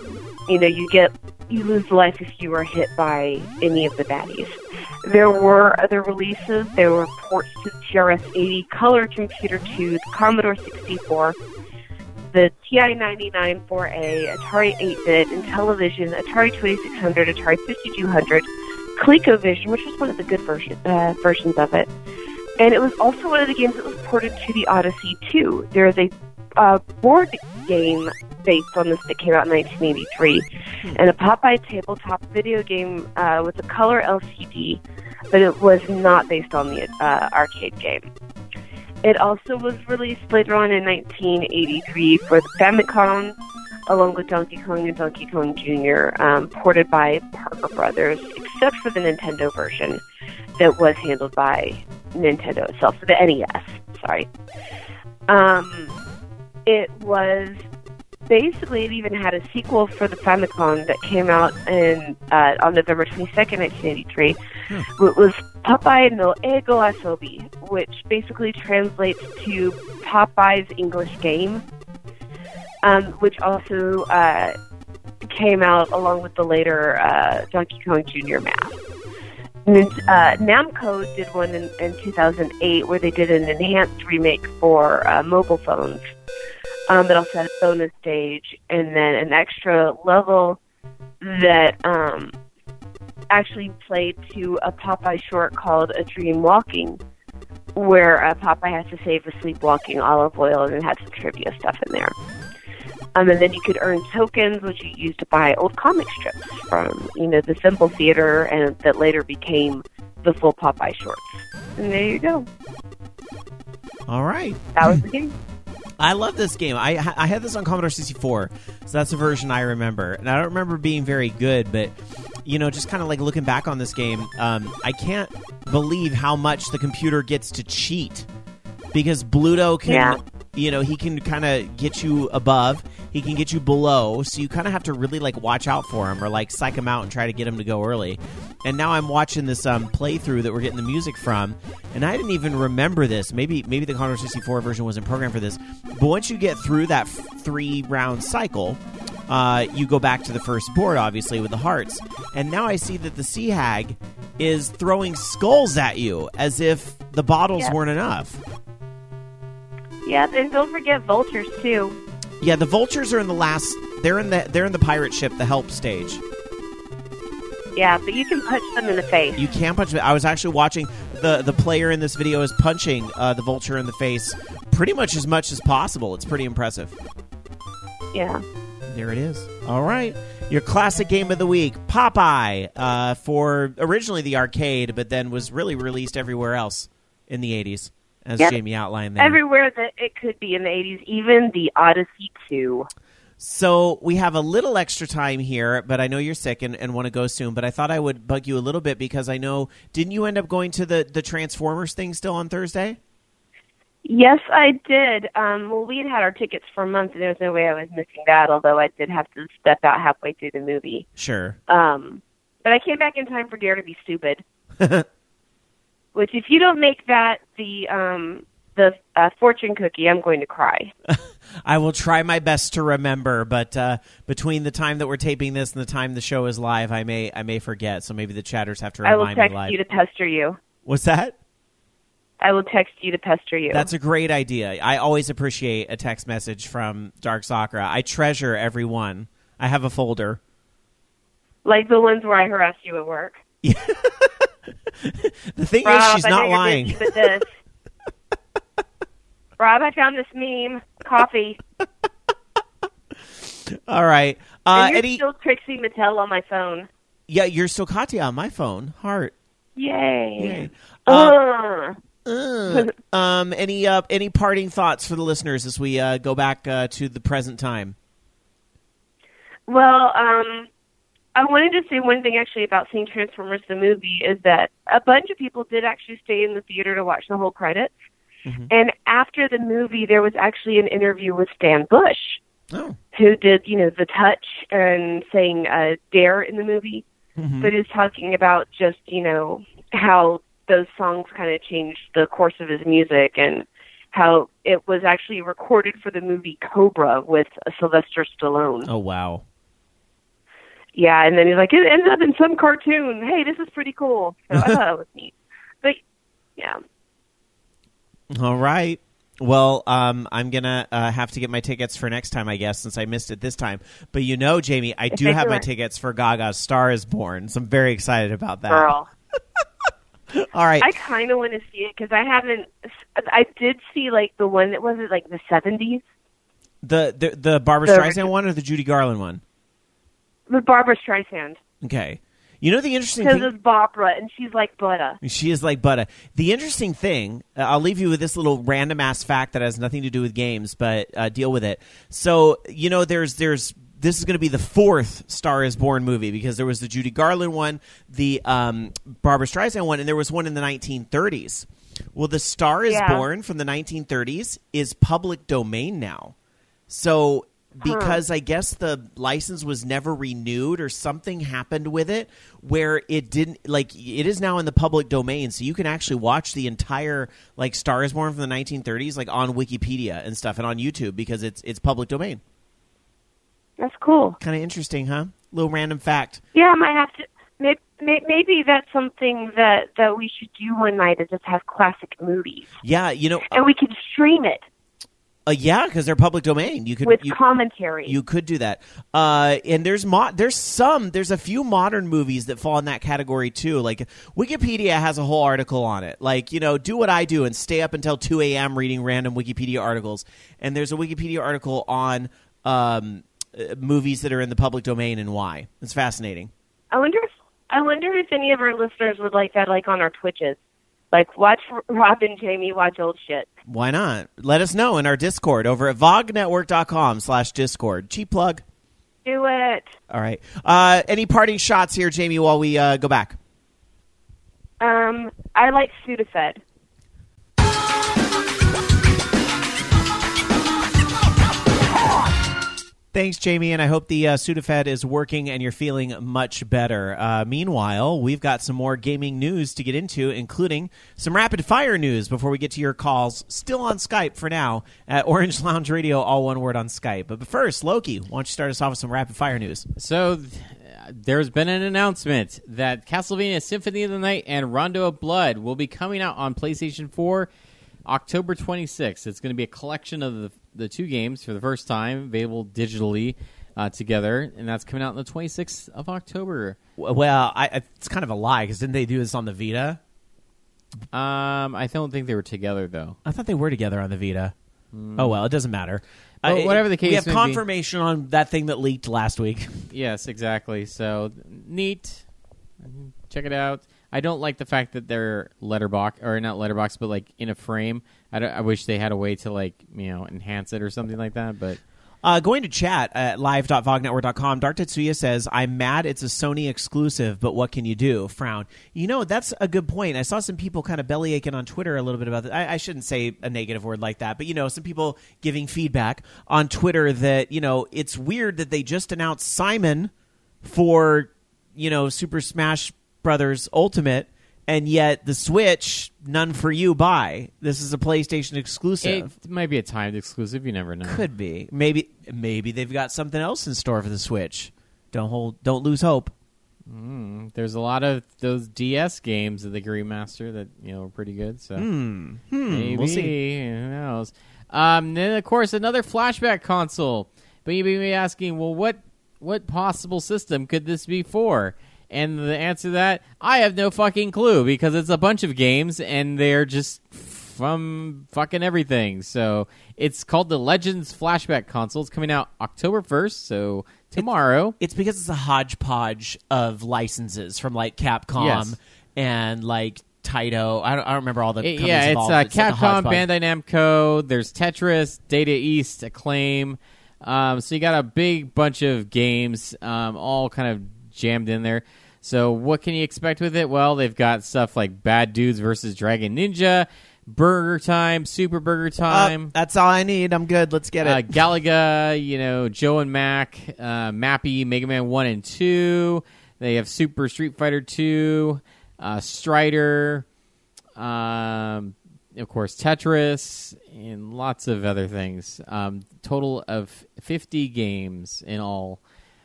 you lose life if you are hit by any of the baddies. There were other releases. There were ports to the TRS-80, Color Computer 2, the Commodore 64, the TI-99 4A, Atari 8-bit, Intellivision, Atari 2600, Atari 5200, ColecoVision, which was one of the good versions of it. And it was also one of the games that was ported to the Odyssey 2. There is a board game based on this that came out in 1983, and a Popeye tabletop video game with a color LCD, but it was not based on the arcade game. It also was released later on in 1983 for the Famicom, along with Donkey Kong and Donkey Kong Jr., ported by Parker Brothers, except for the Nintendo version that was handled by Nintendo itself, for the NES, sorry. It was basically, it even had a sequel for the Famicom that came out on November 22nd, 1983. It was Popeye no Ego Asobi, which basically translates to Popeye's English game, which also came out along with the later Donkey Kong Jr. mask. Namco did one in 2008 where they did an enhanced remake for mobile phones. That also had a bonus stage and then an extra level that actually played to a Popeye short called A Dream Walking, where Popeye has to save a sleepwalking olive oil, and it had some trivia stuff in there. And then you could earn tokens, which you used to buy old comic strips from, the Simple Theater, and that later became the full Popeye shorts. And there you go. All right. That was the game. I love this game. I had this on Commodore 64, so that's the version I remember. And I don't remember being very good, but, just kind of like looking back on this game, I can't believe how much the computer gets to cheat. Because Bluto can, he can kind of get you above, he can get you below, so you kind of have to really, watch out for him or, psych him out and try to get him to go early. And now I'm watching this playthrough that we're getting the music from, and I didn't even remember this. Maybe the Commodore 64 version wasn't programmed for this. But once you get through that 3-round cycle, you go back to the first board, obviously, with the hearts. And now I see that the Sea Hag is throwing skulls at you as if the bottles weren't enough. Yeah, and don't forget vultures, too. Yeah, the vultures are in the last... They're in the pirate ship, the help stage. Yeah, but you can punch them in the face. You can punch them. I was actually watching the player in this video is punching the vulture in the face pretty much as possible. It's pretty impressive. Yeah. There it is. All right. Your classic game of the week, Popeye, for originally the arcade, but then was really released everywhere else in the 80s, as Jamie outlined there. Everywhere that it could be in the 80s, even the Odyssey 2. So we have a little extra time here, but I know you're sick and want to go soon, but I thought I would bug you a little bit because I know, didn't you end up going to the Transformers thing still on Thursday? Yes, I did. Well, we had our tickets for a month, and there was no way I was missing that, although I did have to step out halfway through the movie. Sure. But I came back in time for Dare to be Stupid. Which, if you don't make that the fortune cookie, I'm going to cry. I will try my best to remember, but between the time that we're taping this and the time the show is live, I may forget. So maybe the chatters have to remind me live. I will text you to pester you. What's that? I will text you to pester you. That's a great idea. I always appreciate a text message from Dark Sakura. I treasure every one. I have a folder. Like the ones where I harass you at work. Yeah. The thing Rob, is, she's not lying. Rob, I found this meme. Coffee. All right. And you're still Trixie Mattel on my phone. Yeah, you're still Katya on my phone. Heart. Yay. Any parting thoughts for the listeners as we go back to the present time? Well, I wanted to say one thing actually about seeing Transformers the movie is that a bunch of people did actually stay in the theater to watch the whole credits. Mm-hmm. And after the movie, there was actually an interview with Stan Bush, who did, the touch and saying Dare in the movie, but is talking about just, how those songs kind of changed the course of his music and how it was actually recorded for the movie Cobra with Sylvester Stallone. Oh, wow. Yeah, and then he's like, it ended up in some cartoon. Hey, this is pretty cool. So I thought it was neat. But, yeah. All right. Well, I'm going to have to get my tickets for next time, I guess, since I missed it this time. But Jamie, I do have my tickets for Gaga's Star is Born, so I'm very excited about that. Girl. All right. I kind of want to see it because I did see, the one that was it, the 70s. The Barbara Streisand one or the Judy Garland one? The Barbara Streisand. Okay. You know the interesting Because thing? it's Barbara, and she's like butter. She is like butter. The interesting thing, I'll leave you with this little random ass fact that has nothing to do with games, but deal with it. So, you know, there's this is going to be the fourth Star is Born movie, because there was the Judy Garland one, the Barbara Streisand one, and there was one in the 1930s. Well, the Star is Born from the 1930s is public domain now. So because I guess the license was never renewed or something happened with it where it didn't, like, it is now in the public domain, so you can actually watch the entire, like, Star is Born from the 1930s, like, on Wikipedia and stuff and on YouTube, because it's public domain. That's cool. Kind of interesting, huh? Little random fact. Yeah, I might have to. Maybe that's something that we should do one night, is just have classic movies. Yeah, you know, and we could stream it. Yeah, because they're public domain. You could with commentary. You could do that. And there's a few modern movies that fall in that category too. Like Wikipedia has a whole article on it. Like, you know, do what I do and stay up until 2 a.m. reading random Wikipedia articles. And there's a Wikipedia article on movies that are in the public domain and why. It's fascinating. I wonder if any of our listeners would like that, like on our Twitches. Like, watch Rob and Jamie watch old shit. Why not? Let us know in our Discord over at vognetwork.com/Discord. Cheap plug. Do it. All right. Any parting shots here, Jamie, while we go back? I like Sudafed. Thanks, Jamie, and I hope the Sudafed is working and you're feeling much better. Meanwhile, we've got some more gaming news to get into, including some rapid-fire news before we get to your calls, still on Skype for now, at Orange Lounge Radio, all one word on Skype. But first, Loki, why don't you start us off with some rapid-fire news? So there's been an announcement that Castlevania Symphony of the Night and Rondo of Blood will be coming out on PlayStation 4 October 26th. It's going to be a collection of the two games for the first time, available digitally together, and that's coming out on the 26th of October. Well, it's kind of a lie, because didn't they do this on the Vita? I don't think they were together, though. I thought they were together on the Vita. Oh, well, it doesn't matter. Well, whatever the case we have may confirmation on that thing that leaked last week. Yes, exactly. So, neat. Check it out. I don't like the fact that they're not letterbox, but like in a frame. I wish they had a way to, like, you know, enhance it or something like that. But going to chat at live.vognetwork.com, Dark Tetsuya says, I'm mad it's a Sony exclusive, but what can you do? Frown. You know, that's a good point. I saw some people kind of belly aching on Twitter a little bit about that. I shouldn't say a negative word like that, but, you know, some people giving feedback on Twitter that, you know, it's weird that they just announced Simon for, you know, Super Smash Brothers Ultimate, and yet the Switch, none for you buy. This is a PlayStation exclusive. It might be a timed exclusive. You never know. Could be. Maybe they've got something else in store for the Switch. Don't lose hope. There's a lot of those DS games that they can remaster that, you know, are pretty good. So maybe, we'll see. Who knows? Then of course another flashback console. But you may be asking, well, what possible system could this be for? And the answer to that, I have no fucking clue, because it's a bunch of games and they're just from fucking everything. So it's called the Legends Flashback Console. It's coming out October 1st, so tomorrow. It's because it's a hodgepodge of licenses from, like, Capcom and, like, Taito. I don't remember all the companies involved. It's Capcom, Bandai Namco. There's Tetris, Data East, Acclaim. So you got a big bunch of games, all kind of jammed in there. So what can you expect with it? Well, they've got stuff like Bad Dudes versus Dragon Ninja, Burger Time, Super Burger Time. That's all I need. I'm good. Let's get it. Galaga, you know, Joe and Mac, Mappy, Mega Man 1 and 2. They have Super Street Fighter 2, Strider, of course, Tetris, and lots of other things. Total of 50 games in all.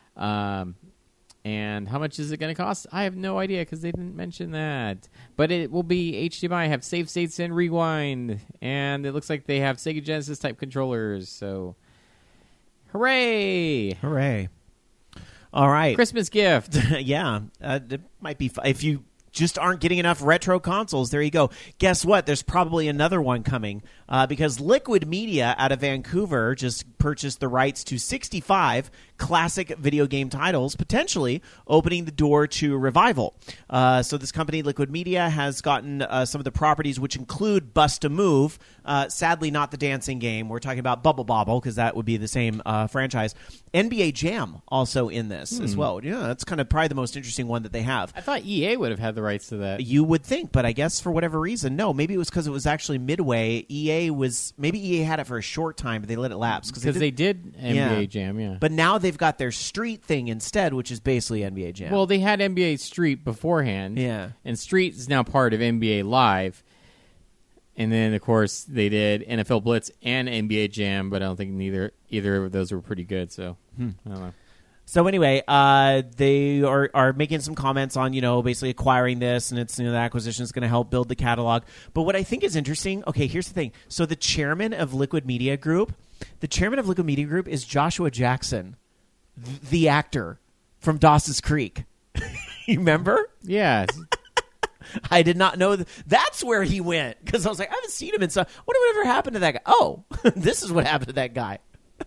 And how much is it going to cost? I have no idea, because they didn't mention that. But it will be HDMI, have save states and rewind. And it looks like they have Sega Genesis type controllers. So, hooray! Hooray. All right. Christmas gift. Yeah. It might be if you just aren't getting enough retro consoles. There you go. Guess what? There's probably another one coming because Liquid Media out of Vancouver just purchased the rights to 65 classic video game titles, potentially opening the door to revival. So this company, Liquid Media, has gotten some of the properties, which include Bust-A-Move, sadly not the dancing game. We're talking about Bubble Bobble because that would be the same franchise. NBA Jam also in this as well. Yeah, that's kind of probably the most interesting one that they have. I thought EA would have had the rights to that. You would think, but I guess for whatever reason, no. Maybe it was because it was actually Midway. Maybe EA had it for a short time, but they let it lapse because they did NBA Jam. Yeah, but now they've got their Street thing instead, which is basically NBA Jam. Well, they had NBA Street beforehand. Yeah, and Street is now part of NBA Live. And then, of course, they did NFL Blitz and NBA Jam, but I don't think either of those were pretty good. So I don't know. So anyway, they are making some comments on, basically acquiring this, and it's the acquisition is going to help build the catalog. But what I think is interesting, okay, here's the thing. So the chairman of Liquid Media Group is Joshua Jackson, the actor from Dawson's Creek. You remember? Yeah. I did not know that's where he went because I was like, I haven't seen him in stuff. Whatever happened to that guy? Oh, this is what happened to that guy.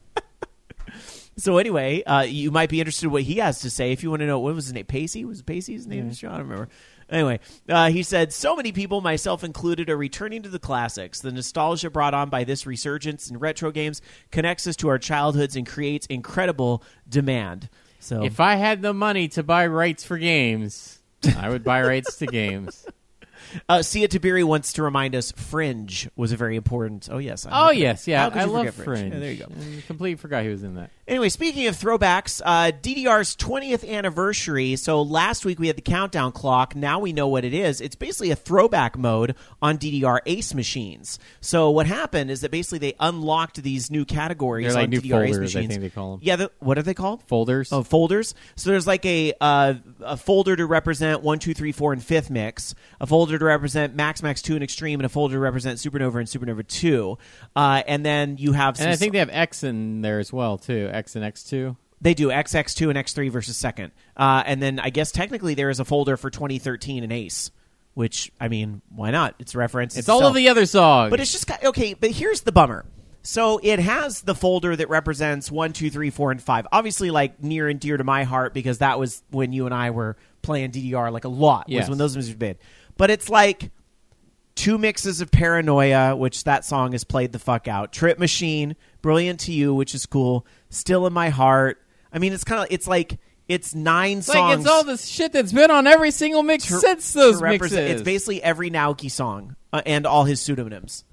So anyway, you might be interested in what he has to say if you want to know. What was his name? Pacey? Was Pacey his name? Yeah. I don't remember. Anyway, he said, so many people, myself included, are returning to the classics. The nostalgia brought on by this resurgence in retro games connects us to our childhoods and creates incredible demand. So, if I had the money to buy rights for games, I would buy rights to games. Sia Tabiri wants to remind us Fringe was a very important... Oh, yes. Yes. Yeah, I love Fringe. Yeah, there you go. I completely forgot he was in that. Anyway, speaking of throwbacks, DDR's 20th anniversary. So last week we had the countdown clock. Now we know what it is. It's basically a throwback mode on DDR Ace machines. So what happened is that basically they unlocked these new categories They're like on new DDR folders, Ace machines. I think they call them. Yeah, what are they called? Folders. Oh, folders. So there's like a folder to represent 1, 2, 3, 4, and 5th mix, a folder to represent Max, Max 2, and Extreme, and a folder to represent Supernova and Supernova 2. And then you have some... And I think they have X in there as well, too. X and X2. They do, XX2 and X3 versus second. And then I guess technically there is a folder for 2013 and Ace, which, I mean, why not? It's reference. It's all of the other songs. But it's just... Okay, but here's the bummer. So it has the folder that represents 1, 2, 3, 4, and 5. Obviously, like, near and dear to my heart because that was when you and I were playing DDR like a lot. Yes. Was when those music were made. But it's like 2 mixes of Paranoia, which that song is played the fuck out. Trip Machine, Brilliant to You, which is cool. Still in My Heart. I mean, it's kind of, it's like, it's 9 songs. Like, it's all this shit that's been on every single mix since those mixes. It's basically every Naoki song and all his pseudonyms.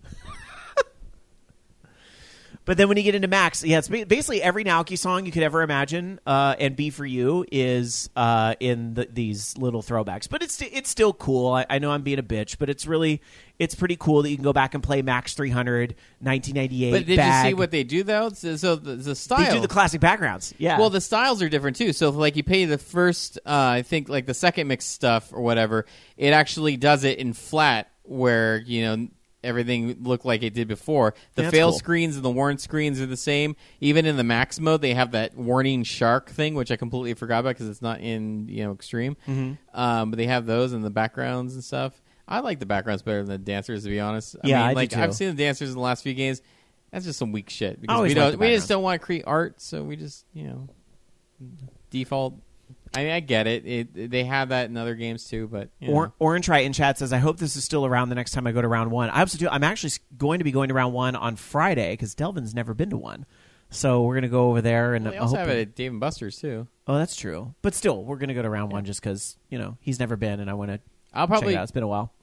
But then when you get into Max, yeah, it's basically every Naoki song you could ever imagine and Be For You is in these little throwbacks. But it's still cool. I know I'm being a bitch, but it's pretty cool that you can go back and play Max 300, 1998, But did Bag. you see what they do, though? So the style... They do the classic backgrounds, yeah. Well, the styles are different, too. So, if, like, you pay the first, I think, like, the second mix stuff or whatever, it actually does it in flat where, everything looked like it did before. The fail screens and the warn screens are the same. Even in the max mode, they have that warning shark thing, which I completely forgot about because it's not in extreme. Mm-hmm. But they have those in the backgrounds and stuff. I like the backgrounds better than the dancers, to be honest. I mean, do too. I've seen the dancers in the last few games. That's just some weak shit because we just don't want to create art, so we just default. I mean, I get it. They have that in other games too, but Orange Right in chat says, "I hope this is still around the next time I go to round 1." I also do. I'm actually going to be going to round 1 on Friday because Delvin's never been to one, so we're going to go over there and they also have it at Dave and Buster's too. Oh, that's true. But still, we're going to go to round 1 just because he's never been, and I want to. I'll probably. Check it out. It's been a while.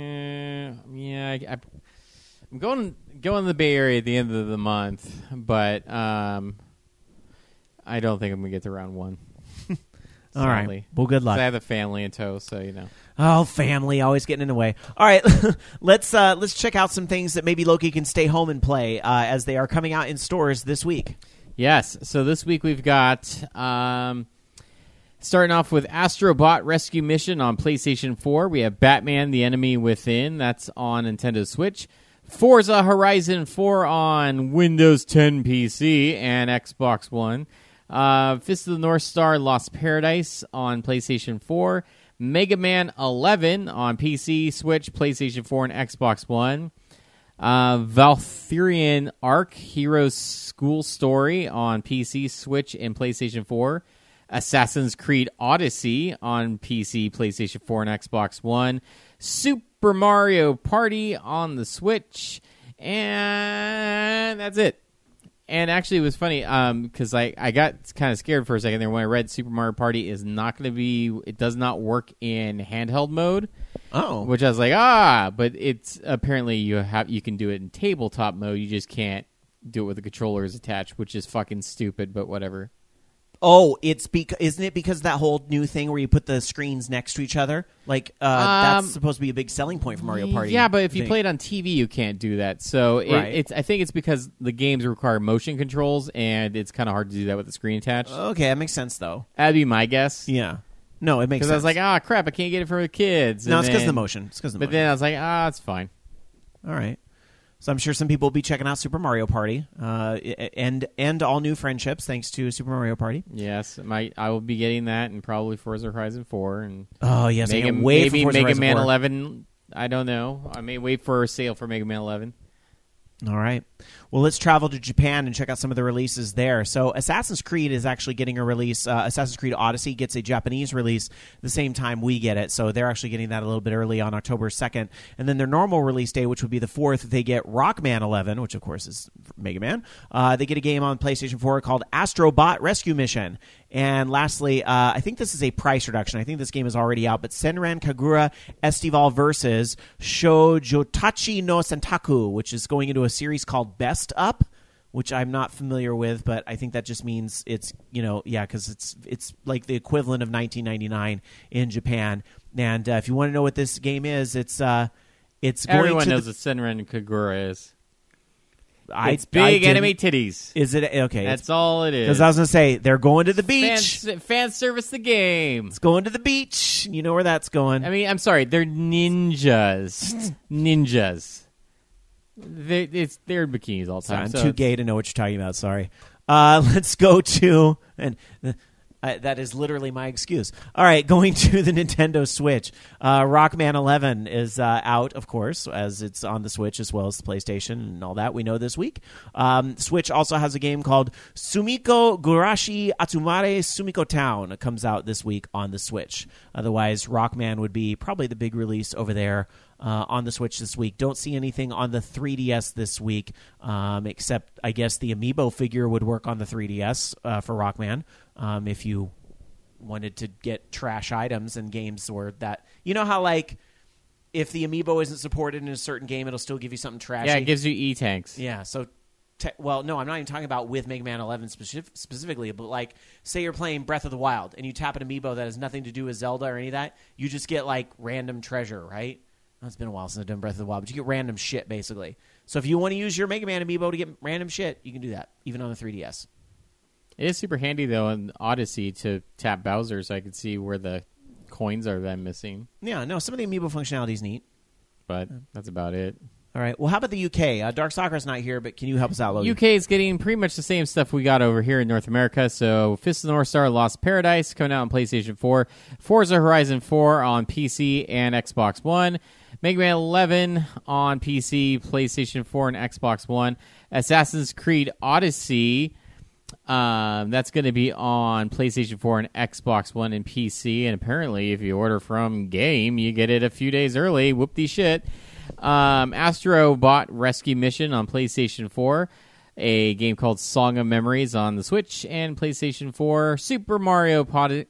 I'm going to the Bay Area at the end of the month, but I don't think I'm going to get to round 1. All right. Well, good luck. I have a family in tow, so Oh, family, always getting in the way. All right, let's check out some things that maybe Loki can stay home and play as they are coming out in stores this week. Yes. So this week we've got starting off with Astrobot Rescue Mission on PlayStation 4. We have Batman: The Enemy Within. That's on Nintendo Switch. Forza Horizon 4 on Windows 10 PC and Xbox One. Fist of the North Star Lost Paradise on PlayStation 4. Mega Man 11 on PC, Switch, PlayStation 4, and Xbox One. Valkyrian Arc Heroes School Story on PC, Switch, and PlayStation 4. Assassin's Creed Odyssey on PC, PlayStation 4, and Xbox One. Super Mario Party on the Switch. And that's it. And actually, it was funny because I got kind of scared for a second there when I read Super Mario Party is not going to be. It does not work in handheld mode. Oh, Which I was like, but it's apparently you can do it in tabletop mode. You just can't do it with the controllers attached, which is fucking stupid. But whatever. Oh, isn't it because of that whole new thing where you put the screens next to each other? Like that's supposed to be a big selling point for Mario Party. Yeah, but if you play it on TV, you can't do that. So Right. I think it's because the games require motion controls, and it's kind of hard to do that with the screen attached. Okay, that makes sense though. That'd be my guess. Yeah. No, it makes Because sense. I was like, crap, I can't get it for the kids. no, And it's because of the then- motion. It's because of the But motion. then I was like, it's fine. All right. So I'm sure some people will be checking out Super Mario Party and all new friendships thanks to Super Mario Party. Yes, I will be getting that, and probably Forza Horizon 4, and Oh yes, I Mega, can't wait maybe for Forza Mega Horizon Man 4. 11. I don't know. I may wait for a sale for Mega Man 11. All right. Well, let's travel to Japan and check out some of the releases there. So Assassin's Creed is actually getting a release. Assassin's Creed Odyssey gets a Japanese release the same time we get it. So they're actually getting that a little bit early on October 2nd. And then their normal release day, which would be the 4th, they get Rockman 11, which of course is Mega Man. They get a game on PlayStation 4 called Astrobot Rescue Mission. And lastly, I think this is a price reduction. I think this game is already out, but Senran Kagura Estival versus Shoujotachi no Sentaku, which is going into a series called Best Up, which I'm not familiar with, but I think that just means it's, because it's like the equivalent of 1999 in Japan. And if you want to know what this game is, it's going Everyone to knows what Senran Kagura is. It's I big didn't- enemy titties. Is it okay? That's all it is. Because I was going to say they're going to the beach. Fan service the game. It's going to the beach. You know where that's going. I mean, I'm sorry. They're ninjas. Ninjas. They're in bikinis all the Sorry, time. I'm so too gay to know what you're talking about. Sorry. Let's go to that is literally my excuse. All right, going to the Nintendo Switch. Rockman 11 is out, of course, as it's on the Switch as well as the PlayStation and all that we know this week. Switch also has a game called Sumiko Gurashi Atsumare Sumiko Town. It comes out this week on the Switch. Otherwise, Rockman would be probably the big release over there on the Switch this week. Don't see anything on the 3DS this week, except I guess the Amiibo figure would work on the 3DS for Rockman. If you wanted to get trash items and games where that, you know how like if the Amiibo isn't supported in a certain game, it'll still give you something trashy. Yeah, it gives you E-tanks. Yeah, so no, I'm not even talking about with Mega Man 11 specifically, but like say you're playing Breath of the Wild and you tap an Amiibo that has nothing to do with Zelda or any of that, you just get like random treasure, right? Oh, it's been a while since I've done Breath of the Wild, but you get random shit basically. So if you want to use your Mega Man Amiibo to get random shit, you can do that even on the 3DS. It is super handy, though, in Odyssey to tap Bowser so I could see where the coins are that I'm missing. Yeah, no, some of the Amiibo functionality is neat. But that's about it. All right. Well, how about the UK? Dark Sakura's not here, but can you help us out, Logan? UK is getting pretty much the same stuff we got over here in North America. So Fist of the North Star Lost Paradise coming out on PlayStation 4. Forza Horizon 4 on PC and Xbox One. Mega Man 11 on PC, PlayStation 4, and Xbox One. Assassin's Creed Odyssey, that's going to be on PlayStation 4 and Xbox One and PC. And apparently, if you order from Game, you get it a few days early. Whoop-de-shit. Astrobot Rescue Mission on PlayStation 4. A game called Song of Memories on the Switch and PlayStation 4. Super Mario Party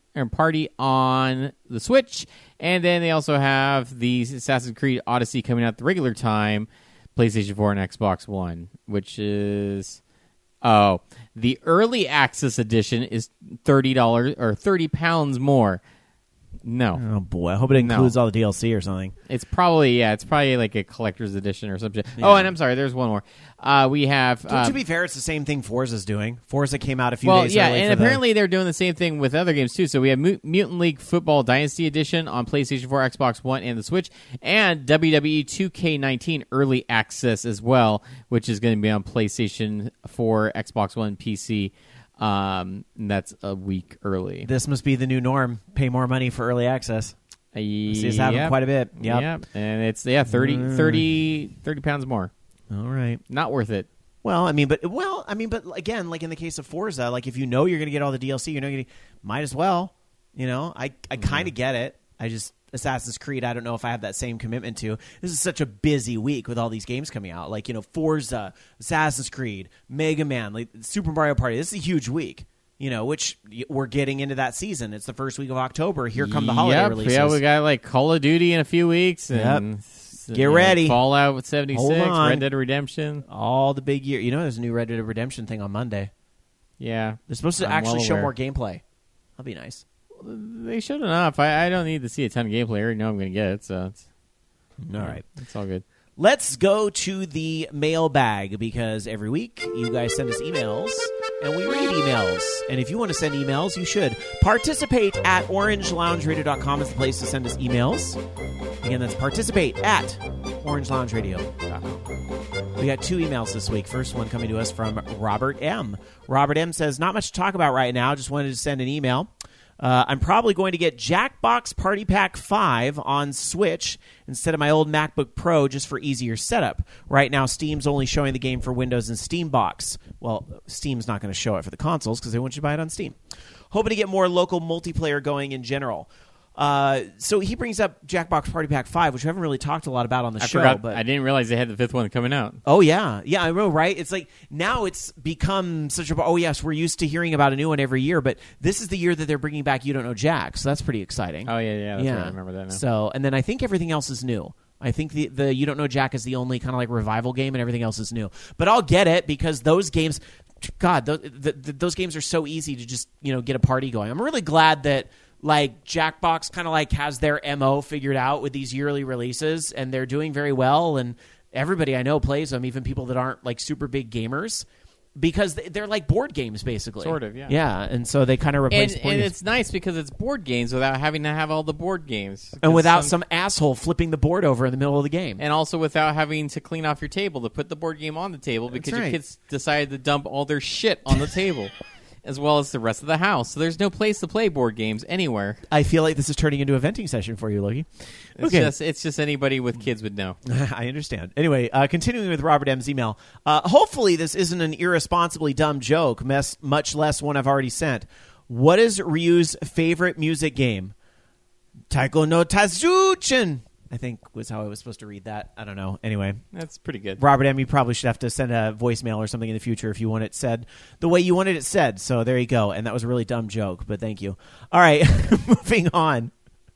on the Switch. And then they also have the Assassin's Creed Odyssey coming out the regular time, PlayStation 4 and Xbox One, which is... Oh, the early access edition is $30 or £30 more. No. Oh, boy. I hope it includes all the DLC or something. It's probably like a collector's edition or something. Yeah. Oh, and I'm sorry, there's one more. We have... to be fair, it's the same thing Forza's doing. Forza came out a few well, days yeah, early. and apparently they're doing the same thing with other games, too. So we have Mutant League Football Dynasty Edition on PlayStation 4, Xbox One, and the Switch, and WWE 2K19 Early Access as well, which is going to be on PlayStation 4, Xbox One, PC. And that's a week early. This must be the new norm. Pay more money for early access. See, it's happened quite a bit. Yep. And it's 30 pounds more. All right. Not worth it. Well, but again, like in the case of Forza, like if you know you're going to get all the DLC, you're not going to, might as well. You know, I kind of get it. Assassin's Creed, I don't know if I have that same commitment to. This is such a busy week with all these games coming out. Like, you know, Forza, Assassin's Creed, Mega Man, like Super Mario Party. This is a huge week, you know, which we're getting into that season. It's the first week of October. Here come the holiday releases. Yeah, we got like Call of Duty in a few weeks. And Get ready. Fallout 76, Red Dead Redemption. All the big year. You know, there's a new Red Dead Redemption thing on Monday. Yeah. They're supposed to actually show more gameplay. That'll be nice. They showed enough. I don't need to see a ton of gameplay. I already know I'm going to get it, so it's all right. It's all good. Let's go to the mailbag, because every week you guys send us emails, and we read emails. And if you want to send emails, you should. Participate at orangelaundryradio.com is the place to send us emails. Again, that's participate at orangelaundryradio.com. We got 2 emails this week. First one coming to us from Robert M. Robert M. says, not much to talk about right now. Just wanted to send an email. I'm probably going to get Jackbox Party Pack 5 on Switch instead of my old MacBook Pro just for easier setup. Right now, Steam's only showing the game for Windows and Steambox. Well, Steam's not going to show it for the consoles because they want you to buy it on Steam. Hoping to get more local multiplayer going in general. So he brings up Jackbox Party Pack 5, which we haven't really talked a lot about on the show. But I didn't realize they had the 5th one coming out. Oh, yeah. Yeah, I know, right? It's like now it's become such a... Oh, yes, we're used to hearing about a new one every year, but this is the year that they're bringing back You Don't Know Jack, so that's pretty exciting. Oh, yeah. That's right. I remember that now. So, and then I think everything else is new. I think the You Don't Know Jack is the only kind of like revival game, and everything else is new. But I'll get it because those games... God, those games are so easy to just, you know, get a party going. I'm really glad that... Like Jackbox kind of like has their MO figured out with these yearly releases, and they're doing very well, and everybody I know plays them, even people that aren't like super big gamers, because they're like board games basically. Sort of, yeah. Yeah, and so they kind of replace and it's nice because it's board games without having to have all the board games. And without some asshole flipping the board over in the middle of the game. And also without having to clean off your table to put the board game on the table because your kids decided to dump all their shit on the table. As well as the rest of the house. So there's no place to play board games anywhere. I feel like this is turning into a venting session for you, Logie. It's just anybody with kids would know. I understand. Anyway, continuing with Robert M's email. Hopefully this isn't an irresponsibly dumb joke, much less one I've already sent. What is Ryu's favorite music game? Taiko no Tazuchin, I think was how I was supposed to read that. I don't know. Anyway. That's pretty good. Robert M., you probably should have to send a voicemail or something in the future if you want it said the way you wanted it said. So there you go. And that was a really dumb joke, but thank you. All right. Moving on.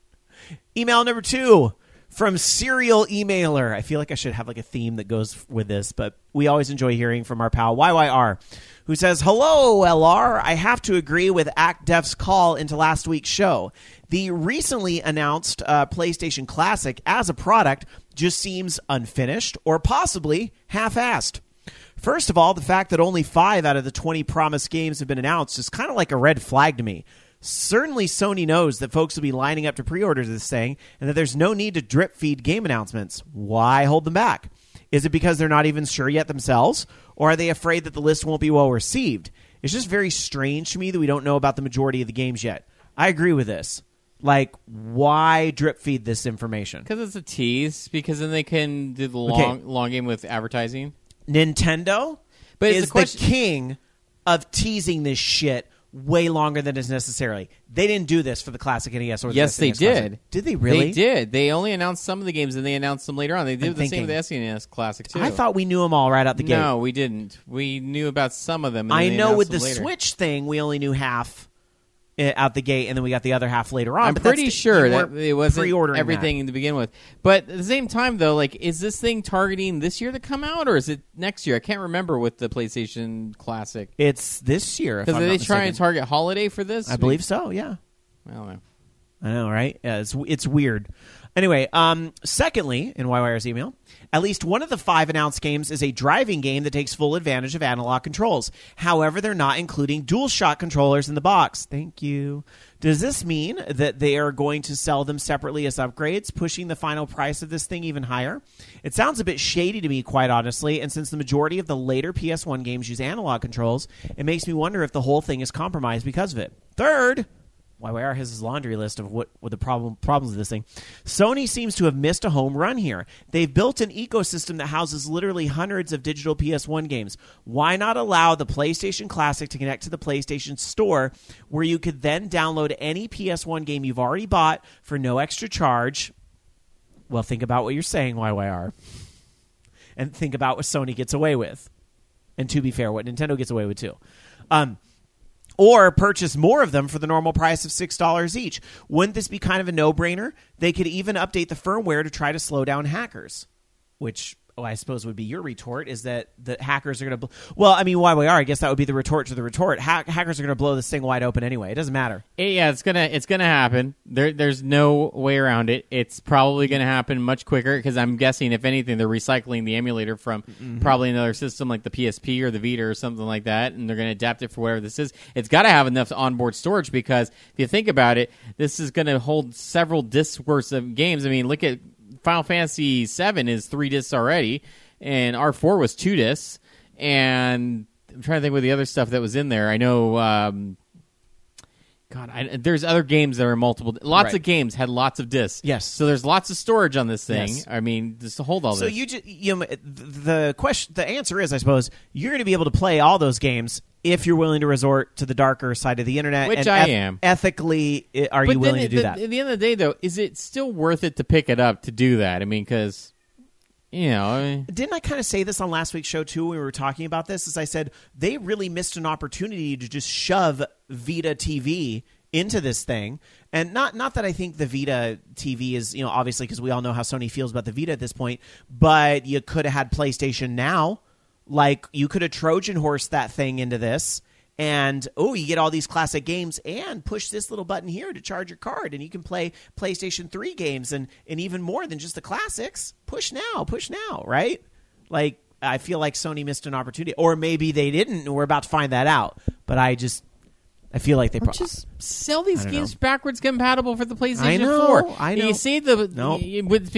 Email number 2 from Serial Emailer. I feel like I should have like a theme that goes with this, but we always enjoy hearing from our pal YYR, who says, hello, LR. I have to agree with ActDef's call into last week's show. The recently announced PlayStation Classic as a product just seems unfinished or possibly half-assed. First of all, the fact that only 5 out of the 20 promised games have been announced is kind of like a red flag to me. Certainly Sony knows that folks will be lining up to pre-order this thing and that there's no need to drip feed game announcements. Why hold them back? Is it because they're not even sure yet themselves? Or are they afraid that the list won't be well received? It's just very strange to me that we don't know about the majority of the games yet. I agree with this. Like, why drip feed this information? Because it's a tease. Because then they can do the long game with advertising. Nintendo is the king of teasing this shit way longer than is necessarily. They didn't do this for the classic NES or the Yes, they did. Classic. Did they really? They did. They only announced some of the games and they announced them later on. They did the same with the SNES Classic too. I thought we knew them all right out the gate. No, we didn't. We knew about some of them. And I know with the Switch thing, we only knew half out the gate, and then we got the other half later on. I'm pretty sure that it wasn't pre-ordering everything to begin with. But at the same time, though, like, is this thing targeting this year to come out, or is it next year? I can't remember with the PlayStation Classic. It's this year. Because are they trying to target holiday for this? I believe so. Yeah. I don't know. I know, right? Yeah, it's weird. Anyway, secondly, in YYR's email, at least one of the 5 announced games is a driving game that takes full advantage of analog controls. However, they're not including DualShock controllers in the box. Thank you. Does this mean that they are going to sell them separately as upgrades, pushing the final price of this thing even higher? It sounds a bit shady to me, quite honestly, and since the majority of the later PS1 games use analog controls, it makes me wonder if the whole thing is compromised because of it. Third, YYR has his laundry list of what the problems of this thing. Sony seems to have missed a home run here. They've built an ecosystem that houses literally hundreds of digital PS1 games. Why not allow the PlayStation Classic to connect to the PlayStation Store, where you could then download any PS1 game you've already bought for no extra charge? Well, think about what you're saying, YYR. And think about what Sony gets away with. And to be fair, what Nintendo gets away with too. Or purchase more of them for the normal price of $6 each. Wouldn't this be kind of a no-brainer? They could even update the firmware to try to slow down hackers, which I suppose would be your retort, is that the hackers are going to... Well, I mean, YYR, I guess that would be the retort to the retort. Hackers are going to blow this thing wide open anyway. It doesn't matter. Yeah, it's gonna happen. There's no way around it. It's probably going to happen much quicker because I'm guessing, if anything, they're recycling the emulator from probably another system like the PSP or the Vita or something like that, and they're going to adapt it for whatever this is. It's got to have enough onboard storage because if you think about it, this is going to hold several discs worth of games. I mean, look at Final Fantasy VII is 3 discs already, and R4 was 2 discs. And I'm trying to think what the other stuff that was in there. I know, there's other games that are multiple. Lots of games had lots of discs. Yes. So there's lots of storage on this thing. Yes. I mean, just to hold all this. So the answer is, I suppose, you're going to be able to play all those games if you're willing to resort to the darker side of the internet. Which and I am. Ethically, are you willing to do that? At the end of the day, though, is it still worth it to pick it up to do that? I mean, because, Didn't I kind of say this on last week's show, too, when we were talking about this? As I said, they really missed an opportunity to just shove Vita TV into this thing. And not that I think the Vita TV is, obviously, because we all know how Sony feels about the Vita at this point, but you could have had PlayStation Now. Like, you could have Trojan horsed that thing into this, and, you get all these classic games, and push this little button here to charge your card, and you can play PlayStation 3 games, and even more than just the classics. Push now, right? Like, I feel like Sony missed an opportunity. Or maybe they didn't, and we're about to find that out. But I feel like they probably... Just sell these games backwards compatible for the PlayStation I know, 4. I know. You see, it's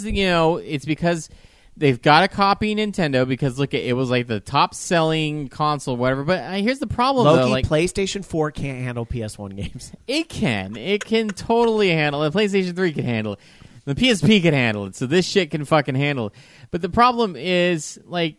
because they've got to copy Nintendo because, look, it was like the top-selling console, whatever. But here's the problem, though. Like, PlayStation 4 can't handle PS1 games. It can. It can totally handle it. PlayStation 3 can handle it. The PSP can handle it. So this shit can fucking handle it. But the problem is, like,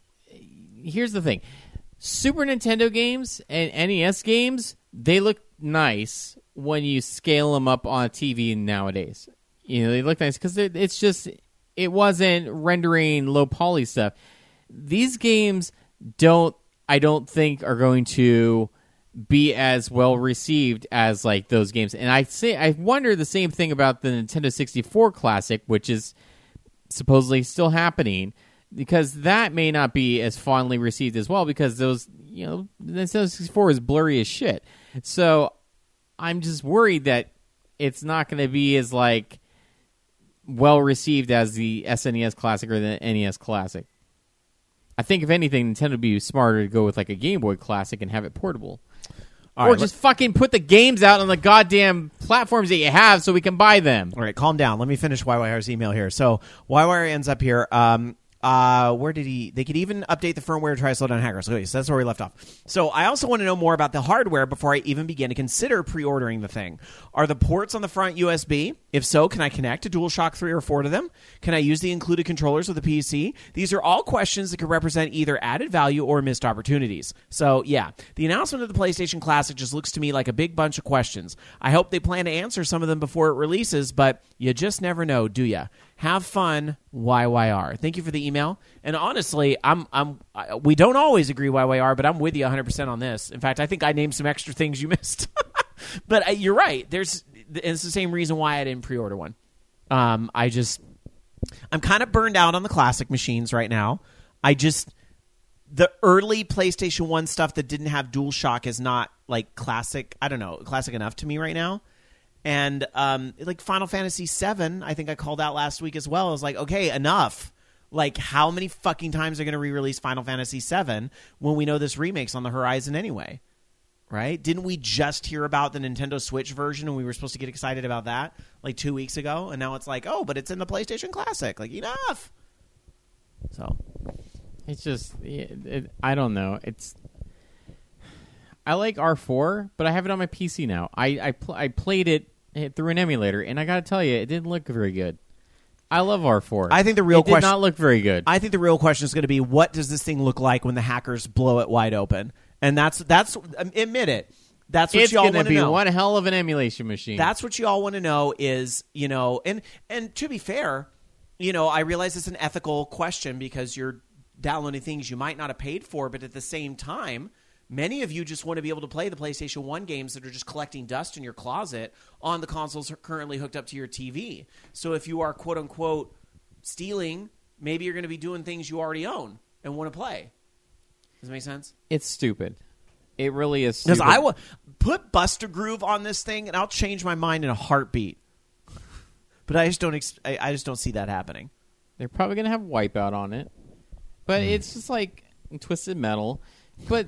here's the thing. Super Nintendo games and NES games, they look nice when you scale them up on a TV nowadays. They look nice because it's just... It wasn't rendering low poly stuff. These games I don't think are going to be as well received as like those games. And I wonder the same thing about the Nintendo 64 Classic, which is supposedly still happening, because that may not be as fondly received as well because those, the Nintendo 64 is blurry as shit. So I'm just worried that it's not going to be as like well received as the SNES Classic or the NES Classic. I think if anything, Nintendo would be smarter to go with like a Game Boy Classic and have it portable. Or just fucking put the games out on the goddamn platforms that you have so we can buy them. All right, calm down. Let me finish YYR's email here. So YYR ends up here. Where did he? They could even update the firmware to try to slow down hackers. Okay, so that's where we left off. So I also want to know more about the hardware before I even begin to consider pre-ordering the thing. Are the ports on the front USB? If so, can I connect a DualShock 3 or 4 to them? Can I use the included controllers with the PC? These are all questions that could represent either added value or missed opportunities. So yeah, the announcement of the PlayStation Classic just looks to me like a big bunch of questions. I hope they plan to answer some of them before it releases, but you just never know, do ya? Have fun, YYR. Thank you for the email. And honestly, we don't always agree, YYR, but I'm with you 100% on this. In fact, I think I named some extra things you missed. But you're right. It's the same reason why I didn't pre-order one. I'm kind of burned out on the classic machines right now. The early PlayStation 1 stuff that didn't have DualShock is not like classic. I don't know, classic enough to me right now. And like Final Fantasy VII, I think I called out last week as well. I was like, okay, enough. Like, how many fucking times are going to re-release Final Fantasy VII when we know this remake's on the horizon anyway? Right? Didn't we just hear about the Nintendo Switch version and we were supposed to get excited about that like 2 weeks ago? And now it's like, oh, but it's in the PlayStation Classic. Like, enough. So it's just, I don't know. I like R4, but I have it on my PC now. I played it through an emulator, and I got to tell you, it didn't look very good. I love R4. I think the real question did not look very good. I think the real question is going to be, what does this thing look like when the hackers blow it wide open? And that's admit it. That's what y'all want to know. It's going to be one hell of an emulation machine. That's what you all want to know is, and to be fair, I realize it's an ethical question because you're downloading things you might not have paid for, but at the same time, many of you just want to be able to play the PlayStation 1 games that are just collecting dust in your closet on the consoles currently hooked up to your TV. So if you are, quote-unquote, stealing, maybe you're going to be doing things you already own and want to play. Does that make sense? It's stupid. It really is stupid. Because I will put Buster Groove on this thing, and I'll change my mind in a heartbeat. But I just don't see that happening. They're probably going to have Wipeout on it. But it's just like Twisted Metal. But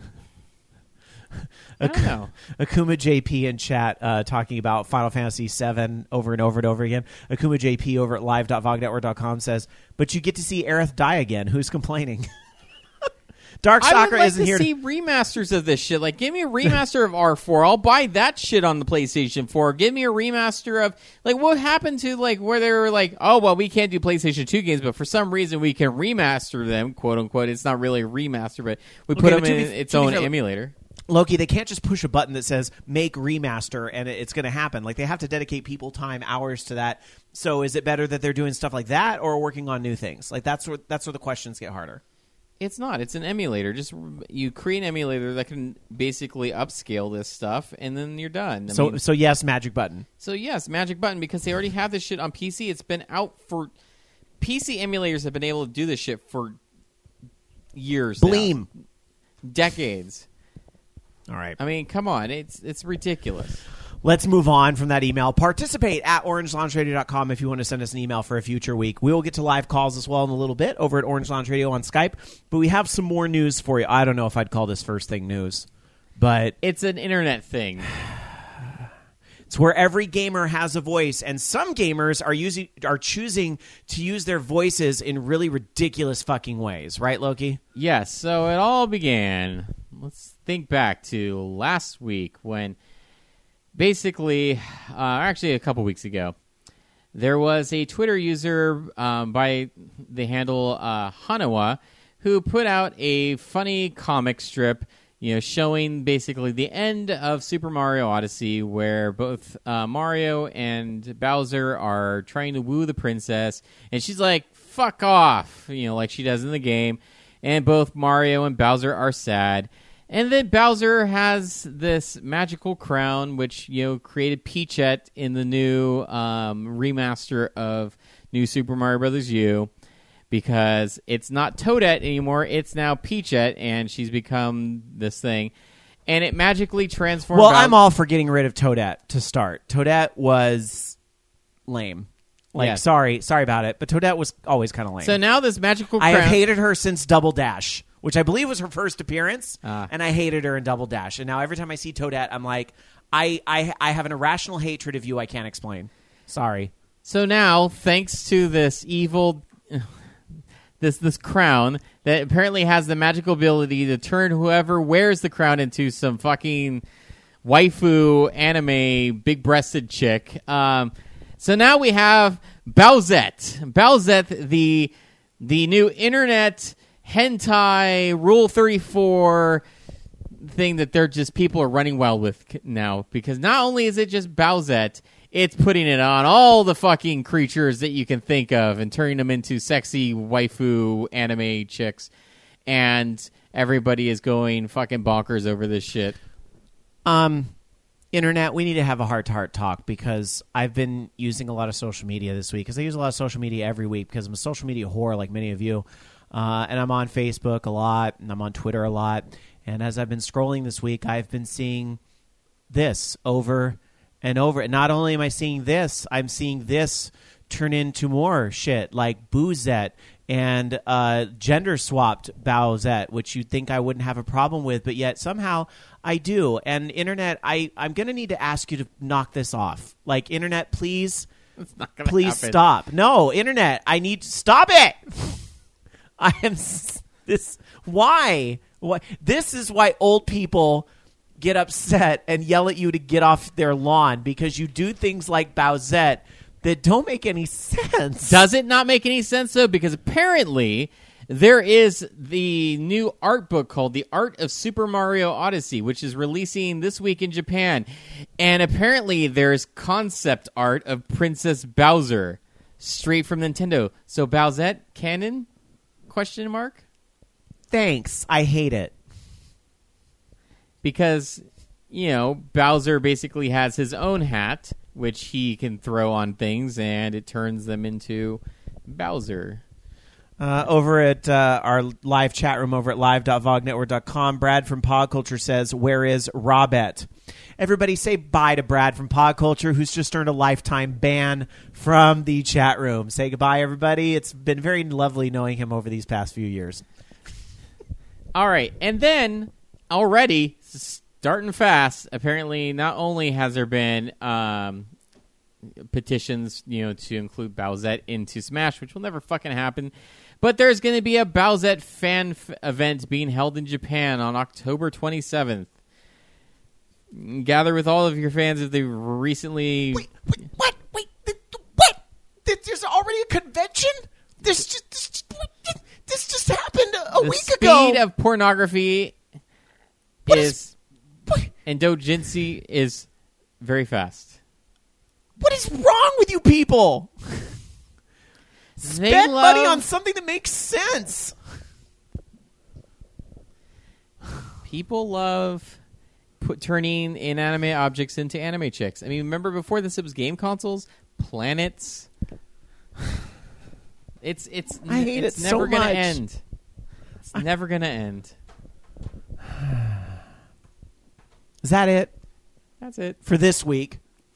I don't know. Akuma JP in chat talking about Final Fantasy VII over and over and over again. Akuma JP over at live.vognetwork.com says, but you get to see Aerith die again. Who's complaining? Darkstalker isn't here. I would like to see remasters of this shit. Like, give me a remaster of R4. I'll buy that shit on the PlayStation 4. Give me a remaster of, like, what happened to, like, where they were like, oh, well, we can't do PlayStation 2 games, but for some reason we can remaster them, quote unquote. It's not really a remaster, but we put them in its own emulator. Loki, they can't just push a button that says make remaster and it's going to happen. Like, they have to dedicate people time, hours to that. So is it better that they're doing stuff like that or working on new things? Like, that's where the questions get harder. It's not. It's an emulator. Just you create an emulator that can basically upscale this stuff, and then you're done. So yes, magic button. So yes, magic button, because they already have this shit on PC. It's been out for PC emulators have been able to do this shit for years. Bleem. Now. Decades. All right. I mean, come on. It's ridiculous. Let's move on from that email. Participate at orangelaunchradio.com if you want to send us an email for a future week. We will get to live calls as well in a little bit over at Orange Lounge Radio on Skype. But we have some more news for you. I don't know if I'd call this first thing news, but it's an internet thing. It's where every gamer has a voice, and some gamers are choosing to use their voices in really ridiculous fucking ways. Right, Loki? Yes. So it all began. Let's think back to last week when... Basically, actually a couple weeks ago, there was a Twitter user by the handle Hanawa who put out a funny comic strip, showing basically the end of Super Mario Odyssey, where both Mario and Bowser are trying to woo the princess, and she's like, "Fuck off," like she does in the game, and both Mario and Bowser are sad. And then Bowser has this magical crown, which created Peachette in the new remaster of New Super Mario Bros. U, because it's not Toadette anymore; it's now Peachette, and she's become this thing, and it magically transformed. Well, I'm all for getting rid of Toadette to start. Toadette was lame. Sorry about it, but Toadette was always kind of lame. So now this magical crown... I have hated her since Double Dash, which I believe was her first appearance, and I hated her in Double Dash. And now every time I see Toadette, I'm like, I have an irrational hatred of you I can't explain. Sorry. So now, thanks to this evil... this crown that apparently has the magical ability to turn whoever wears the crown into some fucking waifu anime big-breasted chick... So now we have Bowsette. Bowsette, the new internet hentai Rule 34 thing that people are running wild with now. Because not only is it just Bowsette, it's putting it on all the fucking creatures that you can think of and turning them into sexy waifu anime chicks. And everybody is going fucking bonkers over this shit. Internet, we need to have a heart-to-heart talk because I've been using a lot of social media this week because I use a lot of social media every week because I'm a social media whore like many of you. And I'm on Facebook a lot and I'm on Twitter a lot. And as I've been scrolling this week, I've been seeing this over and over. And not only am I seeing this, I'm seeing this turn into more shit like Boozette and gender-swapped Bowsette, which you'd think I wouldn't have a problem with, but yet somehow I do. And Internet, I'm going to need to ask you to knock this off. Like, Internet, please stop. No, Internet, I need to stop it. I am this. Why? This is why old people get upset and yell at you to get off their lawn because you do things like Bowsette that don't make any sense. Does it not make any sense, though? Because apparently there is the new art book called The Art of Super Mario Odyssey, which is releasing this week in Japan. And apparently there's concept art of Princess Bowser straight from Nintendo. So Bowsette, canon? Question mark? Thanks. I hate it. Because, Bowser basically has his own hat, which he can throw on things, and it turns them into Bowser. Over at our live chat room over at live.vognetwork.com, Brad from Podculture says, where is Robert? Everybody say bye to Brad from Podculture, who's just earned a lifetime ban from the chat room. Say goodbye, everybody. It's been very lovely knowing him over these past few years. All right, and then already starting fast. Apparently, not only has there been petitions, to include Bowsette into Smash, which will never fucking happen, but there's going to be a Bowsette fan event being held in Japan on October 27th. Gather with all of your fans if they recently. Wait, what? What? There's already a convention? This just happened a week ago. The speed of pornography and doujinshi is very fast. What is wrong with you people? Spend money on something that makes sense. People love turning inanimate objects into anime chicks. I mean, remember before this it was game consoles, planets. It's I hate it never so gonna much. end. It's never gonna end. Is that it? That's it for this week.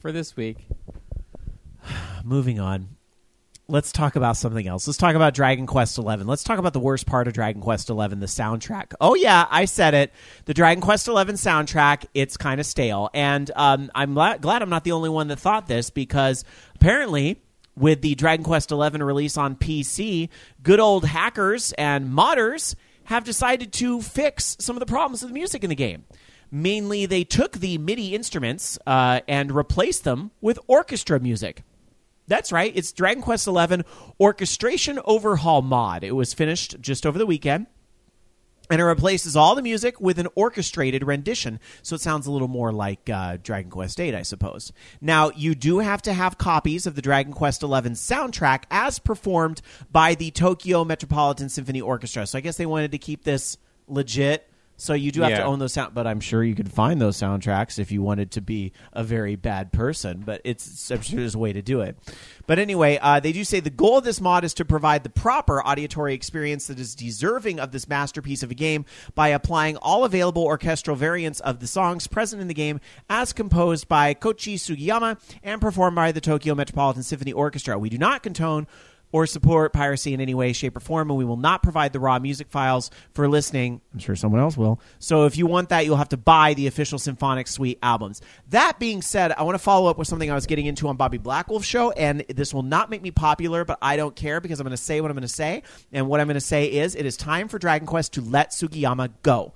Moving on. Let's talk about something else. Let's talk about Dragon Quest XI. Let's talk about the worst part of Dragon Quest XI, the soundtrack. Oh, yeah, I said it. The Dragon Quest XI soundtrack, it's kind of stale. And I'm glad I'm not the only one that thought this, because apparently with the Dragon Quest XI release on PC, good old hackers and modders have decided to fix some of the problems with the music in the game. Mainly, they took the MIDI instruments and replaced them with orchestra music. That's right. It's Dragon Quest XI Orchestration Overhaul Mod. It was finished just over the weekend, and it replaces all the music with an orchestrated rendition, so it sounds a little more like Dragon Quest VIII, I suppose. Now, you do have to have copies of the Dragon Quest XI soundtrack as performed by the Tokyo Metropolitan Symphony Orchestra, so I guess they wanted to keep this legit. So you do have to own those but I'm sure you could find those soundtracks if you wanted to be a very bad person, but I'm sure there's a way to do it. But anyway, they do say the goal of this mod is to provide the proper auditory experience that is deserving of this masterpiece of a game by applying all available orchestral variants of the songs present in the game as composed by Koichi Sugiyama and performed by the Tokyo Metropolitan Symphony Orchestra. We do not condone or support piracy in any way, shape, or form, and we will not provide the raw music files for listening. I'm sure someone else will. So if you want that, you'll have to buy the official Symphonic Suite albums. That being said, I want to follow up with something I was getting into on Bobby Blackwolf's show, and this will not make me popular, but I don't care because I'm going to say what I'm going to say, and what I'm going to say is it is time for Dragon Quest to let Sugiyama go.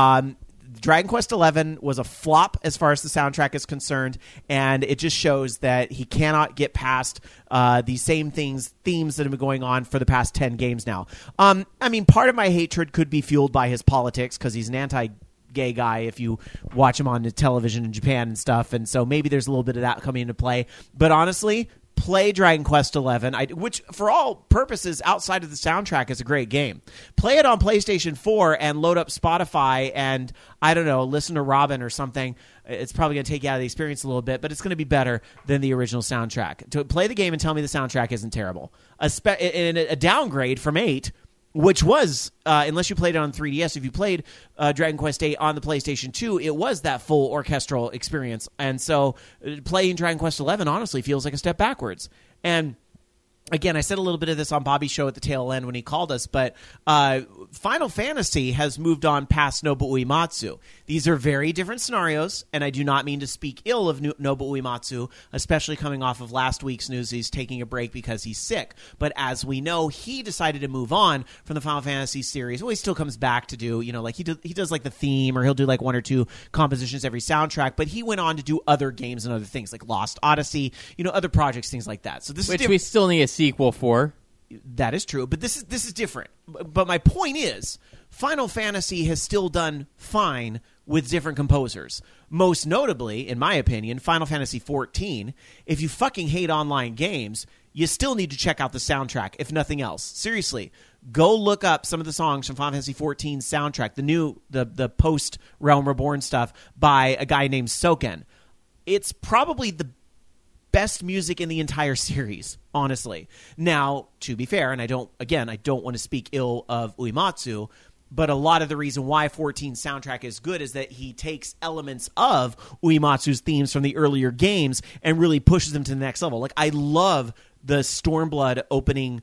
Dragon Quest XI was a flop as far as the soundtrack is concerned, and it just shows that he cannot get past the same themes that have been going on for the past 10 games now. I mean, part of my hatred could be fueled by his politics because he's an anti-gay guy if you watch him on the television in Japan and stuff, and so maybe there's a little bit of that coming into play. But honestly, play Dragon Quest XI, which for all purposes outside of the soundtrack is a great game. Play it on PlayStation 4 and load up Spotify and, I don't know, listen to Robin or something. It's probably going to take you out of the experience a little bit, but it's going to be better than the original soundtrack. To play the game and tell me the soundtrack isn't terrible. A downgrade from 8, which was, unless you played it on 3DS, if you played Dragon Quest VIII on the PlayStation 2, it was that full orchestral experience. And so playing Dragon Quest XI honestly feels like a step backwards. And again, I said a little bit of this on Bobby's show at the tail end when he called us, but Final Fantasy has moved on past Nobuo Uematsu. These are very different scenarios, and I do not mean to speak ill of Nobuo Uematsu, especially coming off of last week's news. He's taking a break because he's sick. But as we know, he decided to move on from the Final Fantasy series. Well, he still comes back to do, like he does like the theme, or he'll do like one or two compositions every soundtrack, but he went on to do other games and other things like Lost Odyssey, other projects, things like that. So this Which is we still need a sequel for. That is true, but this is different. But my point is, Final Fantasy has still done fine with different composers. Most notably, in my opinion, Final Fantasy XIV. If you fucking hate online games, you still need to check out the soundtrack, if nothing else. Seriously, go look up some of the songs from Final Fantasy XIV's soundtrack, the post Realm Reborn stuff by a guy named Soken. It's probably the best music in the entire series, honestly. Now, to be fair, and I don't want to speak ill of Uematsu, but a lot of the reason why 14's soundtrack is good is that he takes elements of Uematsu's themes from the earlier games and really pushes them to the next level. Like, I love the Stormblood opening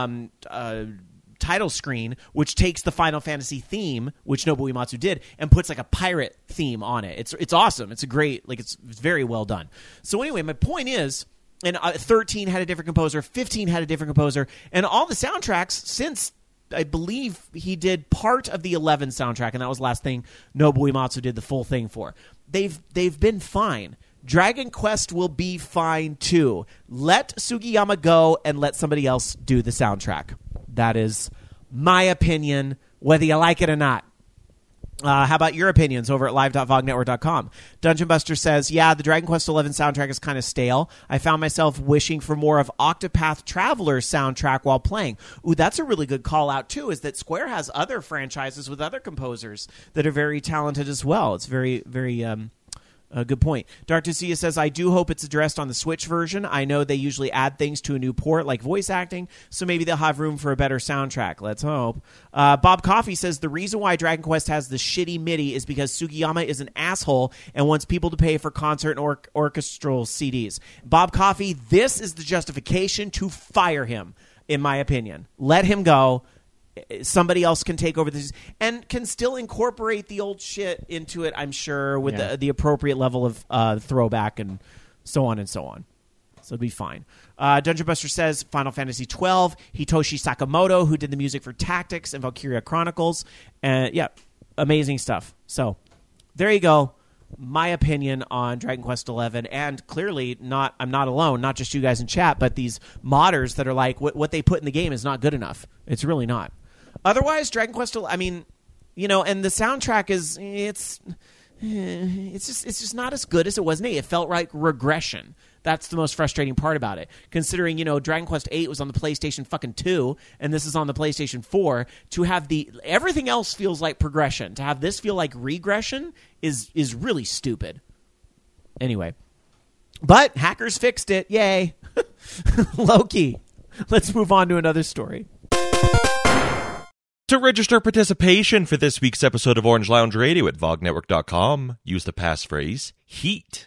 title screen, which takes the Final Fantasy theme, which Nobuo Uematsu did, and puts like a pirate theme on it. It's awesome. It's a great, it's very well done. So anyway, my point is, and 13 had a different composer, 15 had a different composer, and all the soundtracks since, I believe he did part of the 11 soundtrack, and that was the last thing Nobuo Uematsu did the full thing for. They've been fine. Dragon Quest will be fine too. Let Sugiyama go and let somebody else do the soundtrack. That is my opinion, whether you like it or not. How about your opinions over at live.vognetwork.com? Dungeon Buster says, yeah, the Dragon Quest XI soundtrack is kind of stale. I found myself wishing for more of Octopath Traveler's soundtrack while playing. Ooh, that's a really good call out, too, is that Square has other franchises with other composers that are very talented as well. It's very, very... good point. Dark Tucia says, I do hope it's addressed on the Switch version. I know they usually add things to a new port, like voice acting, so maybe they'll have room for a better soundtrack. Let's hope. Bob Coffey says, the reason why Dragon Quest has the shitty MIDI is because Sugiyama is an asshole and wants people to pay for concert and orchestral CDs. Bob Coffey, this is the justification to fire him, in my opinion. Let him go. Somebody else can take over this and can still incorporate the old shit into it, I'm sure, with the appropriate level of throwback and so on and so on. So it'd be fine. Dungeon Buster says Final Fantasy XII, Hitoshi Sakamoto, who did the music for Tactics and Valkyria Chronicles. Amazing stuff. So there you go. My opinion on Dragon Quest XI, and clearly I'm not alone, not just you guys in chat, but these modders that are like, what they put in the game is not good enough. It's really not. Otherwise, Dragon Quest, and the soundtrack it's just not as good as it was in 8. It felt like regression. That's the most frustrating part about it. Considering, Dragon Quest 8 was on the PlayStation fucking 2, and this is on the PlayStation 4, to have everything else feels like progression. To have this feel like regression is really stupid. Anyway. But hackers fixed it. Yay. Low-key. Let's move on to another story. To register participation for this week's episode of Orange Lounge Radio at VogNetwork.com, use the passphrase HEAT.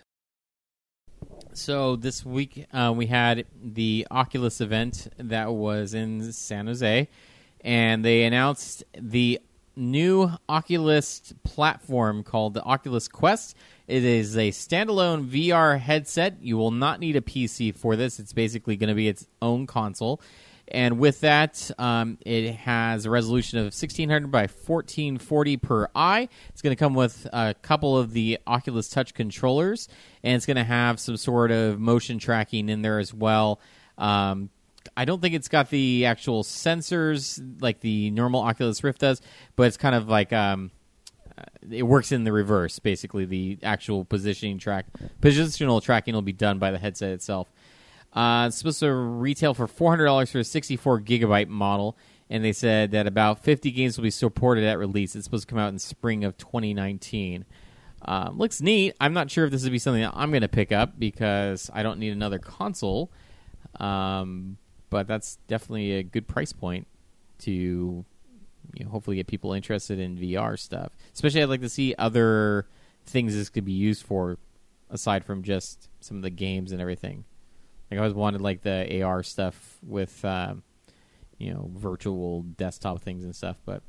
So this week we had the Oculus event that was in San Jose, and they announced the new Oculus platform called the Oculus Quest. It is a standalone VR headset. You will not need a PC for this. It's basically going to be its own console. And with that, it has a resolution of 1600 by 1440 per eye. It's going to come with a couple of the Oculus Touch controllers, and it's going to have some sort of motion tracking in there as well. I don't think it's got the actual sensors like the normal Oculus Rift does, but it's kind of like it works in the reverse. Basically, the actual positional tracking will be done by the headset itself. It's supposed to retail for $400 for a 64-gigabyte model, and they said that about 50 games will be supported at release. It's supposed to come out in spring of 2019. Looks neat. I'm not sure if this would be something that I'm going to pick up because I don't need another console, but that's definitely a good price point to hopefully get people interested in VR stuff. Especially I'd like to see other things this could be used for aside from just some of the games and everything. Like I always wanted like the AR stuff with virtual desktop things and stuff. But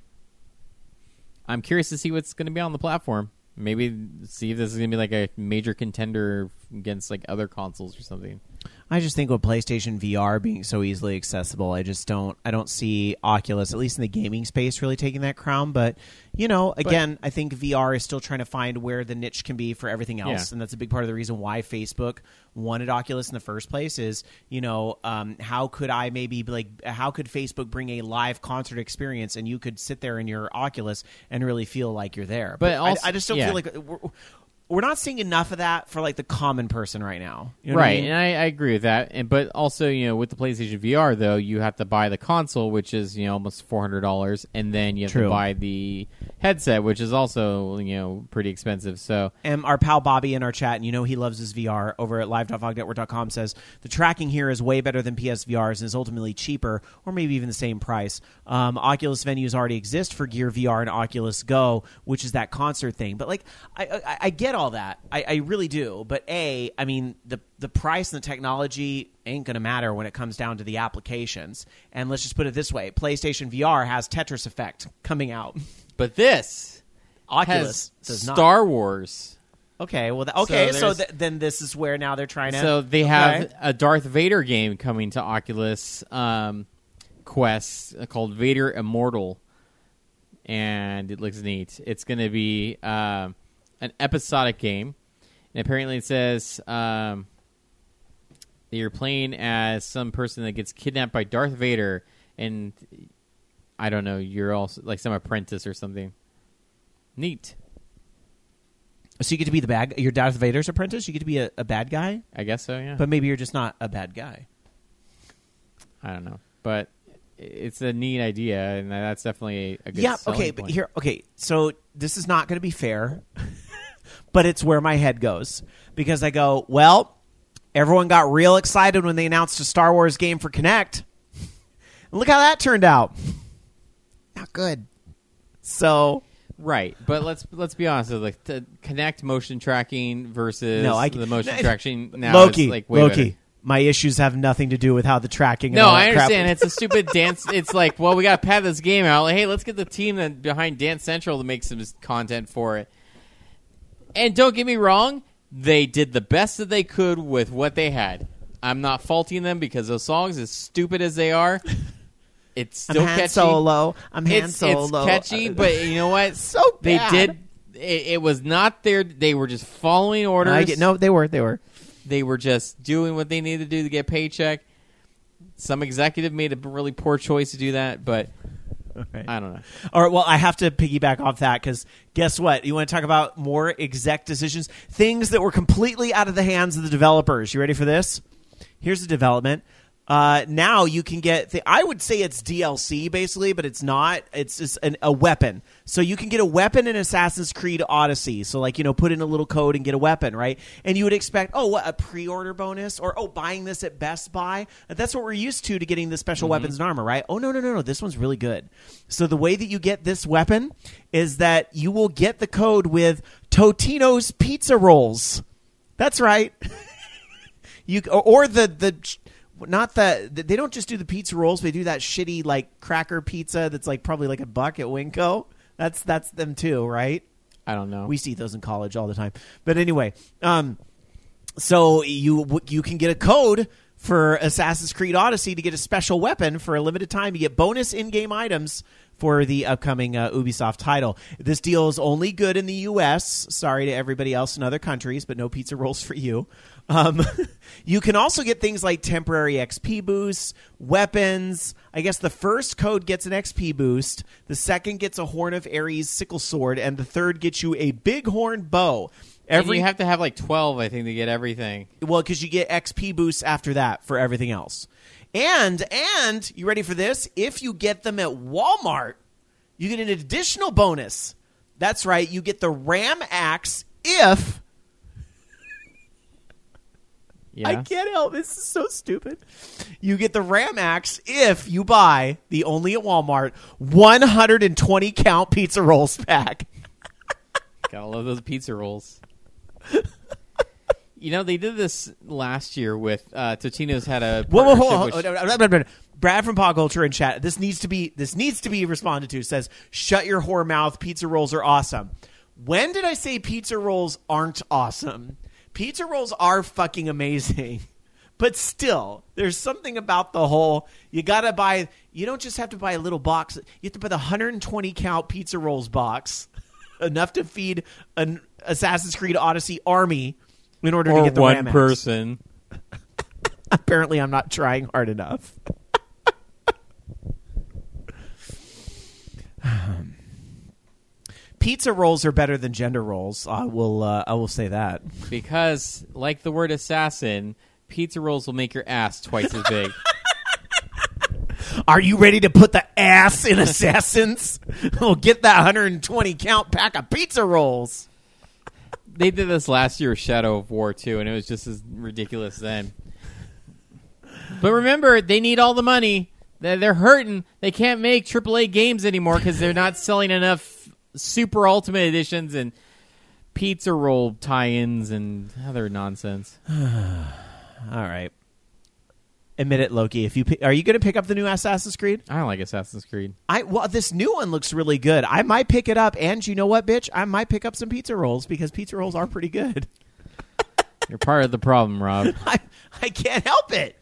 I'm curious to see what's going to be on the platform. Maybe see if this is going to be like a major contender against like other consoles or something. I just think with PlayStation VR being so easily accessible, I don't see Oculus, at least in the gaming space, really taking that crown. But, again, I think VR is still trying to find where the niche can be for everything else. And that's a big part of the reason why Facebook wanted Oculus in the first place is, how could Facebook bring a live concert experience and you could sit there in your Oculus and really feel like you're there. But also, I just don't feel like we're not seeing enough of that for like the common person right now. You know what I mean? And I agree with that. But also, with the PlayStation VR, though, you have to buy the console, which is almost $400, and then you have to buy the headset, which is also pretty expensive. So, and our pal Bobby in our chat, and he loves his VR over at live.vognetwork.com, says the tracking here is way better than PSVR's and is ultimately cheaper, or maybe even the same price. Oculus venues already exist for Gear VR and Oculus Go, which is that concert thing. But like, I get all that. I really do. But the price and the technology ain't going to matter when it comes down to the applications. And let's just put it this way. PlayStation VR has Tetris Effect coming out. But this Oculus has does not. Star Wars. Okay, well, then this is where now they're trying to... So they have a Darth Vader game coming to Oculus Quest called Vader Immortal. And it looks neat. It's going to be... an episodic game, and apparently it says that you're playing as some person that gets kidnapped by Darth Vader, and I don't know, you're also like some apprentice or something. Neat. So you get to be you're Darth Vader's apprentice? You get to be a bad guy? I guess so, yeah. But maybe you're just not a bad guy. I don't know. But it's a neat idea, and that's definitely a good selling point. So this is not going to be fair, but it's where my head goes. Because I go, well, everyone got real excited when they announced a Star Wars game for Kinect. Look how that turned out. Not good. So... Right, but let's be honest. Like the Kinect motion tracking versus the motion tracking now Loki, is like way better. My issues have nothing to do with how the tracking. And no, all that I understand. crap. It's a stupid dance. It's like, well, we got to pad this game out. Like, hey, let's get the team behind Dance Central to make some content for it. And don't get me wrong, they did the best that they could with what they had. I'm not faulting them because those songs, as stupid as they are, it's still I'm Han catchy. Solo. I'm Han Solo. It's catchy, but you know what? So bad. They did. It was not their. They were just following orders. They were. They were just doing what they needed to do to get a paycheck. Some executive made a really poor choice to do that, but I don't know. All right, well, I have to piggyback off that because guess what? You want to talk about more exec decisions? Things that were completely out of the hands of the developers. You ready for this? Here's the development. Now you can get, I would say it's DLC basically, but it's not. It's just a weapon. So you can get a weapon in Assassin's Creed Odyssey. So like, put in a little code and get a weapon, right? And you would expect, a pre-order bonus or, buying this at Best Buy. That's what we're used to getting the special weapons and armor, right? Oh, no. This one's really good. So the way that you get this weapon is that you will get the code with Totino's Pizza Rolls. That's right. Not that they don't just do the pizza rolls. They do that shitty like cracker pizza that's like probably like $1 at Winco. That's them too, right? I don't know. We see those in college all the time. But anyway, so you can get a code for Assassin's Creed Odyssey to get a special weapon for a limited time. You get bonus in-game items for the upcoming Ubisoft title. This deal is only good in the U.S. Sorry to everybody else in other countries, but no pizza rolls for you. You can also get things like temporary XP boosts, weapons. I guess the first code gets an XP boost, the second gets a Horn of Ares sickle sword, and the third gets you a bighorn bow. And you have to have like 12, I think, to get everything. Well, because you get XP boosts after that for everything else. And you ready for this? If you get them at Walmart, you get an additional bonus. That's right. You get the Ram Axe if... Yeah. I can't help. This is so stupid. You get the Ram Axe if you buy the only at Walmart 120 count pizza rolls pack. Gotta love those pizza rolls. They did this last year with Totino's had a Whoa, partnership with- Brad from Pop Culture in chat. This needs to be responded to. Says, "Shut your whore mouth. Pizza rolls are awesome." When did I say pizza rolls aren't awesome? Pizza rolls are fucking amazing. But still, there's something about the whole, you don't just have to buy a little box. You have to buy the 120 count pizza rolls box, enough to feed an Assassin's Creed Odyssey army in order to get the one Ram X. person. Apparently, I'm not trying hard enough. Pizza rolls are better than gender rolls. I will say that. Because, like the word assassin, pizza rolls will make your ass twice as big. Are you ready to put the ass in Assassins? We'll get that 120 count pack of pizza rolls. They did this last year with Shadow of War, too, and it was just as ridiculous then. But remember, they need all the money. They're hurting. They can't make AAA games anymore because they're not selling enough Super Ultimate Editions and pizza roll tie-ins and other nonsense. All right. Admit it, Loki. Are you going to pick up the new Assassin's Creed? I don't like Assassin's Creed. Well, this new one looks really good. I might pick it up, and you know what, bitch? I might pick up some pizza rolls because pizza rolls are pretty good. You're part of the problem, Rob. I can't help it.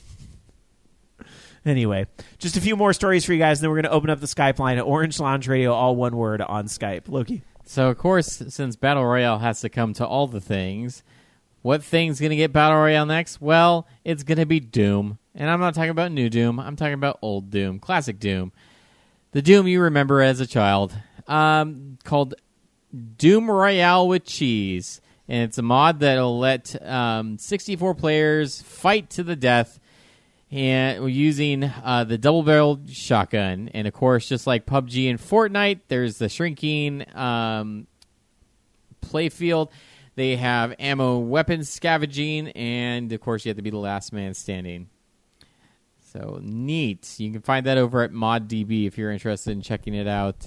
Anyway, just a few more stories for you guys, and then we're going to open up the Skype line at Orange Lounge Radio, all one word on Skype. Loki. So, of course, since Battle Royale has to come to all the things, what thing's going to get Battle Royale next? Well, it's going to be Doom. And I'm not talking about new Doom. I'm talking about old Doom, classic Doom. The Doom you remember as a child, called Doom Royale with Cheese. And it's a mod that'll let 64 players fight to the death and using the double-barreled shotgun. And, of course, just like PUBG and Fortnite, there's the shrinking playfield. They have ammo weapons scavenging, and, of course, you have to be the last man standing. So, neat. You can find that over at ModDB if you're interested in checking it out.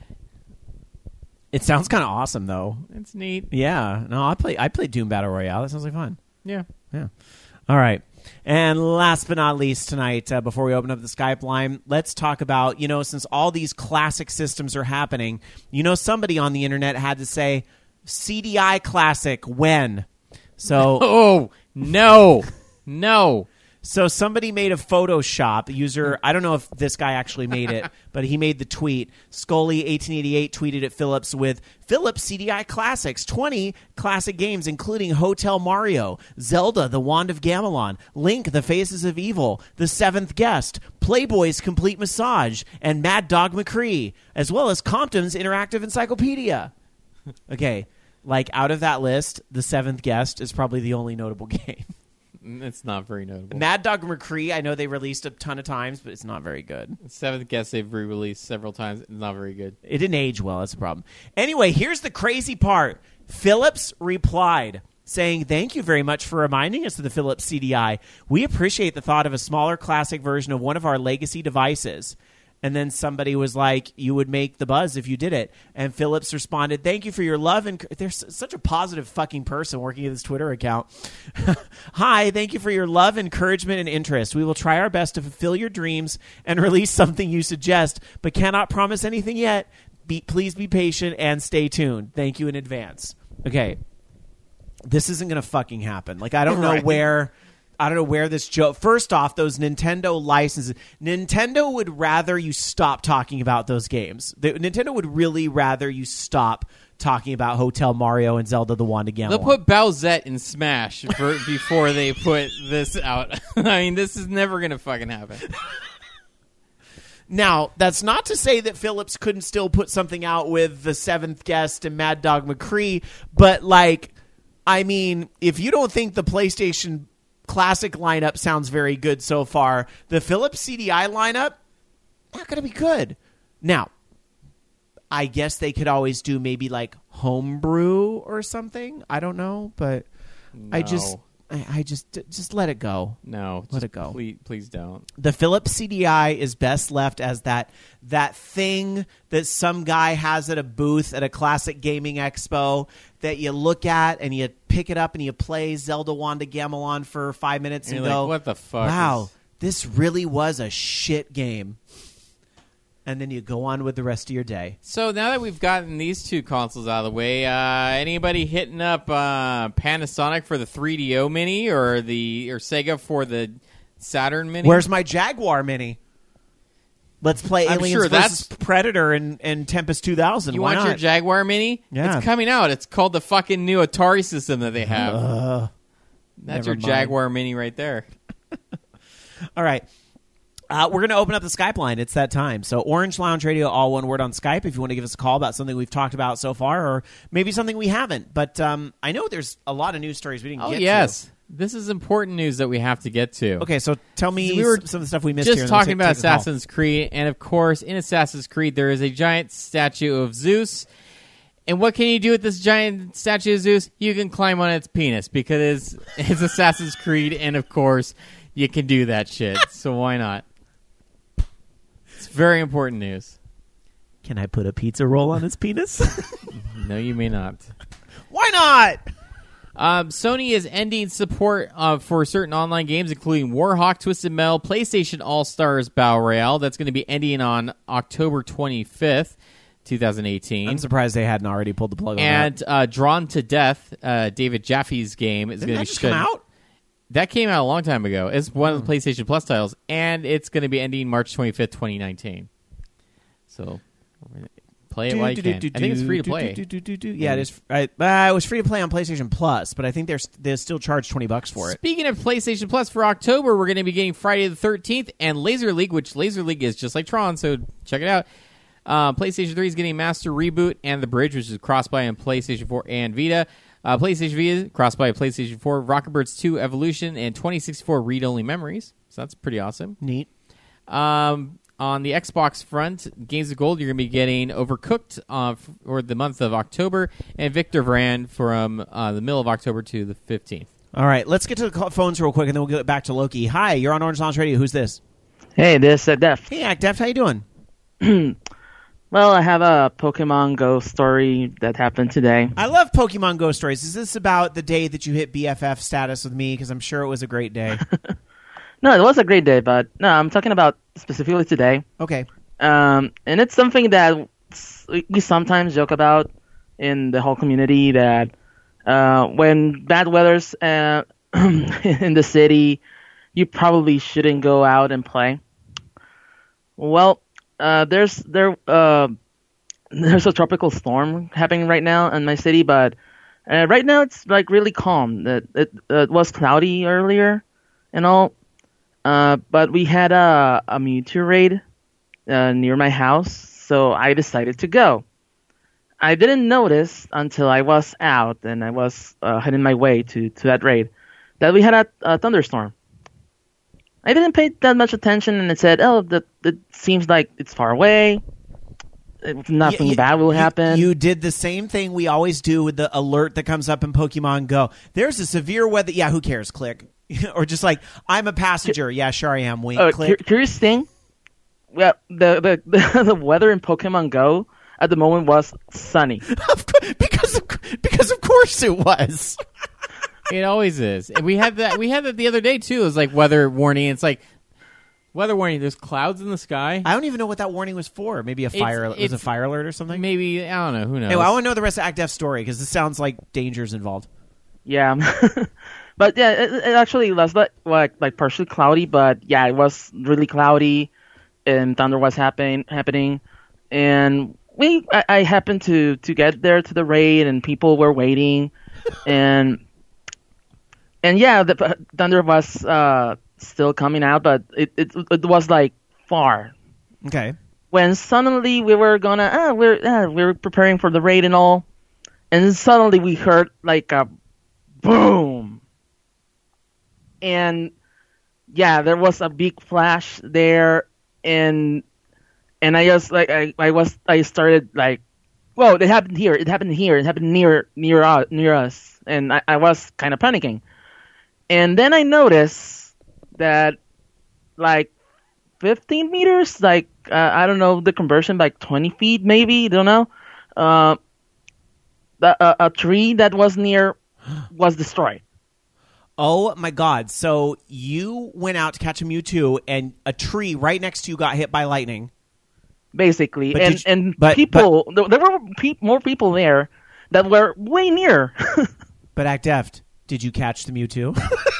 It sounds kind of awesome, though. It's neat. Yeah. No, I play Doom Battle Royale. That sounds like fun. Yeah. All right. And last but not least tonight, before we open up the Skype line, let's talk about, since all these classic systems are happening, somebody on the internet had to say, CDI Classic, when? So, Oh, no. No. So somebody made a Photoshop user. I don't know if this guy actually made it, but he made the tweet. Scully1888 tweeted at Philips with Philips CDI Classics, 20 classic games, including Hotel Mario, Zelda, The Wand of Gamelon, Link, The Faces of Evil, The Seventh Guest, Playboy's Complete Massage, and Mad Dog McCree, as well as Compton's Interactive Encyclopedia. Okay, out of that list, The Seventh Guest is probably the only notable game. It's not very notable. Mad Dog McCree, I know they released a ton of times, but it's not very good. Seventh Guest they've re-released several times. It's not very good. It didn't age well. That's the problem. Anyway, here's the crazy part. Philips replied, saying, "Thank you very much for reminding us of the Philips CDI. We appreciate the thought of a smaller classic version of one of our legacy devices." And then somebody was like, "You would make the buzz if you did it." And Philips responded, "Thank you for your love." And there's such a positive fucking person working at this Twitter account. "Hi, thank you for your love, encouragement, and interest. We will try our best to fulfill your dreams and release something you suggest, but cannot promise anything yet. Please be patient and stay tuned. Thank you in advance." Okay. This isn't going to fucking happen. I don't know where... I don't know where this joke... First off, those Nintendo licenses... Nintendo would rather you stop talking about those games. Nintendo would really rather you stop talking about Hotel Mario and Zelda the Wand of Gamelon. They'll put Bowsette in Smash before they put this out. I mean, this is never going to fucking happen. Now, that's not to say that Philips couldn't still put something out with The Seventh Guest and Mad Dog McCree, but, if you don't think the PlayStation Classic lineup sounds very good so far, the Philips CDI lineup, not going to be good. Now, I guess they could always do maybe homebrew or something. I don't know, but No. I just let it go. No, Let just it go. Please don't. The Philips CDI is best left as that thing that some guy has at a booth at a classic gaming expo that you look at and you pick it up and you play Zelda Wand of Gamelon for 5 minutes and you're go, like, what the fuck? wow, this really was a shit game. And then you go on with the rest of your day. So now that we've gotten these two consoles out of the way, anybody hitting up Panasonic for the 3DO Mini or Sega for the Saturn Mini? Where's my Jaguar Mini? Let's play I'm Aliens sure vs. Predator and Tempest 2000. You Why want your not? Jaguar Mini? Yeah. It's coming out. It's called the fucking new Atari system that they have. That's never your mind. Jaguar Mini right there. All right. We're going to open up the Skype line. It's that time. So Orange Lounge Radio, all one word on Skype, if you want to give us a call about something we've talked about so far or maybe something we haven't. But I know there's a lot of news stories we didn't get yes. to. This is important news that we have to get to. Okay, so tell me We were some of the stuff we missed Just here. and then talking we'll about take a call. Assassin's Creed, and of course, in Assassin's Creed, there is a giant statue of Zeus. And what can you do with this giant statue of Zeus? You can climb on its penis because it's Assassin's Creed, and of course, you can do that shit. So why not? It's very important news. Can I put a pizza roll on his penis? No, you may not. Why not? Sony is ending support for certain online games, including Warhawk, Twisted Metal, PlayStation All-Stars Battle Royale. That's going to be ending on October 25th, 2018. I'm surprised they hadn't already pulled the plug on that. And Drawn to Death, David Jaffe's game, is going to be Didn't that just come out? That came out a long time ago. It's one of the PlayStation Plus titles, and it's going to be ending March 25th, 2019. So, play it while you can. I think it's free to play. Yeah, it is. It was free to play on PlayStation Plus, but I think they still charge $20 for it. Speaking of PlayStation Plus, for October, we're going to be getting Friday the 13th and Laser League, which Laser League is just like Tron, so check it out. PlayStation 3 is getting Master Reboot and The Bridge, which is cross-buy on PlayStation 4 and Vita. PlayStation Vita, cross-buy PlayStation 4, Rocket Birds 2 Evolution, and 2064 read-only memories. So that's pretty awesome. Neat. On the Xbox front, Games of Gold, you're going to be getting Overcooked for the month of October, and Victor Vran from the middle of October to the 15th. All right, let's get to the phones real quick, and then we'll get back to Loki. Hi, you're on Orange Lounge Radio. Who's this? Hey, this is Def. Hey, Def, how you doing? Well, I have a Pokemon Go story that happened today. I love Pokemon Go stories. Is this about the day that you hit BFF status with me? Because I'm sure it was a great day. No, it was a great day, but no, I'm talking about specifically today. Okay. And it's something that we sometimes joke about in the whole community, that when bad weather's in the city, you probably shouldn't go out and play. Well, there's a tropical storm happening right now in my city, but right now it's like really calm. It was cloudy earlier and all, but we had a Mewtwo raid near my house, so I decided to go. I didn't notice until I was out and I was heading my way to that raid that we had a thunderstorm. I didn't pay that much attention, and it said, "Oh, it seems like it's far away. Nothing bad will happen." You did the same thing we always do with the alert that comes up in Pokemon Go. There's a severe weather. Yeah, who cares? Click. Or just like, I'm a passenger. Yeah, sure I am. Wink. Click. Curious thing. Well, the weather in Pokemon Go at the moment was sunny. because of course it was. It always is. And we had that the other day too. It was like weather warning. It's like weather warning. There's clouds in the sky. I don't even know what that warning was for. Maybe a fire. It was a fire alert or something. Maybe, I don't know. Who knows? Anyway, I want to know the rest of Act F's story because this sounds like danger's involved. Yeah, but yeah, it actually was like partially cloudy. But yeah, it was really cloudy, and thunder was happening, and I happened to get there to the raid, and people were waiting, and yeah, the thunder was still coming out, but it was like far. Okay. When suddenly we were we're preparing for the raid and all, and suddenly we heard like a boom, and yeah, there was a big flash there, and I just like I started like, whoa, it happened here, it happened near us, and I was kind of panicking. And then I noticed that, like, 15 meters, like, I don't know the conversion, like 20 feet maybe, don't know. A tree that was near was destroyed. Oh my God! So you went out to catch a Mewtwo, and a tree right next to you got hit by lightning. Basically, But and people, there were more people there that were way near. But Act Deft, did you catch the Mewtwo?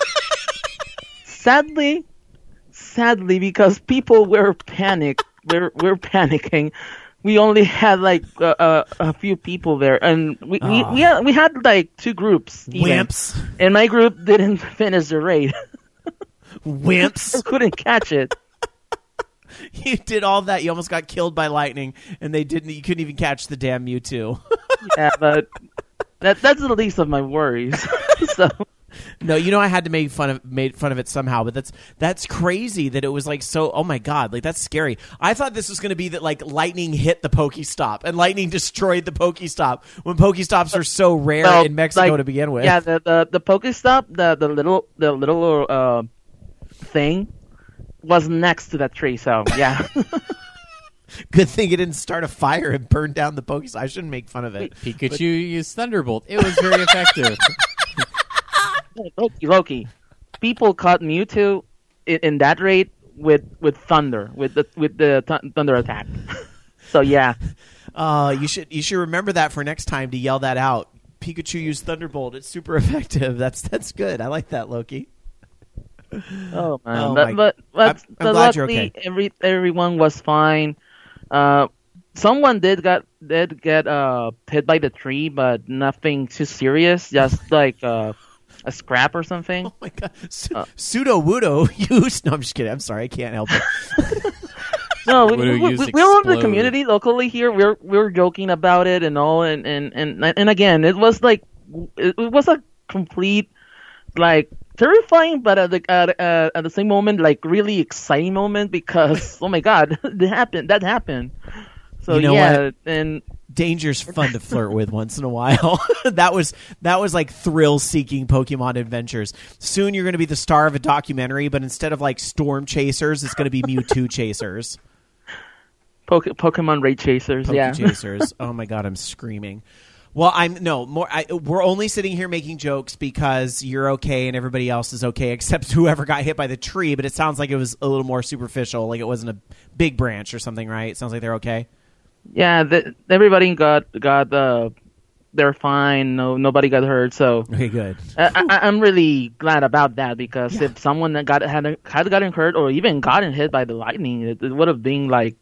Sadly, because people were panicked. We're panicking. We only had like a few people there, and we had like two groups. Even. Wimps. And my group didn't finish the raid. Wimps. Couldn't catch it. You did all that. You almost got killed by lightning, and they didn't. You couldn't even catch the damn Mewtwo. Yeah, but that's the least of my worries. So. No, I had to made fun of it somehow, but that's crazy that it was like so. Oh my God, like that's scary. I thought this was going to be that like lightning hit the Pokestop and lightning destroyed the Pokestop when Pokestops are so rare in Mexico to begin with. Yeah, the Pokestop, the little thing was next to that tree. So yeah. Good thing it didn't start a fire and burn down the Pokestop. I shouldn't make fun of it. Pikachu used Thunderbolt. It was very effective. Loki, people caught Mewtwo in that raid with thunder, with the thunder attack. So yeah, you should remember that for next time to yell that out. Pikachu used Thunderbolt. It's super effective. That's good. I like that, Loki. Oh man, Oh, but I'm glad luckily you're okay. everyone was fine. Someone did get hit by the tree, but nothing too serious. Just like a scrap or something. Oh my God, Pseudo Wudo used. No, I'm just kidding. I'm sorry, I can't help it. No, we're used in the explode. community locally here. We're joking about it and all, and again, it was like it was a complete like terrifying, but at the same moment, like really exciting moment because oh my God, that happened. So You know yeah, what? and Danger's fun to flirt with once in a while. that was like thrill-seeking Pokemon adventures. Soon you're going to be the star of a documentary, but instead of like Storm Chasers, it's going to be Mewtwo Chasers. Pokemon Raid Chasers. Yeah. Chasers. Oh my God, I'm screaming. Well, we're only sitting here making jokes because you're okay and everybody else is okay, except whoever got hit by the tree. But it sounds like it was a little more superficial, like it wasn't a big branch or something, right? It sounds like they're okay. Yeah, everybody got they're fine. Nobody got hurt. So Okay, good. I'm really glad about that because if someone that had gotten hurt or even gotten hit by the lightning, it would have been like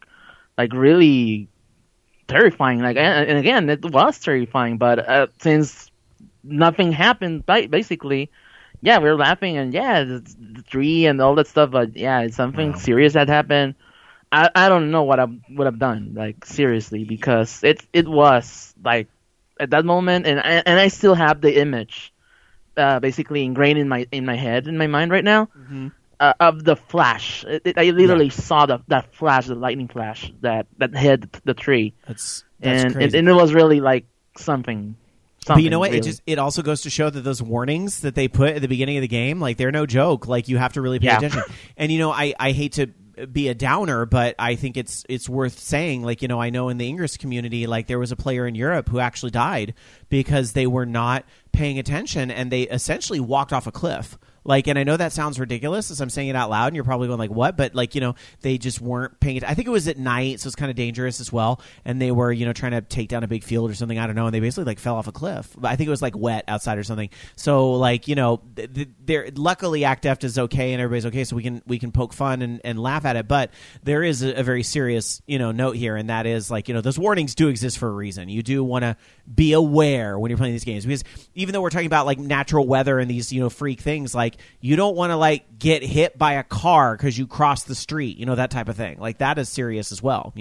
really terrifying. Like, and again, it was terrifying. But since nothing happened, basically, yeah, we were laughing and yeah, the tree and all that stuff. But yeah, it's something serious that happened. I don't know what I would have done, like seriously, because it was like at that moment, and I still have the image, basically ingrained in my head, in my mind right now, of the flash. I literally saw that flash, the lightning flash that hit the tree. That's and crazy. and it was really like something. But you know what? Really. It also goes to show that those warnings that they put at the beginning of the game, like they're no joke. Like you have to really pay attention. And I hate to be a downer, but I think it's worth saying, like, I know in the Ingress community, like there was a player in Europe who actually died because they were not paying attention and they essentially walked off a cliff. Like, and I know that sounds ridiculous as I'm saying it out loud, and you're probably going like, what? But like, they just weren't paying attention. I think it was at night, so it's kind of dangerous as well. And they were, trying to take down a big field or something. I don't know. And they basically like fell off a cliff. I think it was like wet outside or something. So like, they're luckily Act Deft is okay and everybody's okay, so we can poke fun and laugh at it. But there is a very serious, note here, and that is like, those warnings do exist for a reason. You do want to be aware when you're playing these games, because even though we're talking about like natural weather and these, freak things, like you don't want to like get hit by a car because you crossed the street, that type of thing. Like that is serious as well,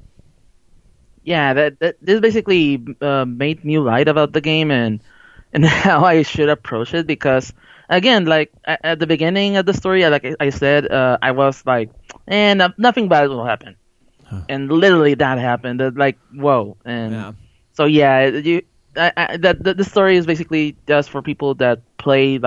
Yeah, this basically made new light about the game and how I should approach it, because again, like at the beginning of the story, like I said, I was like, nothing bad will happen, and literally that happened. Like, whoa, and so yeah, the story is basically just for people that play like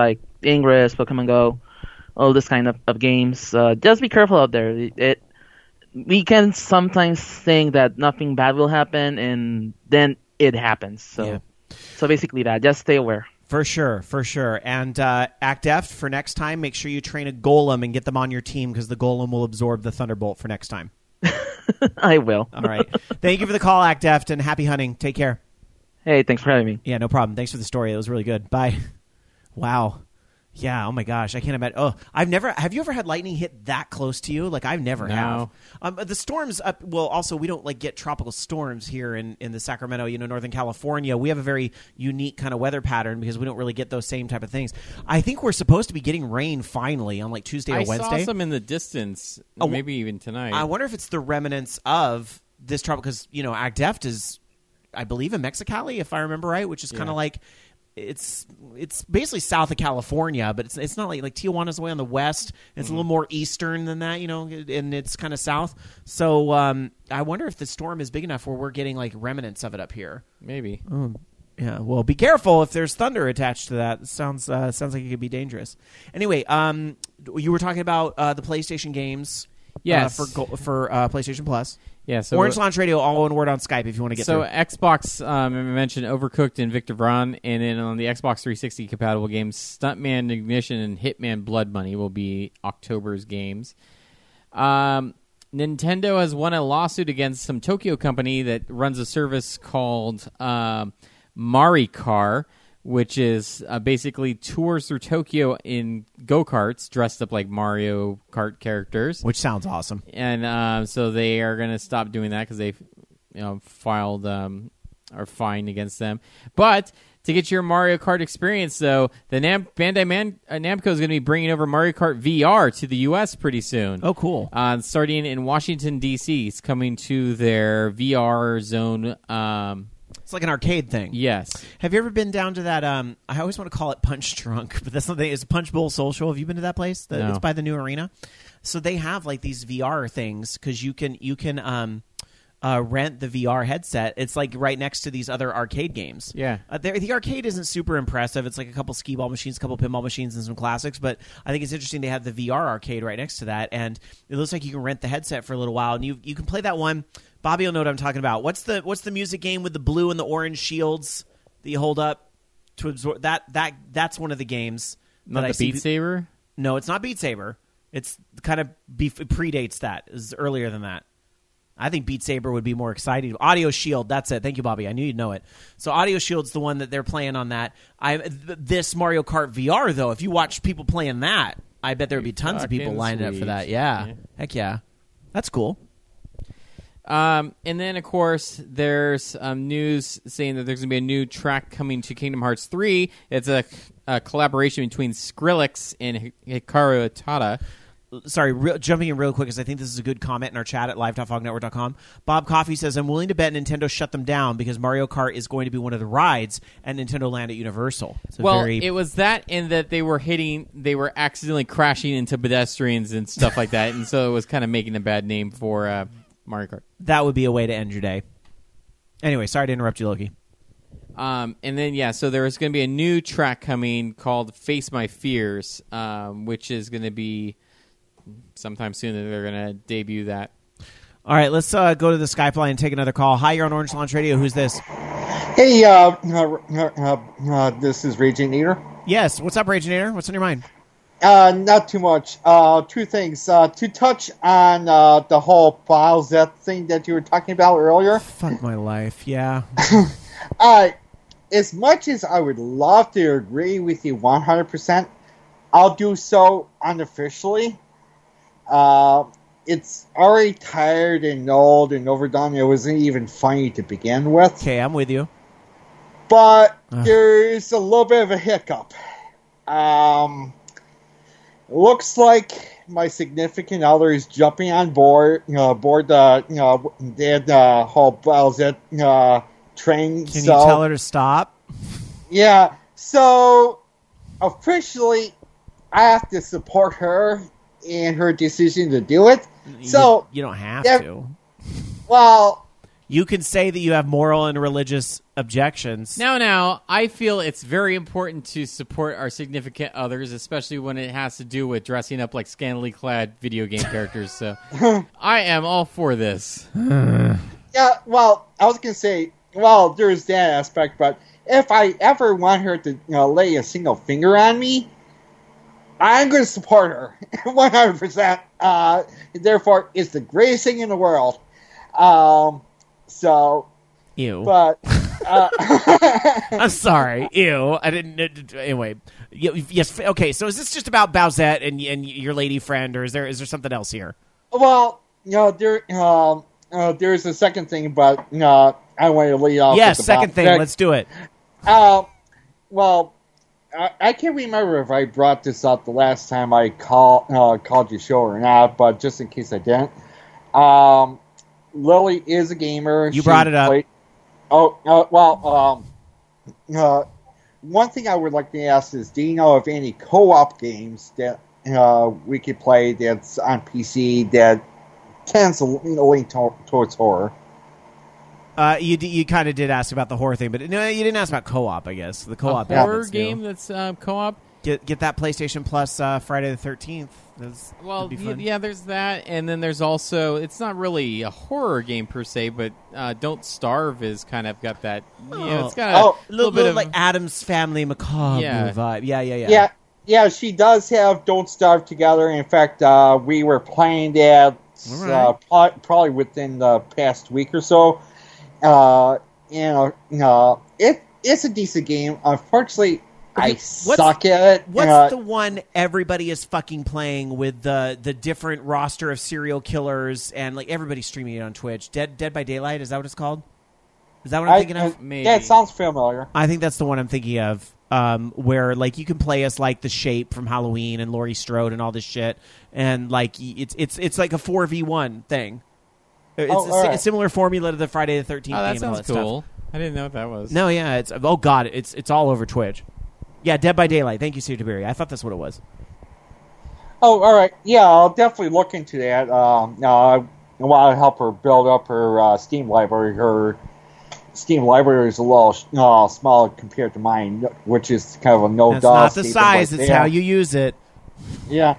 Ingress, Pokemon Go, all this kind of games. Just be careful out there. We can sometimes think that nothing bad will happen, and then it happens. So basically that. Just stay aware. For sure. And Act F, for next time, make sure you train a Golem and get them on your team because the Golem will absorb the Thunderbolt for next time. I will. All right. Thank you for the call, Act F, and happy hunting. Take care. Hey, thanks for having me. Yeah, no problem. Thanks for the story. It was really good. Bye. Wow. Yeah, oh my gosh, I can't imagine. Oh, have you ever had lightning hit that close to you? Like, I've never have. The storms, also, we don't, get tropical storms here in the Sacramento, Northern California. We have a very unique kind of weather pattern because we don't really get those same type of things. I think we're supposed to be getting rain finally on, Tuesday or Wednesday. I saw some in the distance, maybe even tonight. I wonder if it's the remnants of this tropical, because, Act F is, I believe, in Mexicali, if I remember right, which is kind of like... It's basically south of California, but it's not like Tijuana's way on the west. It's a little more eastern than that, and it's kind of south. So I wonder if the storm is big enough where we're getting remnants of it up here. Maybe. Yeah. Well, be careful if there's thunder attached to that. It sounds like it could be dangerous. Anyway, you were talking about the PlayStation games. Yes. For PlayStation Plus. Yeah, so Orange Launch Radio, all one word on Skype if you want to get through. So Xbox, I mentioned Overcooked and Victor Vron, and then on the Xbox 360 compatible games, Stuntman Ignition and Hitman Blood Money will be October's games. Nintendo has won a lawsuit against some Tokyo company that runs a service called Maricar, which is basically tours through Tokyo in go-karts dressed up like Mario Kart characters. Which sounds awesome. And so they are going to stop doing that because they've filed or fined against them. But to get your Mario Kart experience, though, the Bandai Namco is going to be bringing over Mario Kart VR to the U.S. pretty soon. Oh, cool. Starting in Washington, D.C. It's coming to their VR zone. It's like an arcade thing. Yes. Have you ever been down to that? I always want to call it Punch Drunk, but that's something. It's Punch Bowl Social. Have you been to that place? No. It's by the new arena. So they have these VR things because you can rent the VR headset. It's right next to these other arcade games. Yeah. The arcade isn't super impressive. It's a couple skee-ball machines, a couple pinball machines, and some classics. But I think it's interesting they have the VR arcade right next to that, and it looks like you can rent the headset for a little while, and you can play that one. Bobby will know what I'm talking about. What's the music game with the blue and the orange shields that you hold up to absorb? That's one of the games. Not the Beat Saber? No, it's not Beat Saber. It's kind of it predates that. It's earlier than that. I think Beat Saber would be more exciting. Audio Shield, that's it. Thank you, Bobby. I knew you'd know it. So Audio Shield's the one that they're playing on that. This Mario Kart VR, though, if you watch people playing that, I bet there would be tons of people lining up for that. Yeah. Heck yeah. That's cool. And then, of course, there's news saying that there's going to be a new track coming to Kingdom Hearts 3. It's a collaboration between Skrillex and Hikaru Utada. Sorry, jumping in real quick because I think this is a good comment in our chat at live.fognetwork.com. Bob Coffey says, I'm willing to bet Nintendo shut them down because Mario Kart is going to be one of the rides at Nintendo Land at Universal. It was that and that they were accidentally crashing into pedestrians and stuff like that, and so it was kind of making a bad name for Mario Kart. That would be a way to end your day. Anyway, sorry to interrupt you, Loki. And then, so there is going to be a new track coming called Face My Fears, which is going to be sometime soon that they're going to debut that. All right, let's go to the Skype line and take another call. Hi, you're on Orange Launch Radio. Who's this? Hey, this is Raging Eater. Yes, what's up, Raging Eater? What's on your mind? Not too much. Two things. To touch on the whole FileZ thing that you were talking about earlier. Fuck my life, yeah. As much as I would love to agree with you 100%, I'll do so unofficially. It's already tired and old and overdone. It wasn't even funny to begin with. Okay, I'm with you. But there's a little bid of a hiccup. Looks like my significant other is jumping on board. The whole FileZ train. Can you tell her to stop? Yeah. So officially, I have to support her in her decision to do it. So you don't have to. Well, You can say that you have moral and religious objections. Now, I feel it's very important to support our significant others, especially when it has to do with dressing up like scantily clad video game characters. So I am all for this. Yeah, well, I was going to say, well, there's that aspect, but if I ever want her to lay a single finger on me, I'm going to support her 100%. Therefore, it's the greatest thing in the world. So, Ew. but I'm sorry. Ew. I didn't. Anyway, yes. Okay. So is this just about Bowsette and your lady friend, or is there something else here? well, there's a second thing, but I want to lead off. Yes. with the Second thing. Bowsette. Let's do it. Well, I can't remember if I brought this up the last time I called your show or not, but just in case I didn't, Lily is a gamer. You brought it up. One thing I would like to ask is, do you know of any co-op games that we could play that's on PC that tends to lean towards horror? You kind of did ask about the horror thing, but no, you didn't ask about co-op. I guess the co-op A horror that's game new. that's co-op. Get that PlayStation Plus Friday the 13th. Well, be fun. yeah, there's that, and then there's also, it's not really a horror game per se, but Don't Starve is kind of got that. It's got a little bit of like Adam's Family Macabre Yeah. vibe. Yeah. Yeah, she does have Don't Starve together. In fact, we were playing that probably within the past week or so. It's a decent game. Unfortunately, I suck at it. What's the one everybody is fucking playing with the different roster of serial killers and like everybody's streaming it on Twitch? Dead by Daylight, is that what it's called? Is that what I'm thinking of? Maybe. Yeah, it sounds familiar. I think that's the one I'm thinking of. Where like you can play as like the Shape from Halloween and Laurie Strode and all this shit, and like it's like a 4v1 thing. It's a similar formula to the Friday the 13th game. that and all sounds that cool. Stuff. I didn't know what that was. No, yeah, it's it's all over Twitch. Yeah, Dead by Daylight. Thank you, Steve DeBerry. I thought that's what it was. Oh, all right. Yeah, I'll definitely look into that. I want to help her build up her Steam library. Her Steam library is a little small compared to mine, which is kind of a no-DOS. That's not the size; it's how you use it. Yeah.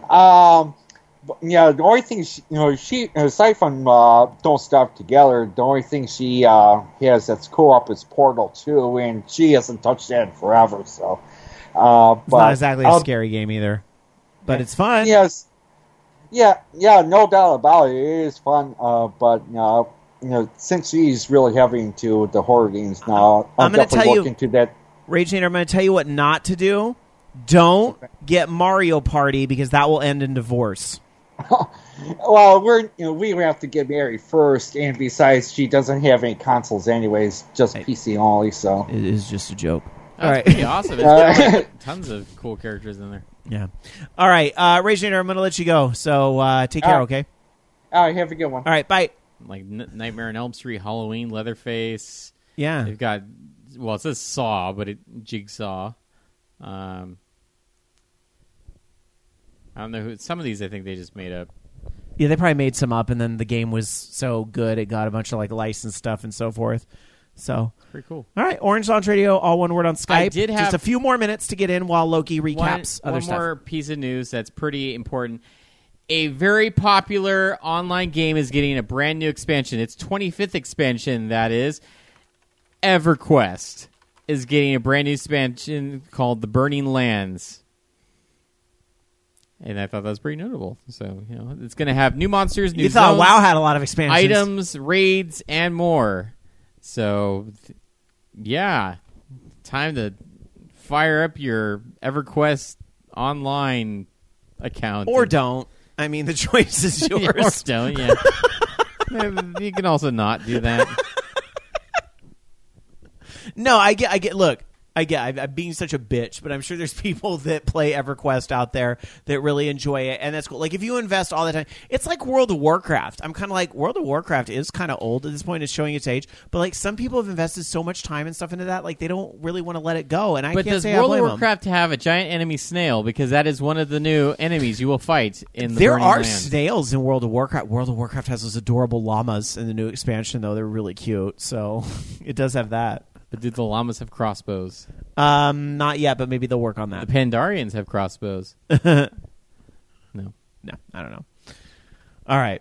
The only thing she aside from Don't Starve Together, the only thing she has that's co-op is Portal 2, and she hasn't touched that in forever. So, It's not exactly a scary game either, but it's fun. Yes. Yeah, no doubt about it. It is fun, but since she's really heavy into the horror games now, I'm definitely looking to that. Rage, I'm going to tell you what not to do. Don't get Mario Party because that will end in divorce. Well, we have to get married first, and besides, she doesn't have any consoles anyways, just PC only. So it is just a joke. That's all right, pretty awesome. It's got like tons of cool characters in there. Yeah. All right, Rage, I'm going to let you go. So take care. Okay. All right, have a good one. All right, bye. Like Nightmare on Elm Street, Halloween, Leatherface. Yeah. They've got, well, it says Saw, but Jigsaw. I don't know who. Some of these I think they just made up. Yeah, they probably made some up, and then the game was so good it got a bunch of like licensed stuff and so forth. So Pretty cool. All right, Orange Lounge Radio, all one word on Skype. I did have just a few more minutes to get in while Loki recaps other stuff. One more piece of news that's pretty important. A very popular online game is getting a brand new expansion. Its 25th expansion, that is. EverQuest is getting a brand new expansion called The Burning Lands. And I thought that was pretty notable. So, it's going to have new monsters, new You thought zones, WoW had a lot of expansions. items, raids, and more. So, yeah. Time to fire up your EverQuest online account. Or don't. I mean, the choice is yours. Or don't, yeah. You can also not do that. No, I get. Look, I'm being such a bitch, but I'm sure there's people that play EverQuest out there that really enjoy it, and that's cool. Like, if you invest all the time, it's like World of Warcraft. I'm kind of like, World of Warcraft is kind of old at this point. It's showing its age, but like some people have invested so much time and stuff into that, like they don't really want to let it go. And but can't does say World I of blame Warcraft have a giant enemy snail? Because that is one of the new enemies you will fight in the There Burning are Land. snails in World of Warcraft. World of Warcraft has those adorable llamas in the new expansion, though. They're really cute, so it does have that. But do the llamas have crossbows? Not yet, but maybe they'll work on that. The Pandarians have crossbows. No. No, I don't know. All right.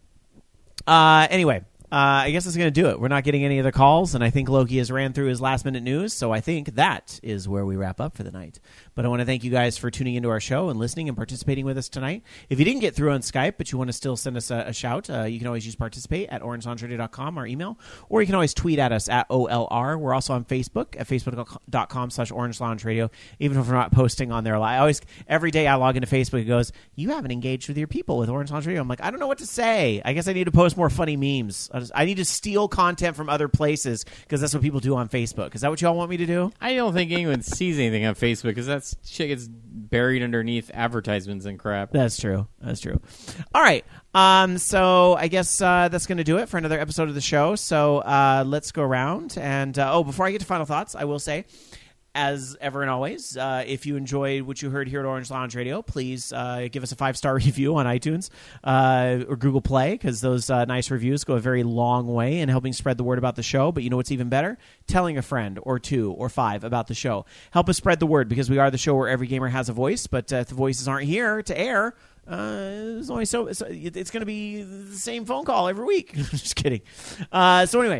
Anyway, I guess that's going to do it. We're not getting any other calls, and I think Loki has ran through his last-minute news, so I think that is where we wrap up for the night. But I want to thank you guys for tuning into our show and listening and participating with us tonight. If you didn't get through on Skype, but you want to still send us a shout, you can always use participate at orangeloungeradio.com, our email, or you can always tweet at us at OLR. We're also on Facebook at facebook.com/orangeloungeradio, even if we're not posting on there. Every day I log into Facebook, it goes, you haven't engaged with your people with Orange Lounge Radio. I'm like, I don't know what to say. I guess I need to post more funny memes. I need to steal content from other places because that's what people do on Facebook. Is that what y'all want me to do? I don't think anyone sees anything on Facebook because that shit gets buried underneath advertisements and crap. That's true. All right. So I guess that's going to do it for another episode of the show. So let's go around. And before I get to final thoughts, I will say, as ever and always, if you enjoyed what you heard here at Orange Lounge Radio, please give us a 5-star review on iTunes or Google Play, because those nice reviews go a very long way in helping spread the word about the show. But you know what's even better? Telling a friend or 2 or 5 about the show. Help us spread the word, because we are the show where every gamer has a voice, but if the voices aren't here to air, it's only it's going to be the same phone call every week. Just kidding. So anyway,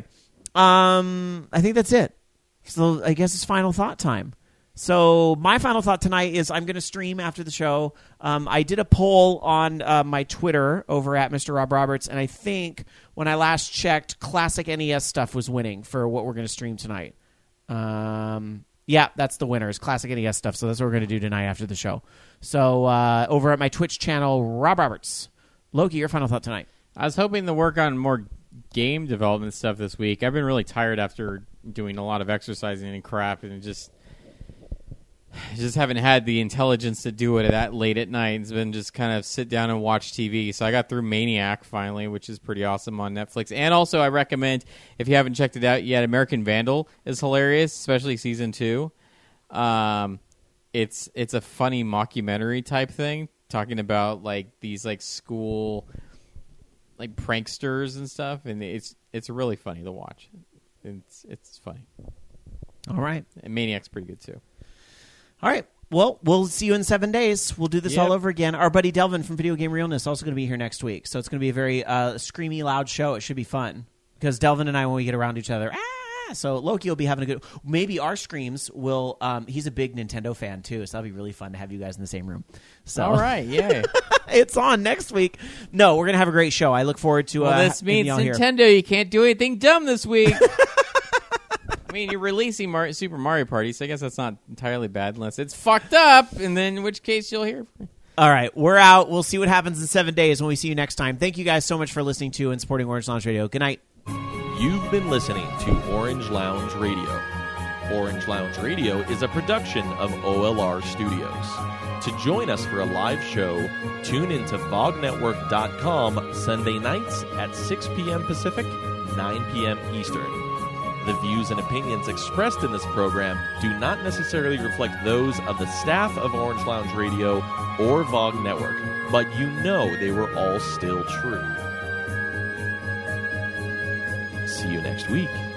I think that's it. So I guess it's final thought time. So my final thought tonight is I'm going to stream after the show. I did a poll on my Twitter over at Mr. Rob Roberts, and I think when I last checked, classic NES stuff was winning for what we're going to stream tonight. Yeah, that's the winners, classic NES stuff. So that's what we're going to do tonight after the show. So over at my Twitch channel, Rob Roberts. Loki, your final thought tonight. I was hoping to work on more game development stuff this week. I've been really tired after doing a lot of exercising and crap, and just haven't had the intelligence to do it that late at night. It's been just kind of sit down and watch TV. So I got through Maniac finally, which is pretty awesome on Netflix. And also I recommend, if you haven't checked it out yet, American Vandal is hilarious, especially season 2. It's a funny mockumentary type thing, talking about like these like school like pranksters and stuff, and it's really funny to watch. It's funny. All right. And Maniac's pretty good too. All right. Well, we'll see you in 7 days. We'll do this all over again. Our buddy Delvin from Video Game Realness is also going to be here next week. So it's going to be a very screamy, loud show. It should be fun. Because Delvin and I, when we get around each other, so Loki will be having a good... Maybe our screams will... he's a big Nintendo fan, too. So that'll be really fun to have you guys in the same room. So all right, yay. It's on next week. No, we're going to have a great show. I look forward to... Well, this means Nintendo, you can't do anything dumb this week. I mean, you're releasing Super Mario Party, so I guess that's not entirely bad unless it's fucked up, and then in which case you'll hear. All right, we're out. We'll see what happens in 7 days when we see you next time. Thank you guys so much for listening to and supporting Orange Lounge Radio. Good night. You've been listening to Orange Lounge Radio. Orange Lounge Radio is a production of OLR Studios. To join us for a live show, tune into VogNetwork.com Sunday nights at 6 p.m. Pacific, 9 p.m. Eastern. The views and opinions expressed in this program do not necessarily reflect those of the staff of Orange Lounge Radio or VOG Network, but you know they were all still true. See you next week.